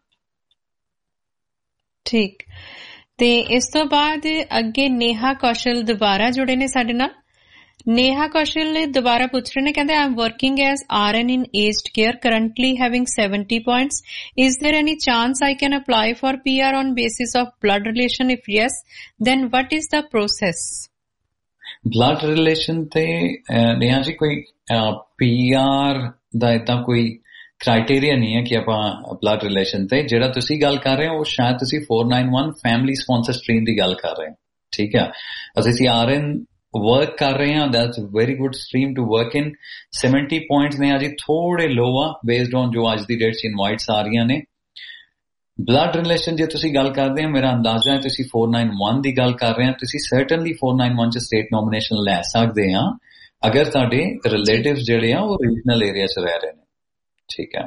Speaker 1: ਠੀਕ। ਤੇ ਇਸ ਤੋਂ ਬਾਅਦ ਅੱਗੇ ਨੇਹਾ ਕੌਸ਼ਲ ਦੁਬਾਰਾ ਜੁੜੇ ਨੇ ਸਾਡੇ ਨਾਲ। ਨੇਹਾ ਕੌਸ਼ਲ ਨੇ ਦੁਬਾਰਾ ਪੁੱਛ ਰਹੇ ਨੇ ਕਹਿੰਦੇ I am working as R N in aged care currently having seventy points is there any chance I can apply for P R on basis of blood relation if yes then what is the process?
Speaker 2: blood relation ਤੇ ਨੇਹਾ ਜੀ ਕੋਈ P R ਦਾ ਇਦਾਂ ਕੋਈ ਕ੍ਰਾਈਟੇਰੀਆ ਨਹੀਂ ਹੈ ਕਿ ਆਪਾਂ ਬਲੱਡ ਰਿਲੇਸ਼ਨ ਤੇ ਜਿਹੜਾ ਤੁਸੀਂ ਗੱਲ ਕਰ ਰਹੇ ਹੋ ਉਹ ਸ਼ਾਇਦ ਤੁਸੀਂ four ninety-one family sponsor stream ਦੀ ਗੱਲ ਕਰ ਰਹੇ ਹੋ ਠੀਕ ਹੈ। ਅਸੀਂ ਆਰ ਐਨ ਵਰਕ ਕਰ ਰਹੇ ਹਾਂ that's very good stream to work in. seventy points ਨੇ ਅਜੇ ਥੋੜੇ ਲੋ ਆ ਬੇਸਡ ਔਨ ਜੋ ਅੱਜ ਦੀ ਡੇਟ 'ਚ ਇਨਵਾਈਟਸ ਆ ਰਹੀਆਂ ਨੇ। ਬਲੱਡ ਰਿਲੇਸ਼ਨ ਜੇ ਤੁਸੀਂ ਗੱਲ ਕਰਦੇ ਹੋ ਮੇਰਾ ਅੰਦਾਜ਼ਾ ਹੈ ਤੁਸੀਂ four ninety-one ਦੀ ਗੱਲ ਕਰ ਰਹੇ ਹੋ ਤੁਸੀਂ ਸਰਟਨਲੀ four ninety-one 'ਚ ਸਟੇਟ ਨੋਮੀਨੇਸ਼ਨ ਲੈ ਸਕਦੇ ਆ ਅਗਰ ਤੁਹਾਡੇ ਰਿਲੇਟਿਵਸ ਜਿਹੜੇ ਆ ਉਹ ਰੀਜਨਲ ਏਰੀਆ 'ਚ ਰਹਿ ਰਹੇ ਨੇ ਠੀਕ ਹੈ।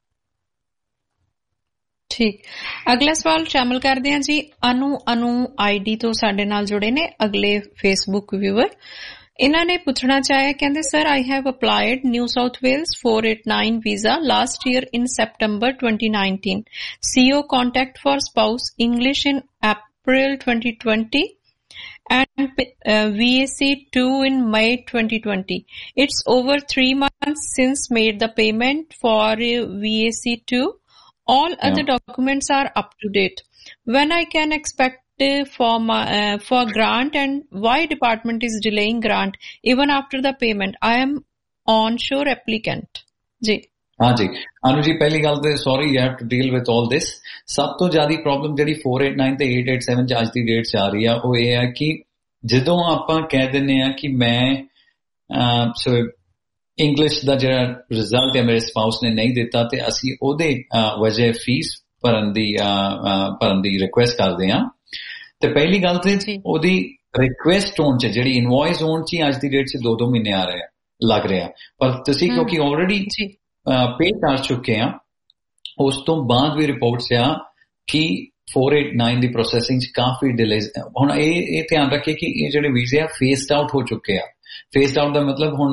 Speaker 1: ਠੀਕ ਅਗਲਾ ਸਵਾਲ ਸ਼ਾਮਲ ਕਰਦੇ ਹਾਂ ਜੀ ਅਨੂ ਅਨੂ ਆਈਡੀ ਤੋਂ ਸਾਡੇ ਨਾਲ ਜੁੜੇ ਨੇ ਅਗਲੇ ਫੇਸਬੁੱਕ ਵਿਊਅਰ। ਇਹਨਾਂ ਨੇ ਪੁੱਛਣਾ ਚਾਹਿਆ ਕਹਿੰਦੇ sir I have applied New South Wales four eighty-nine visa last year in September twenty nineteen CO contact for spouse English in April twenty twenty and uh, V A C two in May twenty twenty. It's over three months since made the payment for uh, V A C two. All yeah. other documents are up to date. When I can expect uh, for my uh, for grant and why department is delaying grant even after the payment? I am onshore applicant. जी
Speaker 2: हाँ जी अनु जी पहली गल तो sorry you have to deal with all this. सब तो ज्यादा प्रॉब्लम ਜਿਹੜੀ four eighty-nine ਤੇ eight eighty-seven ਚ ਅੱਜ ਦੀ ਡੇਟ ਚ ਆ ਰਹੀ ਆ ਉਹ ਇਹ ਹੈ ਕਿ ਜਦੋਂ ਆਪਾਂ ਕਹਿ ਦਿੰਨੇ ਆ ਕਿ ਮੈਂ ਸੋ ਇੰਗਲਿਸ਼ ਦਾ ਜਿਹੜਾ ਰਿਜ਼ਲਟ ਹੈ ਮੇਰੇ ਸਪਾਊਸ ਨੇ ਨਹੀਂ ਦਿੱਤਾ ਤੇ ਅਸੀਂ ਉਹਦੇ ਵਜ੍ਹਾ ਫੀਸ ਭਰਨ ਦੀ ਭਰਨ ਦੀ ਰਿਕੁਐਸਟ ਕਰਦੇ ਆ ਤੇ ਪਹਿਲੀ ਗੱਲ ਤੇ ਉਹਦੀ ਰਿਕੁਐਸਟ ਹੋਣ ਚ ਜਿਹੜੀ ਇਨਵੌਇਸ ਹੋਣ ਚ ਅੱਜ ਦੀ ਡੇਟ ਚ ਦੋ ਦੋ ਮਹੀਨੇ ਆ ਰਹੇ ਆ ਲੱਗ ਰਿਹਾ ਪਰ ਤੁਸੀਂ ਕਿਉਂਕਿ ਆਲਰੇਡੀ ਪੇ ਕਰ ਚੁੱਕੇ ਆ ਉਸ ਤੋਂ ਬਾਅਦ ਵੀ ਰਿਪੋਰਟਸ ਆ ਕਿ four eighty-nine ਦੀ ਪ੍ਰੋਸੈਸਿੰਗ ਚ ਕਾਫੀ ਡਿਲੇਜ਼ ਹੁਣ ਇਹ ਇਹ ਧਿਆਨ ਰੱਖੇ ਕਿ ਇਹ ਜਿਹੜੇ ਵੀਜ਼ੇ ਆ ਫੇਸਡ ਆਊਟ ਹੋ ਚੁੱਕੇ ਆ। ਫੇਸਡ ਆਊਟ ਦਾ ਮਤਲਬ ਹੁਣ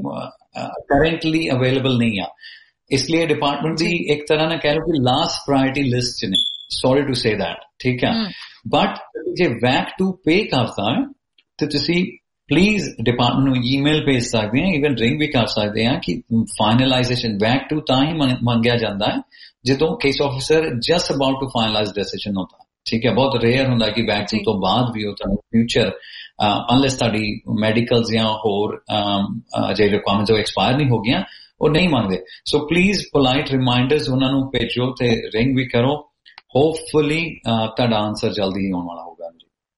Speaker 2: ਕਰੰਟਲੀ ਅਵੇਲੇਬਲ ਨਹੀਂ ਆ ਇਸ ਲਈ ਡਿਪਾਰਟਮੈਂਟ ਦੀ ਇੱਕ ਤਰ੍ਹਾਂ ਨਾਲ ਕਹਿ ਲਓ ਕਿ ਲਾਸਟ ਪ੍ਰਾਇੋਰਟੀ ਲਿਸਟ ਚ ਨੇ ਸੌਰੀ ਟੂ ਸੇ ਦੈਟ ਠੀਕ ਹੈ। ਬਟ ਜੇ ਵੈਕ ਟੂ ਪੇ ਕਰਦਾ ਤੇ ਤੁਸੀਂ ਪਲੀਜ਼ ਡਿਪਾਰਟਮੈਂਟ ਨੂੰ ਈਮੇਲ ਭੇਜ ਸਕਦੇ ਆ ਈਵਨ ਰਿੰਗ ਵੀ ਕਰ ਸਕਦੇ ਆ ਕਿ ਫਾਈਨਲਾਈਜੇਸ਼ਨ ਵੈਕ ਟੂ ਤਾਂ ਹੀ ਮੰਗਿਆ ਜਾਂਦਾ ਹੈ ਜਦੋਂ case officer just about to finalise decision ਹੁੰਦਾ ਠੀਕ ਹੈ। ਬਹੁਤ ਰੇਅਰ ਹੁੰਦਾ ਕਿ ਵੈਕ ਟੂ ਤੋਂ ਬਾਅਦ ਵੀ ਉਹ ਤੁਹਾਨੂੰ ਫਿਊਚਰ ਅਨਲੈਸ ਤੁਹਾਡੀ ਮੈਡੀਕਲਸ ਜਾਂ ਹੋਰ ਜਿਹੜੇ ਰਿਕੁਆਇਰਮੈਂਟਸ ਉਹ ਐਕਸਪਾਇਰ ਨਹੀਂ ਹੋ ਗਈਆਂ ਉਹ ਨਹੀਂ ਮੰਗਦੇ। ਸੋ ਪਲੀਜ਼ ਪੋਲਾਈਟ ਰਿਮਾਈਂਡਰਸ ਉਹਨਾਂ ਨੂੰ ਭੇਜੋ ਤੇ ਰਿੰਗ ਵੀ ਕਰੋ ਹੋਪਫੁਲੀ ਤੁਹਾਡਾ ਆਨਸਰ ਜਲਦੀ ਹੀ ਆਉਣ ਵਾਲਾ ਹੋਊਗਾ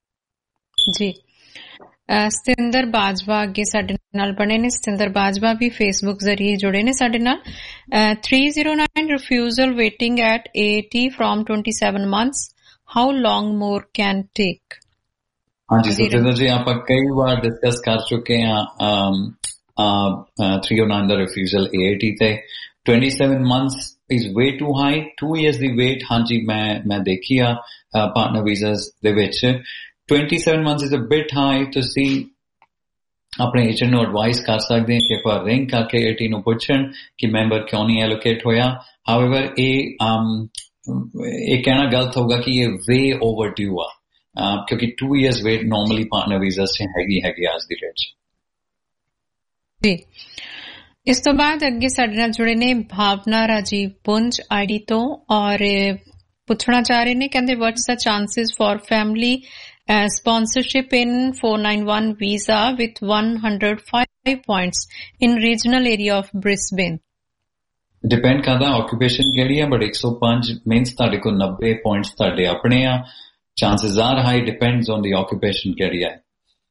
Speaker 1: ਜੀ। ਸਤਿੰਦਰ ਬਾਜਵਾ ਅੱਗੇ ਸਾਡੇ ਨਾਲ ਬਣੇ ਨੇ। ਸਤਿੰਦਰ ਬਾਜਵਾ ਵੀ ਫੇਸਬੁੱਕ ਜ਼ਰੀਏ ਜੁੜੇ ਨੇ ਸਾਡੇ ਨਾਲ। three oh nine refusal waiting at A A T from twenty-seven months. How long more can take?
Speaker 2: ਹਾਂਜੀ ਸਤਿੰਦਰ ਜੀ ਆਪਾਂ ਕਈ ਵਾਰ ਡਿਸਕਸ ਕਰ ਚੁੱਕੇ ਹਾਂ three oh nine ਦਾ ਰਿਫਿਊਜ਼ਲ A A T ਤੇ twenty-seven months is way too high. Two years the wait, ਹਾਂਜੀ ਮੈਂ ਮੈਂ ਦੇਖੀ ਆ partner visas ਦੇ ਵਿੱਚ twenty-seven months is a bit high. ਤੁਸੀਂ ਆਪਣੇ ਏਜੰਟ ਨੂੰ ਐਡਵਾਈਸ ਕਰ ਸਕਦੇ ਹੋ ਕਿ ਇੱਕ ਵਾਰ ਰਿੰਗ ਕਰਕੇ eighteen ਨੂੰ ਪੁੱਛਣ ਕਿ ਮੈਂਬਰ ਕਿਉਂ ਨਹੀਂ ਐਲੋਕੇਟ ਹੋਇਆ. ਹਾਊਐਵਰ ਇਹ ਇਹ ਕਹਿਣਾ ਗਲਤ ਹੋਊਗਾ ਕਿ ਇਹ ਵੇ ਓਵਰਡਿਊ ਆ, ਕਿਉਂਕਿ two years wait normally partner visas ਚ ਹੈਗੀ ਹੈਗੀ ਅੱਜ ਦੀ ਡੇਟ ਚ.
Speaker 1: ਜੀ, ਇਸ ਤੋਂ ਬਾਅਦ ਅੱਗੇ ਸਾਡੇ ਨਾਲ ਜੁੜੇ ਨੇ ਭਾਵਨਾ ਰਾਜੀਵ ਪੁੰਜ ਆਈਡੀ ਤੋਂ, ਔਰ ਪੁੱਛਣਾ ਚਾਹ ਰਹੇ ਨੇ, ਕਹਿੰਦੇ what's the chances for family sponsorship in four ninety-one visa with one hundred five points in regional area of Brisbane.
Speaker 2: Depend ਕਰਦਾ occupation ਕਿਹੜੀ ਹੈ, but one oh five means ਤੁਹਾਡੇ ਕੋਲ ninety points ਤੁਹਾਡੇ ਆਪਣੇ ਆ. Chances are high, depends on the occupation ਕਿਹੜੀ ਹੈ.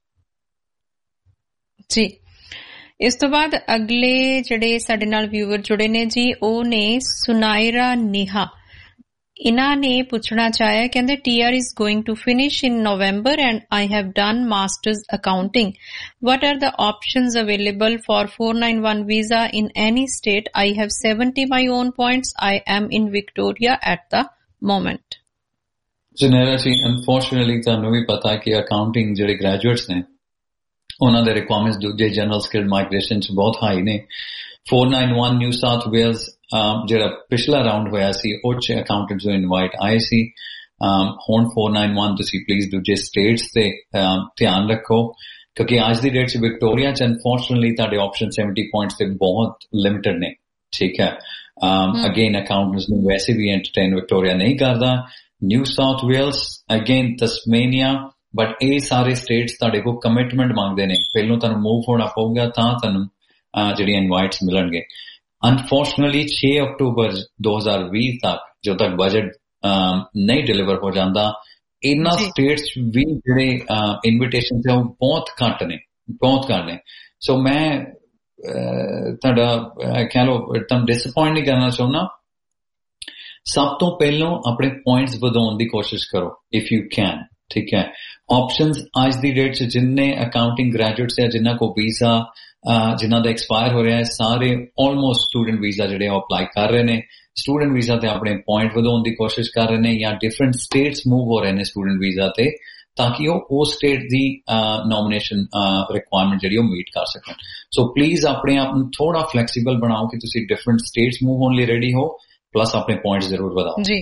Speaker 1: ਜੀ, ਇਸ ਤੋਂ ਬਾਅਦ ਅਗਲੇ ਜਿਹੜੇ ਸਾਡੇ ਨਾਲ ਵਿਊਅਰ ਜੁੜੇ ਨੇ ਜੀ, ਉਹ ਨੇ ਸੁਨਾਇਰਾ ਨੇਹਾ. ਇਹਨਾਂ ਨੇ ਪੁੱਛਣਾ ਚਾਹਿਆ, ਕਹਿੰਦੇ T R is going to finish in November and I have done master's accounting. What are the options available for four ninety-one visa in any state? I have seventy my own points. I am in Victoria at the moment.
Speaker 2: Sunehra ji, unfortunately ਤੁਹਾਨੂੰ ਵੀ ਪਤਾ ਕਿ ਅਕਾਊਂਟਿੰਗ ਜਿਹੜੇ ਗ੍ਰੈਜੂਏਟਸ ਨੇ ਉਹਨਾਂ ਦੇ ਰਿਕੁਆਇਰਮੈਂਟਸ ਦੂਜੇ ਜਨਰਲ ਸਕਿੱਲਡ ਮਾਈਗ੍ਰੇਸ਼ਨ ਚ ਬਹੁਤ ਹਾਈ ਨੇ. four ninety-one new South Wales ਜਿਹੜਾ ਪਿਛਲਾ ਰਾਊਂਡ ਹੋਇਆ ਸੀ ਉਹ ਚ ਅਕਾਊਂਟੈਂਟਸ ਨੂੰ ਇਨਵਾਈਟ ਆਏ ਸੀ. ਹੁਣ four ninety-one ਤੁਸੀਂ ਪਲੀਜ਼ ਦੂਜੇ ਸਟੇਟਸ ਤੇ ਧਿਆਨ ਰੱਖੋ, ਕਿਉਂਕਿ ਅੱਜ ਦੀ ਡੇਟ ਚ ਵਿਕਟੋਰੀਆ ਚ ਅਨਫੋਰਚੂਨੇਟਲੀ ਤੁਹਾਡੇ ਆਪਸ਼ਨ seventy ਪੁਆਇੰਟਸ ਤੇ ਬਹੁਤ ਲਿਮਿਟਡ ਨੇ. ਠੀਕ ਹੈ, ਅਗੇਨ ਅਕਾਊਂਟੈਂਟਸ ਨੂੰ ਵੈਸੇ ਵੀ ਐਂਟਰਟੇਨ ਵਿਕਟੋਰੀਆ ਨਹੀਂ ਕਰਦਾ. New South Wales, again Tasmania, but ਇਹ ਸਾਰੇ ਸਟੇਟਸ ਤੁਹਾਡੇ ਕੋਲ ਕਮਿਟਮੈਂਟ ਮੰਗਦੇ ਨੇ. ਪਹਿਲੋਂ ਤੁਹਾਨੂੰ ਮੂਵ ਹੋਣਾ ਪਊਗਾ ਤਾਂ ਤੁਹਾਨੂੰ ਜਿਹੜੀਆਂ ਇਨਵਾਈਟਸ ਮਿਲਣਗੇ. ਅਨਫੋਰਚੂਨੇਟਲੀ ਛੇ ਅਕਤੂਬਰ ਦੋ ਹਜ਼ਾਰ ਵੀਹ ਤੱਕ ਜਦੋਂ ਤੱਕ ਬਜਟ ਨਹੀਂ ਡਿਲੀਵਰ ਹੋ ਜਾਂਦਾ, ਇਹਨਾਂ ਸਟੇਟਸ ਵੀ ਜਿਹੜੇ ਇਨਵੀਟੇਸ਼ਨ ਹੈ ਉਹ ਬਹੁਤ ਘੱਟ ਨੇ, ਬਹੁਤ ਘੱਟ ਨੇ. ਸੋ ਮੈਂ ਤੁਹਾਡਾ ਕਹਿ ਲਓ ਤੁਹਾਨੂੰ ਡਿਸਅਪੁਆਇੰਟ ਨਹੀਂ ਕਰਨਾ ਚਾਹੁੰਦਾ. ਸਭ ਤੋਂ ਪਹਿਲਾਂ ਆਪਣੇ ਪੁਆਇੰਟਸ ਵਧਾਉਣ ਦੀ ਕੋਸ਼ਿਸ਼ ਕਰੋ ਇਫ ਯੂ ਕੈਨ. ਠੀਕ ਹੈ, ਆਪਸ਼ਨਸ ਅੱਜ ਦੀ ਡੇਟ ਚ ਜਿੰਨੇ ਅਕਾਊਂਟਿੰਗ ਗ੍ਰੈਜੂਏਟਸ ਹੈ ਜਿਨ੍ਹਾਂ ਕੋਲ ਵੀਜ਼ਾ ਜਿਨ੍ਹਾਂ ਦਾ ਐਕਸਪਾਇਰ ਹੋ ਰਿਹਾ ਹੈ, ਸਾਰੇ ਆਲਮੋਸਟ ਸਟੂਡੈਂਟ ਵੀਜ਼ਾ ਜਿਹੜੇ ਉਹ ਅਪਲਾਈ ਕਰ ਰਹੇ ਨੇ. ਸਟੂਡੈਂਟ ਵੀਜ਼ਾ ਤੇ ਆਪਣੇ ਪੁਆਇੰਟ ਵਧਾਉਣ ਦੀ ਕੋਸ਼ਿਸ਼ ਕਰ ਰਹੇ ਨੇ ਜਾਂ ਡਿਫਰੈਂਟ ਸਟੇਟਸ ਮੂਵ ਹੋ ਰਹੇ ਨੇ ਸਟੂਡੈਂਟ ਵੀਜ਼ਾ ਤੇ, ਤਾਂ ਕਿ ਉਹ ਉਸ ਸਟੇਟ ਦੀ ਨੋਮੀਨੇਸ਼ਨ ਰਿਕੁਆਇਰਮੈਂਟ ਜਿਹੜੀ ਉਹ ਮੀਟ ਕਰ ਸਕਣ. ਸੋ ਪਲੀਜ਼ ਆਪਣੇ ਆਪ ਨੂੰ ਥੋੜਾ ਫਲੈਕਸੀਬਲ ਬਣਾਓ ਕਿ ਤੁਸੀਂ ਡਿਫਰੈਂਟ ਸਟੇਟਸ ਮੂਵ ਹੋਣ ਲਈ ਰੈਡੀ ਹੋ, ਪਲੱਸ ਆਪਣੇ ਪੁਆਇੰਟਸ ਜ਼ਰੂਰ ਵਧਾਓ. ਜੀ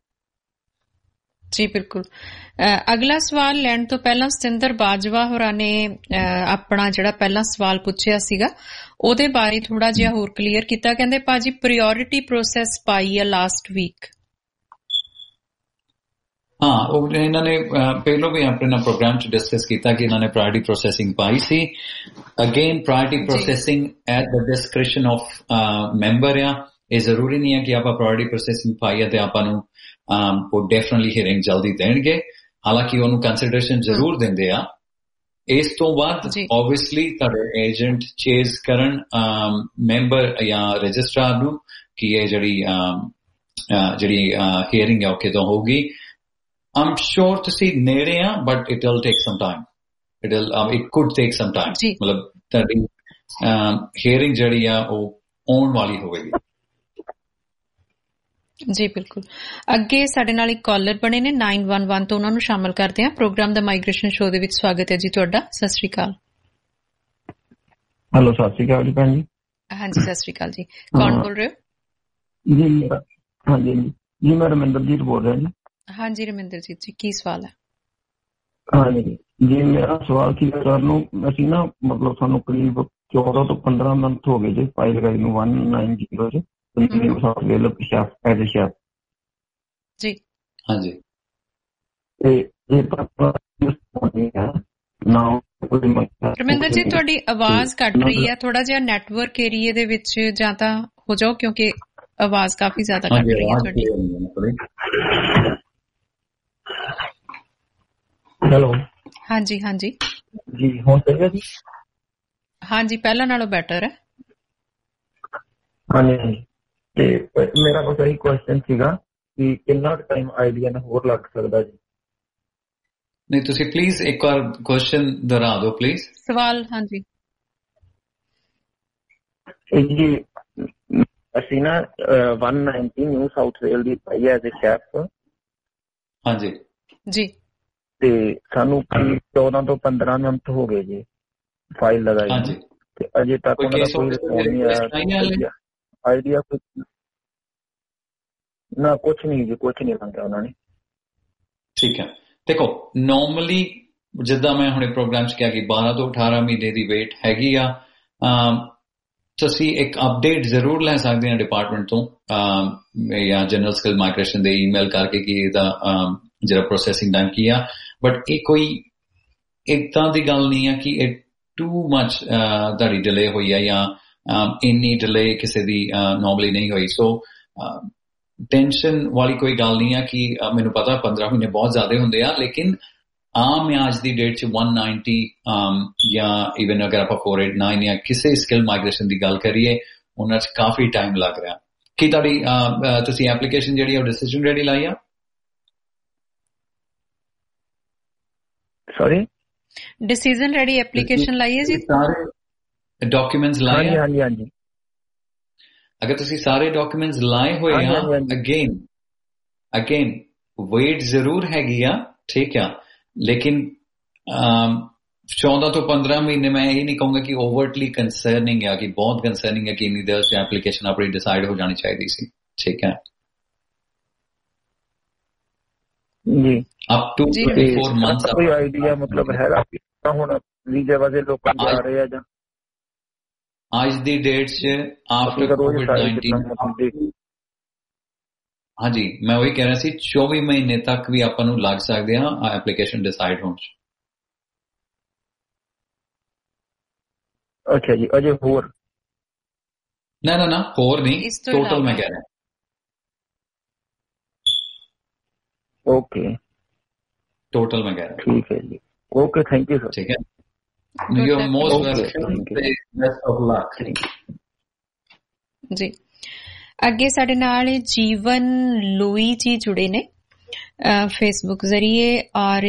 Speaker 1: ਜੀ ਬਿਲਕੁਲ. ਅਗਲਾ ਸਵਾਲ ਲੈਣ ਤੋਂ ਪਹਿਲਾਂ ਸਤਿੰਦਰ ਬਾਜਵਾ ਹੋਰਾਂ ਨੇ ਆਪਣਾ ਜਿਹੜਾ ਪਹਿਲਾ ਸਵਾਲ ਪੁੱਛਿਆ ਸੀਗਾ ਉਹਦੇ ਬਾਰੇ ਥੋੜਾ ਜਿਹਾ ਹੋਰ ਕਲੀਅਰ ਕੀਤਾ. ਕਹਿੰਦੇ ਭਾਜੀ ਪ੍ਰਾਇਓਰਿਟੀ ਪ੍ਰੋਸੈਸ ਪਾਈ ਆ ਲਾਸਟ ਵੀਕ.
Speaker 2: ਹਾਂ, ਉਹ ਇਹਨਾਂ ਨੇ ਪਹਿਲਾਂ ਵੀ ਆਪਣੇ ਨਾਲ ਪ੍ਰੋਗਰਾਮ ਚ ਡਿਸਕਸ ਕੀਤਾ ਕਿ ਇਹਨਾਂ ਨੇ ਪ੍ਰਾਇਓਰਿਟੀ ਪ੍ਰੋਸੈਸਿੰਗ ਪਾਈ ਸੀ. Again priority processing at the discretion of member ਆ. ਇਹ ਜ਼ਰੂਰੀ ਨਹੀਂ ਹੈ ਕਿ ਆਪਾਂ ਪ੍ਰਾਇਓਰਿਟੀ ਪ੍ਰੋਸੈਸਿੰਗ ਪਾਈ ਹੈ ਤੇ ਆਪਾਂ ਨੂੰ ਉਹ ਡੈਫੀਨਿਟਲੀ ਹੀਅਰਿੰਗ ਜਲਦੀ ਦੇਣਗੇ. ਹਾਲਾਂਕਿ ਉਹਨੂੰ ਕੰਸੀਡਰੇਸ਼ਨ ਜ਼ਰੂਰ ਦਿੰਦੇ ਆ. ਇਸ ਤੋਂ ਬਾਅਦ ਆਬਵੀਅਸਲੀ ਤੁਹਾਡੇ ਏਜੰਟ ਚੇਜ਼ ਕਰਨ ਮੈਂਬਰ ਜਾਂ ਰਜਿਸਟਰਾਰ ਨੂੰ ਕਿ ਇਹ ਜਿਹੜੀ ਜਿਹੜੀ ਹੀਅਰਿੰਗ ਹੈ ਉਹ ਕਿਦੋਂ ਹੋਊਗੀ. ਆਮ ਸ਼ੋਰ ਤੁਸੀਂ ਨੇੜੇ ਆ, but it will take some time. It will it could take some time. ਮਤਲਬ ਤੁਹਾਡੀ ਹੀਅਰਿੰਗ ਜਿਹੜੀ ਆ ਉਹ ਆਉਣ ਵਾਲੀ ਹੋਵੇਗੀ.
Speaker 1: ਜੀ ਬਿਲਕੁਲ. ਅੱਗੇ ਸਾਡੇ ਨਾਲ ਇੱਕ ਕਾਲਰ ਬਣੇ ਨੇ nine one one ਤੋਂ, ਉਹਨਾਂ ਨੂੰ ਸ਼ਾਮਲ ਕਰਦੇ ਹਾਂ ਪ੍ਰੋਗਰਾਮ ਦਾ ਮਾਈਗ੍ਰੇਸ਼ਨ ਸ਼ੋਅ ਦੇ ਵਿੱਚ. ਸਵਾਗਤ ਹੈ ਜੀ ਤੁਹਾਡਾ. ਸਤਿ ਸ਼੍ਰੀ ਅਕਾਲ.
Speaker 4: ਹੈਲੋ, ਸਤਿ ਸ਼੍ਰੀ ਅਕਾਲ ਜੀ ਭੈਣ ਜੀ.
Speaker 1: ਹਾਂਜੀ ਸਤਿ ਸ਼੍ਰੀ ਅਕਾਲ ਜੀ. ਕੌਣ ਬੋਲ ਰਹੇ ਹੋ?
Speaker 4: ਜੀ ਹਾਂਜੀ ਜੀ, ਮੈਂ ਰਮਿੰਦਰਜੀਤ ਬੋਲ ਰਿਹਾ ਜੀ.
Speaker 1: ਹਾਂਜੀ ਰਮਿੰਦਰਜੀਤ ਜੀ, ਕੀ ਸਵਾਲ ਹੈ?
Speaker 4: ਹਾਂਜੀ ਜੀ, ਮੇਰਾ ਸਵਾਲ ਸੀ ਸਰ ਨੂੰ, ਅਸੀਂ ਨਾ ਮਤਲਬ ਸਾਨੂੰ ਕਰੀਬ ਚੌਦਾਂ ਤੋਂ ਪੰਦਰਾਂ ਮੰਥ ਹੋ ਗਏ ਜੀ ਫਾਈਲ ਲਗਾਈ ਨੂੰ one ninety ਚ
Speaker 1: ਜੀ.
Speaker 2: ਹਾਂਜੀ
Speaker 1: ਰਮਿੰਦਰ ਜੀ, ਤੁਹਾਡੀ ਆਵਾਜ਼ ਕੱਟ ਰਹੀ ਹੈ. ਥੋੜਾ ਜਿਹਾ ਨੈਟਵਰਕ ਏਰੀਏ ਦੇ ਵਿੱਚ ਜਾਂ ਤਾਂ ਹੋ ਜਾਓ, ਕਿਉਂਕਿ ਆਵਾਜ਼ ਕਾਫੀ ਜ਼ਿਆਦਾ ਕੱਟ ਰਹੀ ਹੈ ਤੁਹਾਡੀ.
Speaker 4: ਹੈਲੋ.
Speaker 1: ਹਾਂਜੀ ਹਾਂਜੀ
Speaker 4: ਜੀ, ਹੁਣ ਸਹੀ ਹੈ ਜੀ?
Speaker 1: ਹਾਂਜੀ, ਪਹਿਲਾਂ ਨਾਲੋਂ ਬੈਟਰ ਹੈ.
Speaker 4: ਹਾਂਜੀ ਹਾਂਜੀ. ਤੇ ਮੇਰਾ ਬਸ ਇਹੀ ਕੁਐਸਚਨ ਸੀਗਾ ਕਿ ਕਿੰਨਾ ਟਾਈਮ ਆਈਡੀਆ ਨਾਲ ਹੋਰ ਲੱਗ ਸਕਦਾ ਜੀ?
Speaker 2: ਨਹੀਂ, ਤੁਸੀਂ ਪਲੀਜ਼ ਇੱਕ ਵਾਰ ਕੁਐਸਚਨ ਦੁਹਰਾ ਦਿਓ ਪਲੀਜ਼.
Speaker 1: ਸਵਾਲ ਹਾਂਜੀ
Speaker 4: ਜੀ, ਅਸੀਂ ਨਾ one ninety New South Wales ਦੀ ਪਾਈ ਐਜ਼ ਏ ਸ਼ੈਫ।
Speaker 2: ਹਾਂਜੀ
Speaker 1: ਜੀ।
Speaker 4: ਤੇ ਸਾਨੂੰ ਚੌਦਾਂ ਤੋਂ ਪੰਦਰਾਂ ਮਿੰਟ ਹੋ ਗਏ ਜੀ ਫਾਈਲ ਲਗਾਈ
Speaker 2: ਹਾਂਜੀ
Speaker 4: ਤੇ ਅਜੇ ਤੱਕ ਉਹਨਾਂ ਦਾ ਕੋਈ ਰਿਸਪੌਂਸ ਨਹੀਂ ਆਇਆ। ਆਈਡੀਆ ਕੁਛ ਨਾ ਕੁਛ ਨਹੀਂ ਜੀ, ਕੁਛ ਨਹੀਂ ਮੰਗਿਆ ਉਹਨਾਂ ਨੇ।
Speaker 2: ਠੀਕ ਹੈ, ਦੇਖੋ ਨੋਰਮਲੀ ਜਿੱਦਾਂ ਮੈਂ ਹੁਣੇ ਪ੍ਰੋਗਰਾਮ 'ਚ ਕਿਹਾ ਕਿ ਬਾਰਾਂ ਤੋਂ ਅਠਾਰਾਂ ਮਹੀਨੇ ਦੀ ਵੇਟ ਹੈਗੀ ਆ। ਤੁਸੀਂ ਇੱਕ ਅਪਡੇਟ ਜ਼ਰੂਰ ਲੈ ਸਕਦੇ ਆ ਡਿਪਾਰਟਮੈਂਟ ਤੋਂ ਜਾਂ ਜਨਰਲ ਸਕਿੱਲ ਮਾਈਗ੍ਰੇਸ਼ਨ ਦੇ ਈਮੇਲ ਕਰਕੇ ਕਿ ਇਹਦਾ ਜਿਹੜਾ ਪ੍ਰੋਸੈਸਿੰਗ ਟਾਈਮ ਕੀ ਆ। ਬਟ ਇਹ ਕੋਈ ਇੱਦਾਂ ਦੀ ਗੱਲ ਨਹੀਂ ਆ ਕਿ ਇਹ ਟੂ ਮਚ ਤੁਹਾਡੀ ਡਿਲੇ ਹੋਈ ਆ ਜਾਂ ਇੰਨੀ ਡਿਲੇ ਕਿਸੇ ਦੀ ਨੋਰਮਲੀ ਨਹੀਂ ਹੋਈ। ਸੋ ਟੈਨਸ਼ਨ ਵਾਲੀ ਕੋਈ ਗੱਲ ਨਹੀਂ ਆ ਕਿ ਮੈਨੂੰ ਪਤਾ ਪੰਦਰਾਂ ਮਹੀਨੇ ਬਹੁਤ ਜ਼ਿਆਦਾ ਹੁੰਦੇ ਆ, ਲੇਕਿਨ ਆਮ ਅੱਜ ਦੀ ਡੇਟ 'ਚ one ninety ਜਾਂ ਈਵਨ ਅਗਰ ਆਪਾਂ four eighty-nine ਜਾਂ ਕਿਸੇ ਸਕਿੱਲ ਮਾਈਗ੍ਰੇਸ਼ਨ ਦੀ ਗੱਲ ਕਰੀਏ ਉਹਨਾਂ 'ਚ ਕਾਫੀ ਟਾਈਮ ਲੱਗ ਰਿਹਾ। ਕੀ ਤੁਹਾਡੀ ਤੁਸੀਂ ਐਪਲੀਕੇਸ਼ਨ ਜਿਹੜੀ ਉਹ ਡਿਸੀਜਨ ਰੈਡੀ ਲਾਈ ਆ?
Speaker 4: ਸੌਰੀ,
Speaker 1: ਡਿਸੀਜਨ ਰੈਡੀ ਐਪਲੀਕੇਸ਼ਨ ਲਾਈ ਹੈ ਜੀ?
Speaker 2: ਸਾਰੇ ਡਾਕੂਮੈਂਟਸ ਲਾਏ ਆ?
Speaker 4: ਹਾਂਜੀ ਹਾਂਜੀ।
Speaker 2: ਅਗਰ ਤੁਸੀਂ ਸਾਰੇ ਡਾਕੂਮੈਂਟਸ ਲਾਏ ਹੋਏ ਆ, ਅਗੇਨ ਅਗੇਨ ਵੇਟ ਜ਼ਰੂਰ ਹੈਗੀ ਆ, ਠੀਕ ਆ, ਲੇਕਿਨ ਚੌਦਾਂ ਤੋਂ ਪੰਦਰਾਂ ਮਹੀਨੇ ਮੈਂ ਇਹ ਨਹੀਂ ਕਹੂੰਗਾ ਕਿ ਓਵਰਟਲੀ ਕੰਸਰਨਿੰਗ ਆ ਕਿ ਬਹੁਤ ਕੰਸਰਨਿੰਗ ਹੈ ਕਿ ਇੰਨੀ ਦੇਰ 'ਚ ਐਪਲੀਕੇਸ਼ਨ ਆਪਣੀ ਡਿਸਾਈਡ ਹੋ ਜਾਣੀ ਚਾਹੀਦੀ ਸੀ। ਠੀਕ ਹੈ ਜੀ। ਅਪ ਟੂ twenty-four ਮੰਥਸ
Speaker 4: ਕੋਈ ਆਈਡੀਆ ਮਤਲਬ ਹੈਗਾ ਹੁਣ ਵੀਜ਼ੇ ਵਾਲੇ ਲੋਕ ਜਾ ਰਹੇ ਆ ਜਾਂ
Speaker 2: ਅੱਜ ਦੀ ਡੇਟ 'ਚ ਆਫਟਰ ਕੋਵਿਡ ਨਾਈਨਟੀਨ? ਹਾਂਜੀ, ਮੈਂ ਉਹੀ ਕਹਿ ਰਿਹਾ ਸੀ ਚੌਵੀ ਮਹੀਨੇ ਤੱਕ ਵੀ ਆਪਾਂ ਨੂੰ ਲੱਗ ਸਕਦੇ ਆ ਐਪਲੀਕੇਸ਼ਨ ਡਿਸਾਈਡ ਹੋਣ 'ਚ।
Speaker 4: ਅੱਛਾ ਜੀ, ਅਜੇ ਹੋਰ?
Speaker 2: ਨਾ ਨਾ ਨਾ ਹੋਰ ਨਹੀਂ, ਟੋਟਲ ਮੈਂ ਕਹਿ ਰਿਹਾ।
Speaker 4: ਓਕੇ,
Speaker 2: ਟੋਟਲ ਮੈਂ ਕਹਿ ਰਿਹਾ।
Speaker 4: ਠੀਕ ਹੈ ਜੀ, ਓਕੇ, ਥੈਂਕ ਯੂ ਸਰ।
Speaker 2: ਠੀਕ ਹੈ, ਯੂ ਆਰ ਮੋਸਟ ਵੈਲਕਮ ਤੇ ਬੈਸਟ ਆਫ ਲੱਕ
Speaker 1: ਜੀ। ਅੱਗੇ ਸਾਡੇ ਨਾਲ ਜੀਵਨ ਲੋਈ ਜੀ ਜੁੜੇ ਨੇ ਫੇਸਬੁੱਕ ਜ਼ਰੀਏ ਔਰ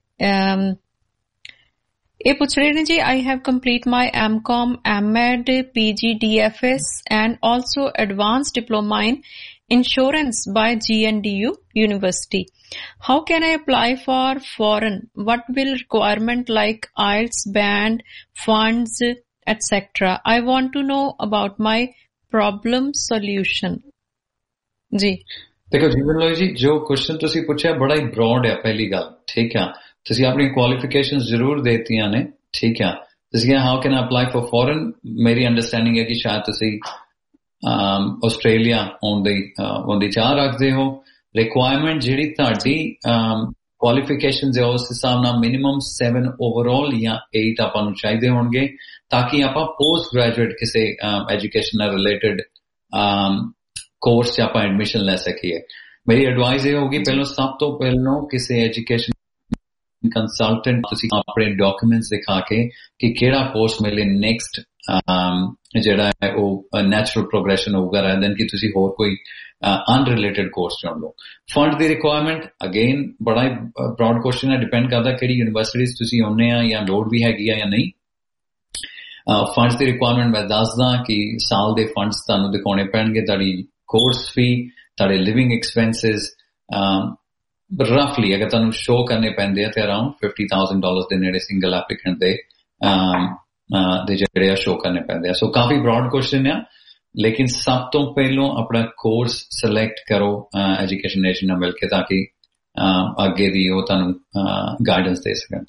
Speaker 1: ਇਹ ਪੁੱਛ ਰਹੇ ਨੇ ਜੀ, I have complete my M Com, M Ed, P G D F S and also advance diploma in insurance by G N D U University. How can I apply for foreign? What will requirement like I E L T S, band, funds, et cetera? I want to know about my problem solution. जी
Speaker 2: देखो जीवन लोई जी, जो क्वेश्चन तुसी पूछा बड़ा ही ब्रॉड है। पहली गल ठीक है, तुसी अपनी क्वालिफिकेशंस जरूर देतियां ने, ठीक है। तुसी कहा how can I apply for foreign? मेरी अंडरस्टैंडिंग है कि शायद तुसी ਆਸਟ੍ਰੇਲੀਆ ਆਉਣ ਦੀ ਆਉਣ ਦੀ ਚਾਹ ਰੱਖਦੇ ਹੋ। ਰਿਕੁਆਇਰਮੈਂਟ ਜਿਹੜੀ ਤੁਹਾਡੀ ਕੁਆਲੀਫਿਕੇਸ਼ਨਸ ਹੈ ਉਸ ਹਿਸਾਬ ਨਾਲ ਮਿਨੀਮਮ ਸੈਵਨ ਓਵਰਆਲ ਜਾਂ eight ਆਪਾਂ ਨੂੰ ਚਾਹੀਦੇ ਹੋਣਗੇ ਤਾਂ ਕਿ ਆਪਾਂ ਪੋਸਟ ਗ੍ਰੈਜੂਏਟ ਕਿਸੇ ਐਜੂਕੇਸ਼ਨ ਨਾਲ ਰਿਲੇਟਡ ਕੋਰਸ 'ਚ ਆਪਾਂ ਐਡਮਿਸ਼ਨ ਲੈ ਸਕੀਏ। ਮੇਰੀ ਐਡਵਾਈਸ ਇਹ ਹੋਊਗੀ, ਪਹਿਲਾਂ ਸਭ ਤੋਂ ਪਹਿਲਾਂ ਕਿਸੇ ਐਜੂਕੇਸ਼ਨ ਕੰਸਲਟੈਂਟ ਤੁਸੀਂ ਆਪਣੇ ਡਾਕੂਮੈਂਟਸ ਦਿਖਾ ਕੇ ਕਿ ਕਿਹੜਾ ਕੋਰਸ ਮੇਰੇ ਲਈ ਨੈਕਸਟ ਜਿਹੜਾ ਹੈ ਉਹ ਨੈਚੁਰਲ ਪ੍ਰੋਗਰੈਸ਼ਨ ਹੋਊਗਾ ਰਾਦਰ ਦੈਨ ਕਿ ਤੁਸੀਂ ਹੋਰ ਕੋਈ ਅਨਰਿਲੇਟਡ ਕੋਰਸ ਚੁਣ ਲਓ। ਫੰਡ ਦੀ ਰਿਕੁਆਇਰਮੈਂਟ ਅਗੇਨ ਬੜਾ ਹੀ ਬ੍ਰੌਡ ਕੁਐਸਚਨ ਹੈ, ਡਿਪੈਂਡ ਕਰਦਾ ਕਿਹੜੀ ਯੂਨੀਵਰਸਿਟੀਜ਼ ਤੁਸੀਂ ਆਉਂਦੇ ਆ ਜਾਂ ਲੋੜ ਵੀ ਹੈਗੀ ਆ ਜਾਂ ਨਹੀਂ। ਫੰਡਸ ਦੀ ਰਿਕੁਆਇਰਮੈਂਟ ਮੈਂ ਦੱਸਦਾ ਕਿ ਸਾਲ ਦੇ ਫੰਡਸ ਤੁਹਾਨੂੰ ਦਿਖਾਉਣੇ ਪੈਣਗੇ, ਤੁਹਾਡੀ ਕੋਰਸ ਫੀ, ਤੁਹਾਡੇ ਲਿਵਿੰਗ ਐਕਸਪੈਂਸਿਸ ਰਫਲੀ ਅਗਰ ਤੁਹਾਨੂੰ ਸ਼ੋ ਕਰਨੇ ਪੈਂਦੇ ਆ ਤੇ ਅਰਾਊਂਡ ਫਿਫਟੀ ਥਾਊਜੈਂਡ ਡਾਲਰਸ ਦੇ ਨੇੜੇ ਸਿੰਗਲ ਐਪਲੀਕੈਂਟ ਦੇ ਦੇ ਜਿਹੜੇ ਆ ਸ਼ੋ ਕਰਨੇ ਪੈਂਦੇ ਆ। ਸੋ ਕਾਫੀ ਬ੍ਰੌਡ ਕੁਐਸਚਨ ਆ, ਲੇਕਿਨ ਸਭ ਤੋਂ ਪਹਿਲਾਂ ਆਪਣਾ ਕੋਰਸ ਸਿਲੈਕਟ ਕਰੋ ਐਜੂਕੇਸ਼ਨ ਨੇਸ਼ਨ ਨਾਲ ਮਿਲ ਕੇ ਤਾਂ ਕਿ ਅੱਗੇ ਦੀ ਉਹ ਤੁਹਾਨੂੰ ਗਾਈਡੈਂਸ ਦੇ ਸਕਣ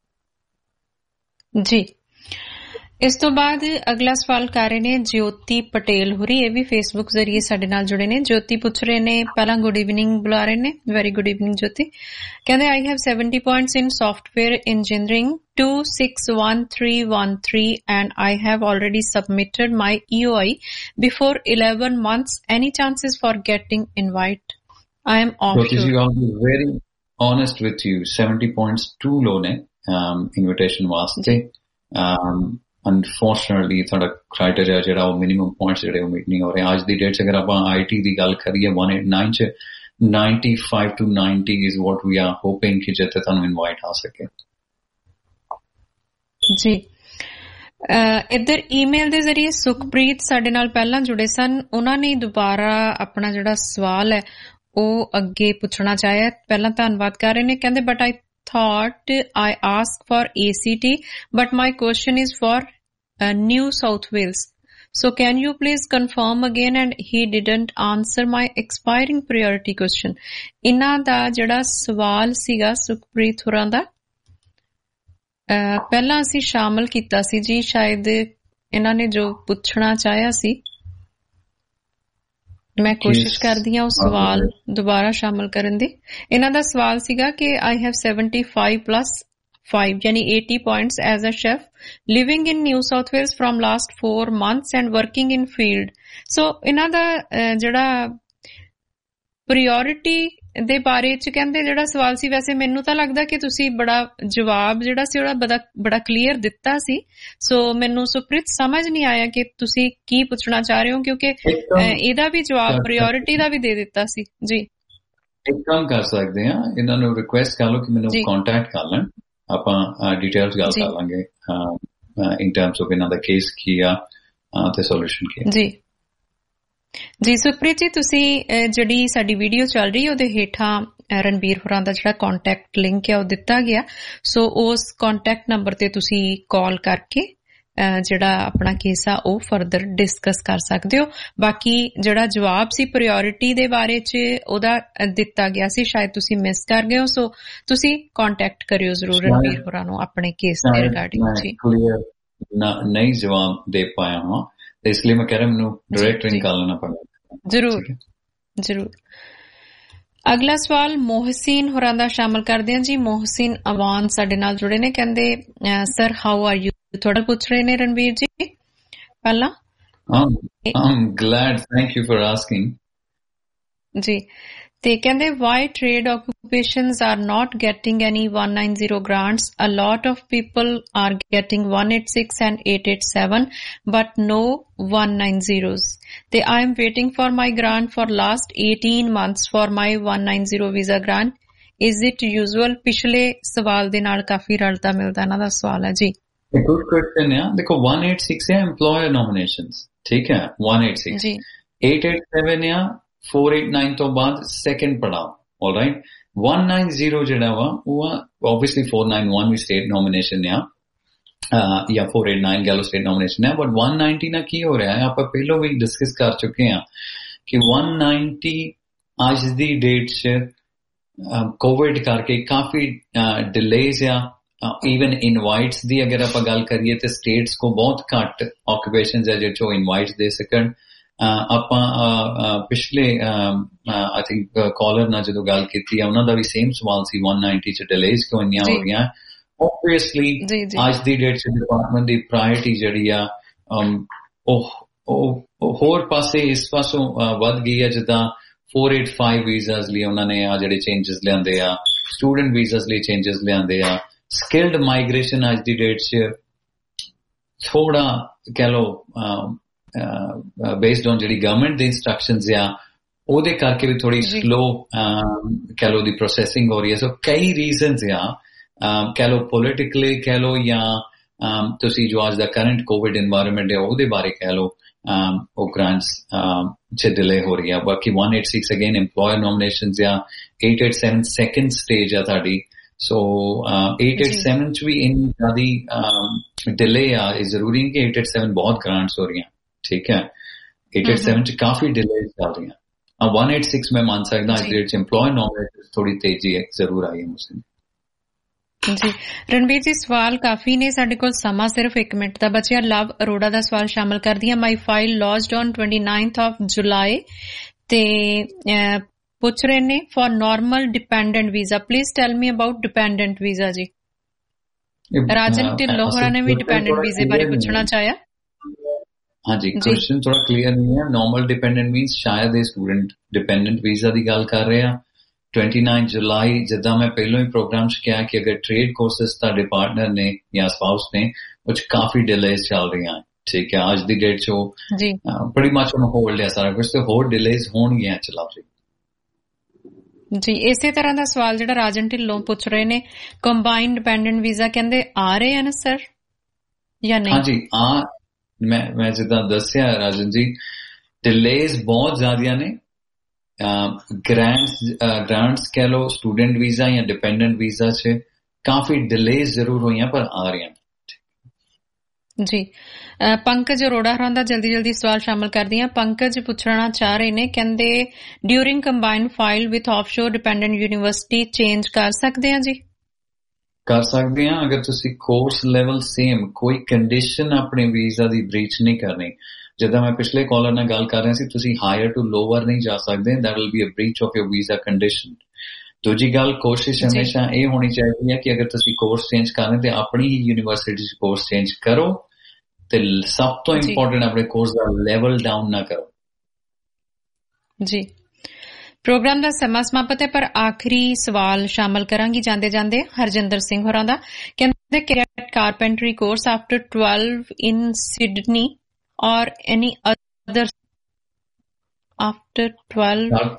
Speaker 2: ਜੀ।
Speaker 1: ਇਸ ਤੋਂ ਬਾਅਦ ਅਗਲਾ ਸਵਾਲ ਕਰ ਰਹੇ ਨੇ ਜੋਤੀ ਪਟੇਲ ਹੋਰੀ, ਇਹ ਵੀ ਫੇਸਬੁੱਕ ਜ਼ਰੀਏ ਸਾਡੇ ਨਾਲ ਜੁੜੇ ਨੇ। ਜੋਤੀ ਪੁੱਛ ਰਹੇ ਨੇ, ਪਹਿਲਾਂ ਗੁੱਡ ਇਵਨਿੰਗ ਬੁਲਾ ਰਹੇ ਨੇ, ਵੈਰੀ ਗੁੱਡ ਇਵਨਿੰਗ ਜੋਤੀ। ਕਹਿੰਦੇ I have seventy points in software engineering two six one three one three and I have already submitted my E O I before eleven months. Any chances for getting invite? I am offshore.
Speaker 2: Jyoti, I'll be very honest with you. seventy points too low ne um, invitation वास्ते। um, ਅਨਫੋਰਚੂਨੇਟਲੀ ਤੁਹਾਡਾ ਕ੍ਰਾਈਟੇਰੀਆ ਜਿਹੜਾ ਉਹ ਮਿਨੀਮਮ ਪੁਆਇੰਟਸ ਜਿਹੜੇ ਉਹ ਮੀਟ ਨਹੀਂ ਹੋ ਰਹੇ। ਅੱਜ ਦੀ ਡੇਟ 'ਚ ਅਗਰ ਆਪਾਂ ਆਈ ਟੀ ਦੀ ਗੱਲ ਕਰੀਏ one eighty-nine 'ਚ ninety-five to ninety is what we are hoping ਕਿ ਜਿੱਥੇ ਤੁਹਾਨੂੰ ਇਨਵਾਈਟ ਆ ਸਕੇ
Speaker 1: ਜੀ। ਇੱਧਰ ਈਮੇਲ ਦੇ ਜ਼ਰੀਏ ਸੁਖਪ੍ਰੀਤ ਸਾਡੇ ਨਾਲ ਪਹਿਲਾਂ ਜੁੜੇ ਸਨ, ਉਹਨਾਂ ਨੇ ਦੁਬਾਰਾ ਆਪਣਾ ਜਿਹੜਾ ਸਵਾਲ ਹੈ ਉਹ ਅੱਗੇ ਪੁੱਛਣਾ ਚਾਹਿਆ। ਪਹਿਲਾਂ ਧੰਨਵਾਦ ਕਰ ਰਹੇ ਨੇ, ਕਹਿੰਦੇ but I thought I asked for A C T but my question is for uh, New South Wales, so can you please confirm again? And he didn't answer my expiring priority question. ਇਹਨਾਂ ਦਾ ਜਿਹੜਾ ਸਵਾਲ ਸੀਗਾ ਸੁਖਪ੍ਰੀਤ ਹੋਰਾਂ ਦਾ ਪਹਿਲਾਂ ਅਸੀਂ ਸ਼ਾਮਲ ਕੀਤਾ ਸੀ ਜੀ, ਸ਼ਾਇਦ ਇਹਨਾਂ ਨੇ ਜੋ ਪੁੱਛਣਾ ਚਾਹਿਆ ਸੀ। ਮੈਂ ਕੋਸ਼ਿਸ਼ ਕਰਦੀ ਹਾਂ ਉਹ ਸਵਾਲ ਦੁਬਾਰਾ ਸ਼ਾਮਲ ਕਰਨ ਦੀ। ਇਹਨਾਂ ਦਾ ਸਵਾਲ ਸੀਗਾ ਕਿ I have seventy five plus five ਯਾਨੀ eighty points as a chef, living in New South Wales from last four months and working in field. So ਇਹਨਾਂ ਦਾ ਜਿਹੜਾ ਪ੍ਰਾਇੋਰਟੀ ਦੇ ਬਾਰੇ ਚ ਕਹਿੰਦੇ ਜਿਹੜਾ ਸਵਾਲ ਸੀ, ਵੈਸੇ ਮੈਨੂੰ ਤਾਂ ਲੱਗਦਾ ਕਿ ਤੁਸੀਂ ਬੜਾ ਜਵਾਬ ਜਿਹੜਾ ਸੀ ਉਹਦਾ ਬੜਾ ਬੜਾ ਕਲੀਅਰ ਦਿੱਤਾ ਸੀ। ਸੋ ਮੈਨੂੰ ਸੁਪ੍ਰੀਤ ਸਮਝ ਨਹੀਂ ਆਇਆ ਕਿ ਤੁਸੀਂ ਕੀ ਪੁੱਛਣਾ ਚਾਹ ਰਹੇ ਹੋ, ਕਿਉਂਕਿ ਇਹਦਾ ਵੀ ਜਵਾਬ ਪ੍ਰਾਇੋਰਟੀ ਦਾ ਵੀ ਦੇ ਦਿੱਤਾ ਸੀ ਜੀ।
Speaker 2: ਇੱਕ ਕੰਮ ਕਰ ਸਕਦੇ ਹਾਂ, ਇਹਨਾਂ ਨੂੰ ਰਿਕੁਐਸਟ ਕਰ ਲਓ ਕਿ ਮੈਨੂੰ ਕੰਟੈਕਟ ਕਰ ਲੈਣ, ਆਪਾਂ ਡਿਟੇਲਸ ਗੱਲ ਕਰ ਲਾਂਗੇ ਇਨ ਟਰਮਸ ਆਫ ਇਹਨਾਂ ਦਾ ਕੇਸ ਕੀ ਆ ਤੇ ਸੋਲੂਸ਼ਨ ਕੀ ਆ। ਜੀ ਜੀ ਸੁਖਪ੍ਰੀਤ ਜੀ, ਤੁਸੀਂ ਜਿਹੜੀ ਸਾਡੀ ਵੀਡੀਓ ਚੱਲ ਰਹੀ ਹੈ ਉਹਦੇ ਹੇਠਾਂ ਰਣਬੀਰ ਹੋਰਾਂ ਦਾ ਜਿਹੜਾ ਕੰਟੈਕਟ ਲਿੰਕ ਹੈ ਉਹ ਦਿੱਤਾ ਗਿਆ। ਸੋ ਉਸ ਕੰਟੈਕਟ ਨੰਬਰ ਤੇ ਤੁਸੀਂ ਕਾਲ ਕਰਕੇ ਜਿਹੜਾ ਆਪਣਾ ਕੇਸ ਆ ਉਹ ਫਰਦਰ ਡਿਸਕਸ ਕਰ ਸਕਦੇ ਹੋ। ਬਾਕੀ ਜਿਹੜਾ ਜਵਾਬ ਸੀ ਪ੍ਰਾਇੋਰਟੀ ਦੇ ਬਾਰੇ ਚ ਉਹਦਾ ਦਿੱਤਾ ਗਿਆ ਸੀ, ਸ਼ਾਇਦ ਤੁਸੀਂ ਮਿਸ ਕਰ ਗਏ ਹੋ। ਸੋ ਤੁਸੀਂ ਕੰਟੈਕਟ ਕਰਿਓ ਜ਼ਰੂਰ ਰਣਬੀਰ ਹੋਰਾਂ ਨੂੰ ਆਪਣੇ ਕੇਸ ਦੇ ਰਿਗਾਰਡਿੰਗ। ਜੀ ਨਹੀਂ ਜਵਾਬ ਦੇ ਪਾਇਆ ਹਾਂ ਇਸ ਲਈ ਮੈਂ ਕਹਿ ਰਿਹਾ ਮੈਨੂੰ ਡਾਇਰੈਕਟ ਰਿੰਗ ਕਰ ਲੈਣਾ ਪੜੇਗਾ। ਜ਼ਰੂਰ ਜ਼ਰੂਰ। ਅਗਲਾ ਸਵਾਲ ਮੋਹਸਿਨ ਹੋਰਾਂ ਦਾ ਸ਼ਾਮਲ ਕਰਦੇ ਹਾਂ ਜੀ। ਮੋਹਸਿਨ ਅਵਾਨ ਸਾਡੇ ਨਾਲ ਜੁੜੇ ਨੇ, ਕਹਿੰਦੇ ਸਰ ਹਾਊ ਆਰ ਯੂ, ਥੋੜਾ ਪੁੱਛ ਰਹੇ ਨੇ ਰਣਵੀਰ ਜੀ ਪਹਿਲਾਂ। I'm glad, thank you for asking. ਜੀ ਤੇ ਕਹਿੰਦੇ why trade occupations are not getting any one ninety grants? A lot of people are getting one eighty-six and eight eighty-seven but no one ninety. They I am waiting for my grant for last eighteen months for my one ninety visa grant. Is it usual? ਪਿਛਲੇ ਸਵਾਲ ਦੇ ਨਾਲ ਕਾਫੀ ਰਲਤਾ ਮਿਲਦਾ ਇਹਨਾਂ ਦਾ ਸਵਾਲ ਹੈ ਜੀ। ਗੁੱਡ ਕੁਐਸਚਨ ਹੈ। ਦੇਖੋ one eighty-six ਹੈ EMPLOYER nominations, ਠੀਕ ਹੈ one eighty-six ਜੀ। eight eighty-seven ਹੈ four eighty-nine ਤੋਂ ਬਾਅਦ ਸੈਕੰਡ ਪੜਾਅ। ਆਲਰਾਈਟ one ninety ਜਿਹੜਾ ਵਾ ਉਹ ਆਬਵੀਅਸਲੀ four ninety-one ਵੀ ਸਟੇਟ ਨੋਮੀਨੇਸ਼ਨ ਆ ਜਾਂ four eighty-nine ਗੈਲੋ ਸਟੇਟ ਨੋਮੀਨੇਸ਼ਨ ਹੈ, ਬਟ one ninety ਨਾਲ ਕੀ ਹੋ ਰਿਹਾ ਹੈ ਆਪਾਂ ਪਹਿਲਾਂ ਵੀ ਡਿਸਕਸ ਕਰ ਚੁੱਕੇ ਹਾਂ ਕਿ one ninety ਅੱਜ ਦੀ ਡੇਟ 'ਚ ਕੋਵਿਡ ਕਰਕੇ ਕਾਫੀ ਡਿਲੇਜ਼ ਆ। ਈਵਨ ਇਨਵਾਈਟਸ ਦੀ ਅਗਰ ਆਪਾਂ ਗੱਲ ਕਰੀਏ ਤੇ ਸਟੇਟਸ ਕੋ ਬਹੁਤ ਘੱਟ ਆਕੂਪੇਸ਼ਨਸ ਹੈ ਜਿਹੜੇ ਚੋਂ ਇਨਵਾਈਟਸ ਦੇ ਸਕਣ। ਆਪਾਂ ਪਿਛਲੇ ਆਈ ਥਿੰਕ ਕਾਲਰ ਨਾਲ ਜਦੋਂ ਗੱਲ ਕੀਤੀ ਆ ਉਹਨਾਂ ਦਾ ਵੀ ਸੇਮ ਸਵਾਲ ਸੀ one ninety 'ਚ ਡਿਲੇਜ਼ ਕਿਉਂ ਇੰਨੀਆਂ ਹੋ ਰਹੀਆਂ। ਓਬਵੀਅਸਲੀ ਅੱਜ ਦੀ ਡੇਟ 'ਚ ਡਿਪਾਰਟਮੈਂਟ ਦੀ ਪ੍ਰਾਇੋਰਟੀ ਜਿਹੜੀ ਆ ਉਹ ਹੋਰ ਪਾਸੇ ਇਸ ਪਾਸੋਂ ਵੱਧ ਗਈ ਹੈ। ਜਿੱਦਾਂ four eighty-five ਵੀਜ਼ਾਸ ਲਈ ਉਹਨਾਂ ਨੇ ਆ ਜਿਹੜੇ ਚੇਂਜਸ ਲਿਆਂਦੇ ਆ, ਸਟੂਡੈਂਟ ਵੀਜ਼ਾਸ ਲਈ ਚੇਂਜਸ ਲਿਆਂਦੇ ਆ, ਸਕਿਲਡ ਮਾਈਗ੍ਰੇਸ਼ਨ ਅੱਜ ਦੀ ਡੇਟ 'ਚ ਥੋੜਾ ਕਹਿ ਲਓ ਬੇਸਡ ਔਨ ਜਿਹੜੀ ਗਵਰਨਮੈਂਟ ਦੀ ਇੰਸਟਰਕਸ਼ਨਸ ਆ ਉਹਦੇ ਕਰਕੇ ਵੀ ਥੋੜੀ ਸਲੋ ਕਹਿ ਲਓ ਦੀ ਪ੍ਰੋਸੈਸਿੰਗ ਹੋ ਰਹੀ ਹੈ। ਸੋ ਕਈ ਰੀਜ਼ਨਸ ਆ, ਕਹਿ ਲਓ ਪੋਲੀਟਿਕਲੀ ਕਹਿ ਲਓ ਜਾਂ ਤੁਸੀਂ ਜੋ ਅੱਜ ਦਾ ਕਰੰਟ ਕੋਵਿਡ ਇਨਵਾਇਰਮੈਂਟ ਹੈ ਉਹਦੇ ਬਾਰੇ ਕਹਿ ਲਓ ਉਹ ਗ੍ਰਾਂਟਸ 'ਚ ਡਿਲੇ ਹੋ ਰਹੀ ਆ। ਬਾਕੀ one eighty-six again EMPLOYER nominations ਆ, eight eighty-seven ਸੈਕਿੰਡ ਸਟੇਜ ਆ ਤੁਹਾਡੀ। ਸੋ eight eighty-seven 'ਚ ਵੀ ਇੰਨੀ ਜ਼ਿਆਦਾ ਡਿਲੇ ਆ, ਇਹ ਜ਼ਰੂਰੀ ਨਹੀਂ ਕਿ eight eighty-seven ਬਹੁਤ ਗ੍ਰਾਂਟਸ ਹੋ ਰਹੀਆਂ, ਠੀਕ ਹੈ। eight eighty-seven 'ਚ ਕਾਫੀ ਡਿਲੇਜ਼ ਚੱਲ ਰਹੀਆਂ। one eighty-six ਮੈਂ ਮੰਨ ਸਕਦਾ ਅੱਜ ਦੇ EMPLOYER nominations ਥੋੜੀ ਤੇਜ਼ੀ ਹੈ ਜ਼ਰੂਰ ਆਈ ਹੈ ਮੁਸਲਿਮ ਜੀ। ਰਣਬੀਰ ਜੀ ਸਵਾਲ ਕਾਫੀ ਨੇ, ਸਾਡੇ ਕੋਲ ਸਮਾਂ ਸਿਰਫ ਇੱਕ ਮਿੰਟ ਦਾ ਬਚਿਆ। ਲਵ ਅਰੋੜਾ ਦਾ ਸਵਾਲ ਸ਼ਾਮਲ ਕਰਦੀ ਹਾਂ। My file lodged on twenty-ninth of July ਤੇ ਪੁੱਛ ਰਹੇ ਨੇ for normal dependent visa, please tell me about dependent visa ਜੀ। ਰਾਜਨ ਢਿੱਲੋਂ ਹੋਰਾਂ ਨੇ ਵੀ ਡਿਪੈਂਡੈਂਟ ਵੀਜ਼ੇ ਬਾਰੇ ਪੁੱਛਣਾ ਚਾਹਿਆ। ਹਾਂਜੀ ਕੁਐਸਚਨ ਥੋੜਾ ਕਲੀਅਰ ਨਹੀਂ ਹੈ। ਨਾਰਮਲ ਡਿਪੈਂਡੈਂਟ ਮੀਨਸ ਸ਼ਾਇਦ ਇਹ ਸਟੂਡੈਂਟ ਡਿਪੈਂਡੈਂਟ ਵੀਜ਼ਾ ਦੀ ਗੱਲ ਕਰ ਰਹੇ ਆ। twenty-nine ਜੁਲਾਈ ਜਿੱਦਾਂ ਮੈਂ ਪਹਿਲਾਂ ਹੀ ਪ੍ਰੋਗਰਾਮ 'ਚ ਕਿਹਾ ਕਿ ਅਗਰ ਟ੍ਰੇਡ ਕੋਰਸਿਸ ਤੁਹਾਡੇ ਪਾਰਟਨਰ ਨੇ ਜਾਂ ਸਪਾਊਸ ਨੇ ਉਹ 'ਚ ਕਾਫੀ ਡਿਲੇਜ਼ ਚੱਲ ਰਹੀਆਂ, ਠੀਕ ਹੈ। ਅੱਜ ਦੀ ਡੇਟ 'ਚ ਉਹ ਬੜੀ ਮੱਚ ਉਹਨੂੰ ਹੋਲਡ ਹੈ ਸਾਰਾ ਕੁਝ, ਤੇ ਹੋਰ ਡਿਲੇਜ਼ ਹੋਣਗੀਆਂ ਚਲਾਓ ਜੀ। ਜੀ ਇਸੇ ਤਰ੍ਹਾਂ ਦਾ ਸਵਾਲ ਜਿਹੜਾ ਰਾਜਨ ਢਿੱਲੋਂ ਪੁੱਛ ਰਹੇ ਨੇ ਕੰਬਾਈਨਡ ਡਿਪੈਂਡੈਂਟ ਵੀਜ਼ਾ ਕਹਿੰਦੇ ਆ ਰਹੇ ਹਨ ਸਰ।
Speaker 1: ਜਾਂ ਨਹੀਂ?
Speaker 2: ਹਾਂਜੀ, ਆ ਮੈਂ ਮੈਂ ਜਿੱਦਾਂ ਦੱਸਿਆ ਰਾਜਨ ਜੀ, ਡਿਲੇਜ਼ ਬਹੁਤ ਜ਼ਿਆਦੀਆਂ ਨੇ। ਗ੍ਰਾਂਟਸ ਗ੍ਰਾਂਟਸ ਕਹਿ ਲਓ, ਸਟੂਡੈਂਟ ਵੀਜ਼ਾ ਜਾਂ ਡਿਪੈਂਡੈਂਟ ਵੀਜ਼ਾ 'ਚ ਕਾਫੀ ਡਿਲੇਜ਼ ਜ਼ਰੂਰ ਹੋਈਆਂ, ਪਰ ਆ ਰਹੀਆਂ
Speaker 1: ਜੀ। ਪੰਕਜ ਅਰੋੜਾ ਹੋਰਾਂ ਦਾ ਜਲਦੀ ਜਲਦੀ ਸਵਾਲ ਸ਼ਾਮਲ ਕਰਦੀ ਹਾਂ। ਪੰਕਜ ਪੁੱਛਣਾ ਚਾਹ ਰਹੇ ਨੇ, ਕਹਿੰਦੇ during combined file with offshore dependent university change ਕਰ ਸਕਦੇ ਹਾਂ ਜੀ? ਕਰ ਸਕਦੇ ਹਾਂ, ਅਗਰ ਤੁਸੀਂ ਕੋਰਸ ਲੈਵਲ ਸੇਮ, ਕੋਈ ਕੰਡੀਸ਼ਨ ਆਪਣੇ ਵੀਜ਼ਾ ਦੀ ਬ੍ਰੀਚ ਨਹੀਂ ਕਰਨੀ। ਜਿੱਦਾਂ ਮੈਂ ਪਿਛਲੇ ਕਾਲਰ ਨਾਲ ਗੱਲ ਕਰ ਰਿਹਾ ਸੀ, ਤੁਸੀਂ ਹਾਇਰ ਟੂ ਲੋਅਰ ਨਹੀਂ ਜਾ ਸਕਦੇ, that will be a breach of your visa condition. ਦੂਜੀ ਗੱਲ, ਕੋਸ਼ਿਸ਼ ਹਮੇਸ਼ਾ ਇਹ ਹੋਣੀ ਚਾਹੀਦੀ ਹੈ ਕਿ ਅਗਰ ਤੁਸੀਂ ਕੋਰਸ ਚੇਂਜ ਕਰਨੇ ਤੇ ਆਪਣੀ ਹੀ ਯੂਨੀਵਰਸਿਟੀ 'ਚ ਕੋਰਸ ਚੇਂਜ ਕਰੋ, ਤੇ ਸਭ ਤੋਂ ਇੰਪੋਰਟੈਂਟ ਆਪਣੇ ਕੋਰਸ ਦਾ ਲੈਵਲ ਡਾਊਨ ਨਾ ਕਰੋ ਜੀ। ਪ੍ਰੋਗਰਾਮ ਦਾ ਸਮਾਂ ਸਮਾਪਤ ਹੈ, ਪਰ ਆਖਰੀ ਸਵਾਲ ਸ਼ਾਮਲ ਕਰਾਂਗੀ ਜਾਂਦੇ ਜਾਂਦੇ। ਹਰਜਿੰਦਰ ਸਿੰਘ ਹੋਰਾਂ ਦਾ ਕਹਿੰਦੇ ਕੈਟ carpentry course after twelve in Sydney or any other after twelve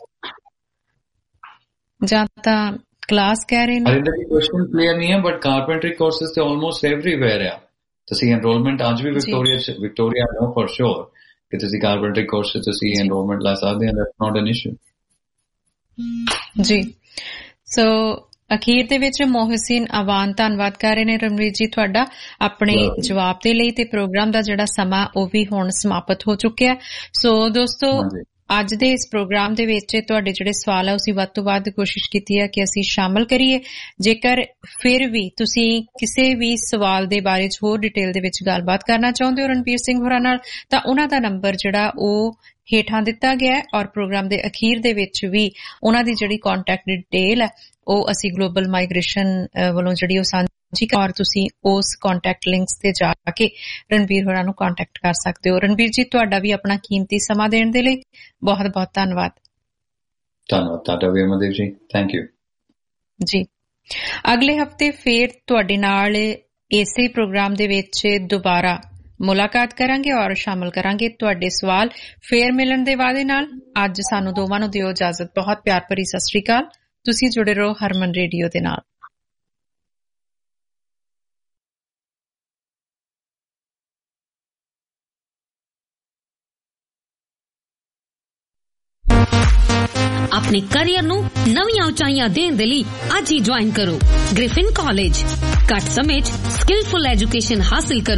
Speaker 1: ਜਾਂ ਤਾਂ ਕਲਾਸ ਕਹਿ ਰਹੇ ਨੇ। ਇਹਦਾ ਕੁਐਸਚਨ ਕਲੀਅਰ ਨਹੀਂ ਹੈ, ਬਟ ਕਾਰਪੈਂਟਰੀ ਕੋਰਸਿਸ ਤੇ ਆਲਮੋਸਟ ਐਵਰੀਵੇਅਰ ਆ। ਤੁਸੀਂ ਐਨਰੋਲਮੈਂਟ ਅੱਜ ਵੀ ਵਿਕਟੋਰੀਆ ਚ ਵਿਕਟੋਰੀਆ ਨੋ ਫॉर श्योर ਕਿ ਤੁਸੀਂ ਕਾਰਪੈਂਟਰੀ ਕੋਰਸ 'ਚ ਤੁਸੀਂ ਐਨਰੋਲਮੈਂਟ ਲੈ ਸਕਦੇ ਹੋ, ਦੈਟਸ ਨਾਟ ਐਨ ਇਸ਼ੂ ਜੀ। ਸੋ ਅਖੀਰ ਦੇ ਵਿੱਚ ਮੋਹਸਿਨ ਅਵਾਨ ਧੰਨਵਾਦ ਕਰ ਰਹੇ ਨੇ ਰਣਵੀਰ ਜੀ ਤੁਹਾਡਾ ਆਪਣੇ ਜਵਾਬ ਦੇ ਲਈ, ਤੇ ਪ੍ਰੋਗਰਾਮ ਦਾ ਜਿਹੜਾ ਸਮਾਂ ਉਹ ਵੀ ਹੁਣ ਸਮਾਪਤ ਹੋ ਚੁੱਕਿਆ। ਸੋ ਦੋਸਤੋ, ਅੱਜ ਦੇ ਇਸ ਪ੍ਰੋਗਰਾਮ ਦੇ ਵਿੱਚ ਤੁਹਾਡੇ ਜਿਹੜੇ ਸਵਾਲ ਆ ਅਸੀਂ ਵੱਧ ਤੋਂ ਵੱਧ ਕੋਸ਼ਿਸ਼ ਕੀਤੀ ਹੈ ਕਿ ਅਸੀਂ ਸ਼ਾਮਲ ਕਰੀਏ। ਜੇਕਰ ਫਿਰ ਵੀ ਤੁਸੀਂ ਕਿਸੇ ਵੀ ਸਵਾਲ ਦੇ ਬਾਰੇ 'ਚ ਹੋਰ ਡਿਟੇਲ ਦੇ ਵਿੱਚ ਗੱਲਬਾਤ ਕਰਨਾ ਚਾਹੁੰਦੇ ਹੋ ਰਣਬੀਰ ਸਿੰਘ ਹੋਰਾਂ ਨਾਲ, ਤਾਂ ਉਹਨਾਂ ਦਾ ਨੰਬਰ ਜਿਹੜਾ ਉਹ ਹੇਠਾਂ ਦਿੱਤਾ ਗਿਆ ਹੈ, ਔਰ ਪ੍ਰੋਗਰਾਮ ਦੇ ਅਖੀਰ ਦੇ ਵਿੱਚ ਵੀ ਉਹਨਾਂ ਦੀ ਜਿਹੜੀ ਕੰਟੈਕਟ ਡਿਟੇਲ ਹੈ ਉਹ ਅਸੀਂ ਗਲੋਬਲ ਮਾਈਗ੍ਰੇਸ਼ਨ ਵੱਲੋਂ ਜਿਹੜੀ ਉਹ ਸਾਂਝੀ, ਔਰ ਤੁਸੀਂ ਉਸ ਕੰਟੈਕਟ ਲਿੰਕਸ ਤੇ ਜਾ ਕੇ ਰਣਬੀਰ ਹੋਰਾਂ ਨੂੰ ਕੰਟੈਕਟ ਕਰ ਸਕਦੇ ਹੋ। ਰਣਬੀਰ ਜੀ, ਤੁਹਾਡਾ ਵੀ ਆਪਣਾ ਕੀਮਤੀ ਸਮਾਂ ਦੇਣ ਦੇ ਲਈ ਬਹੁਤ ਬਹੁਤ ਧੰਨਵਾਦ।
Speaker 2: ਧੰਨਵਾਦ ਤੁਹਾਡਾ ਵੀ ਅਮਨਦੀਪ ਜੀ, ਥੈਂਕ ਯੂ
Speaker 1: ਜੀ। ਅਗਲੇ ਹਫ਼ਤੇ ਫੇਰ ਤੁਹਾਡੇ ਨਾਲ ਇਸੇ ਪ੍ਰੋਗਰਾਮ ਦੇ ਵਿੱਚ ਦੁਬਾਰਾ ਮੁਲਾਕਾਤ ਕਰਾਂਗੇ ਔਰ ਸ਼ਾਮਲ ਕਰਾਂਗੇ ਤੁਹਾਡੇ ਸਵਾਲ। ਫੇਰ ਮਿਲਣ ਦੇ ਵਾਅਦੇ ਨਾਲ ਅੱਜ ਸਾਨੂੰ ਦੋਵਾਂ ਨੂੰ ਦਿਓ ਇਜਾਜ਼ਤ। ਬਹੁਤ ਪਿਆਰ ਭਰੀ ਸਤਿ ਸ਼੍ਰੀ ਅਕਾਲ। ਤੁਸੀਂ ਜੁੜੇ ਰਹੋ ਹਰਮਨ ਰੇਡੀਓ ਦੇ ਨਾਲ।
Speaker 5: ਆਪਣੇ ਕੈਰੀਅਰ ਨੂੰ ਨਵੀਆਂ ਉਚਾਈਆਂ ਦੇਣ ਦੇ ਲਈ ਅੱਜ ਹੀ ਜੁਆਇਨ ਕਰੋ ਗ੍ਰਿਫਿਨ ਕਾਲਜ। ਘੱਟ ਸਮੇਂ 'ਚ ਸਕਿਲਫੁਲ ਐਜੂਕੇਸ਼ਨ ਹਾਸਿਲ ਕਰੋ।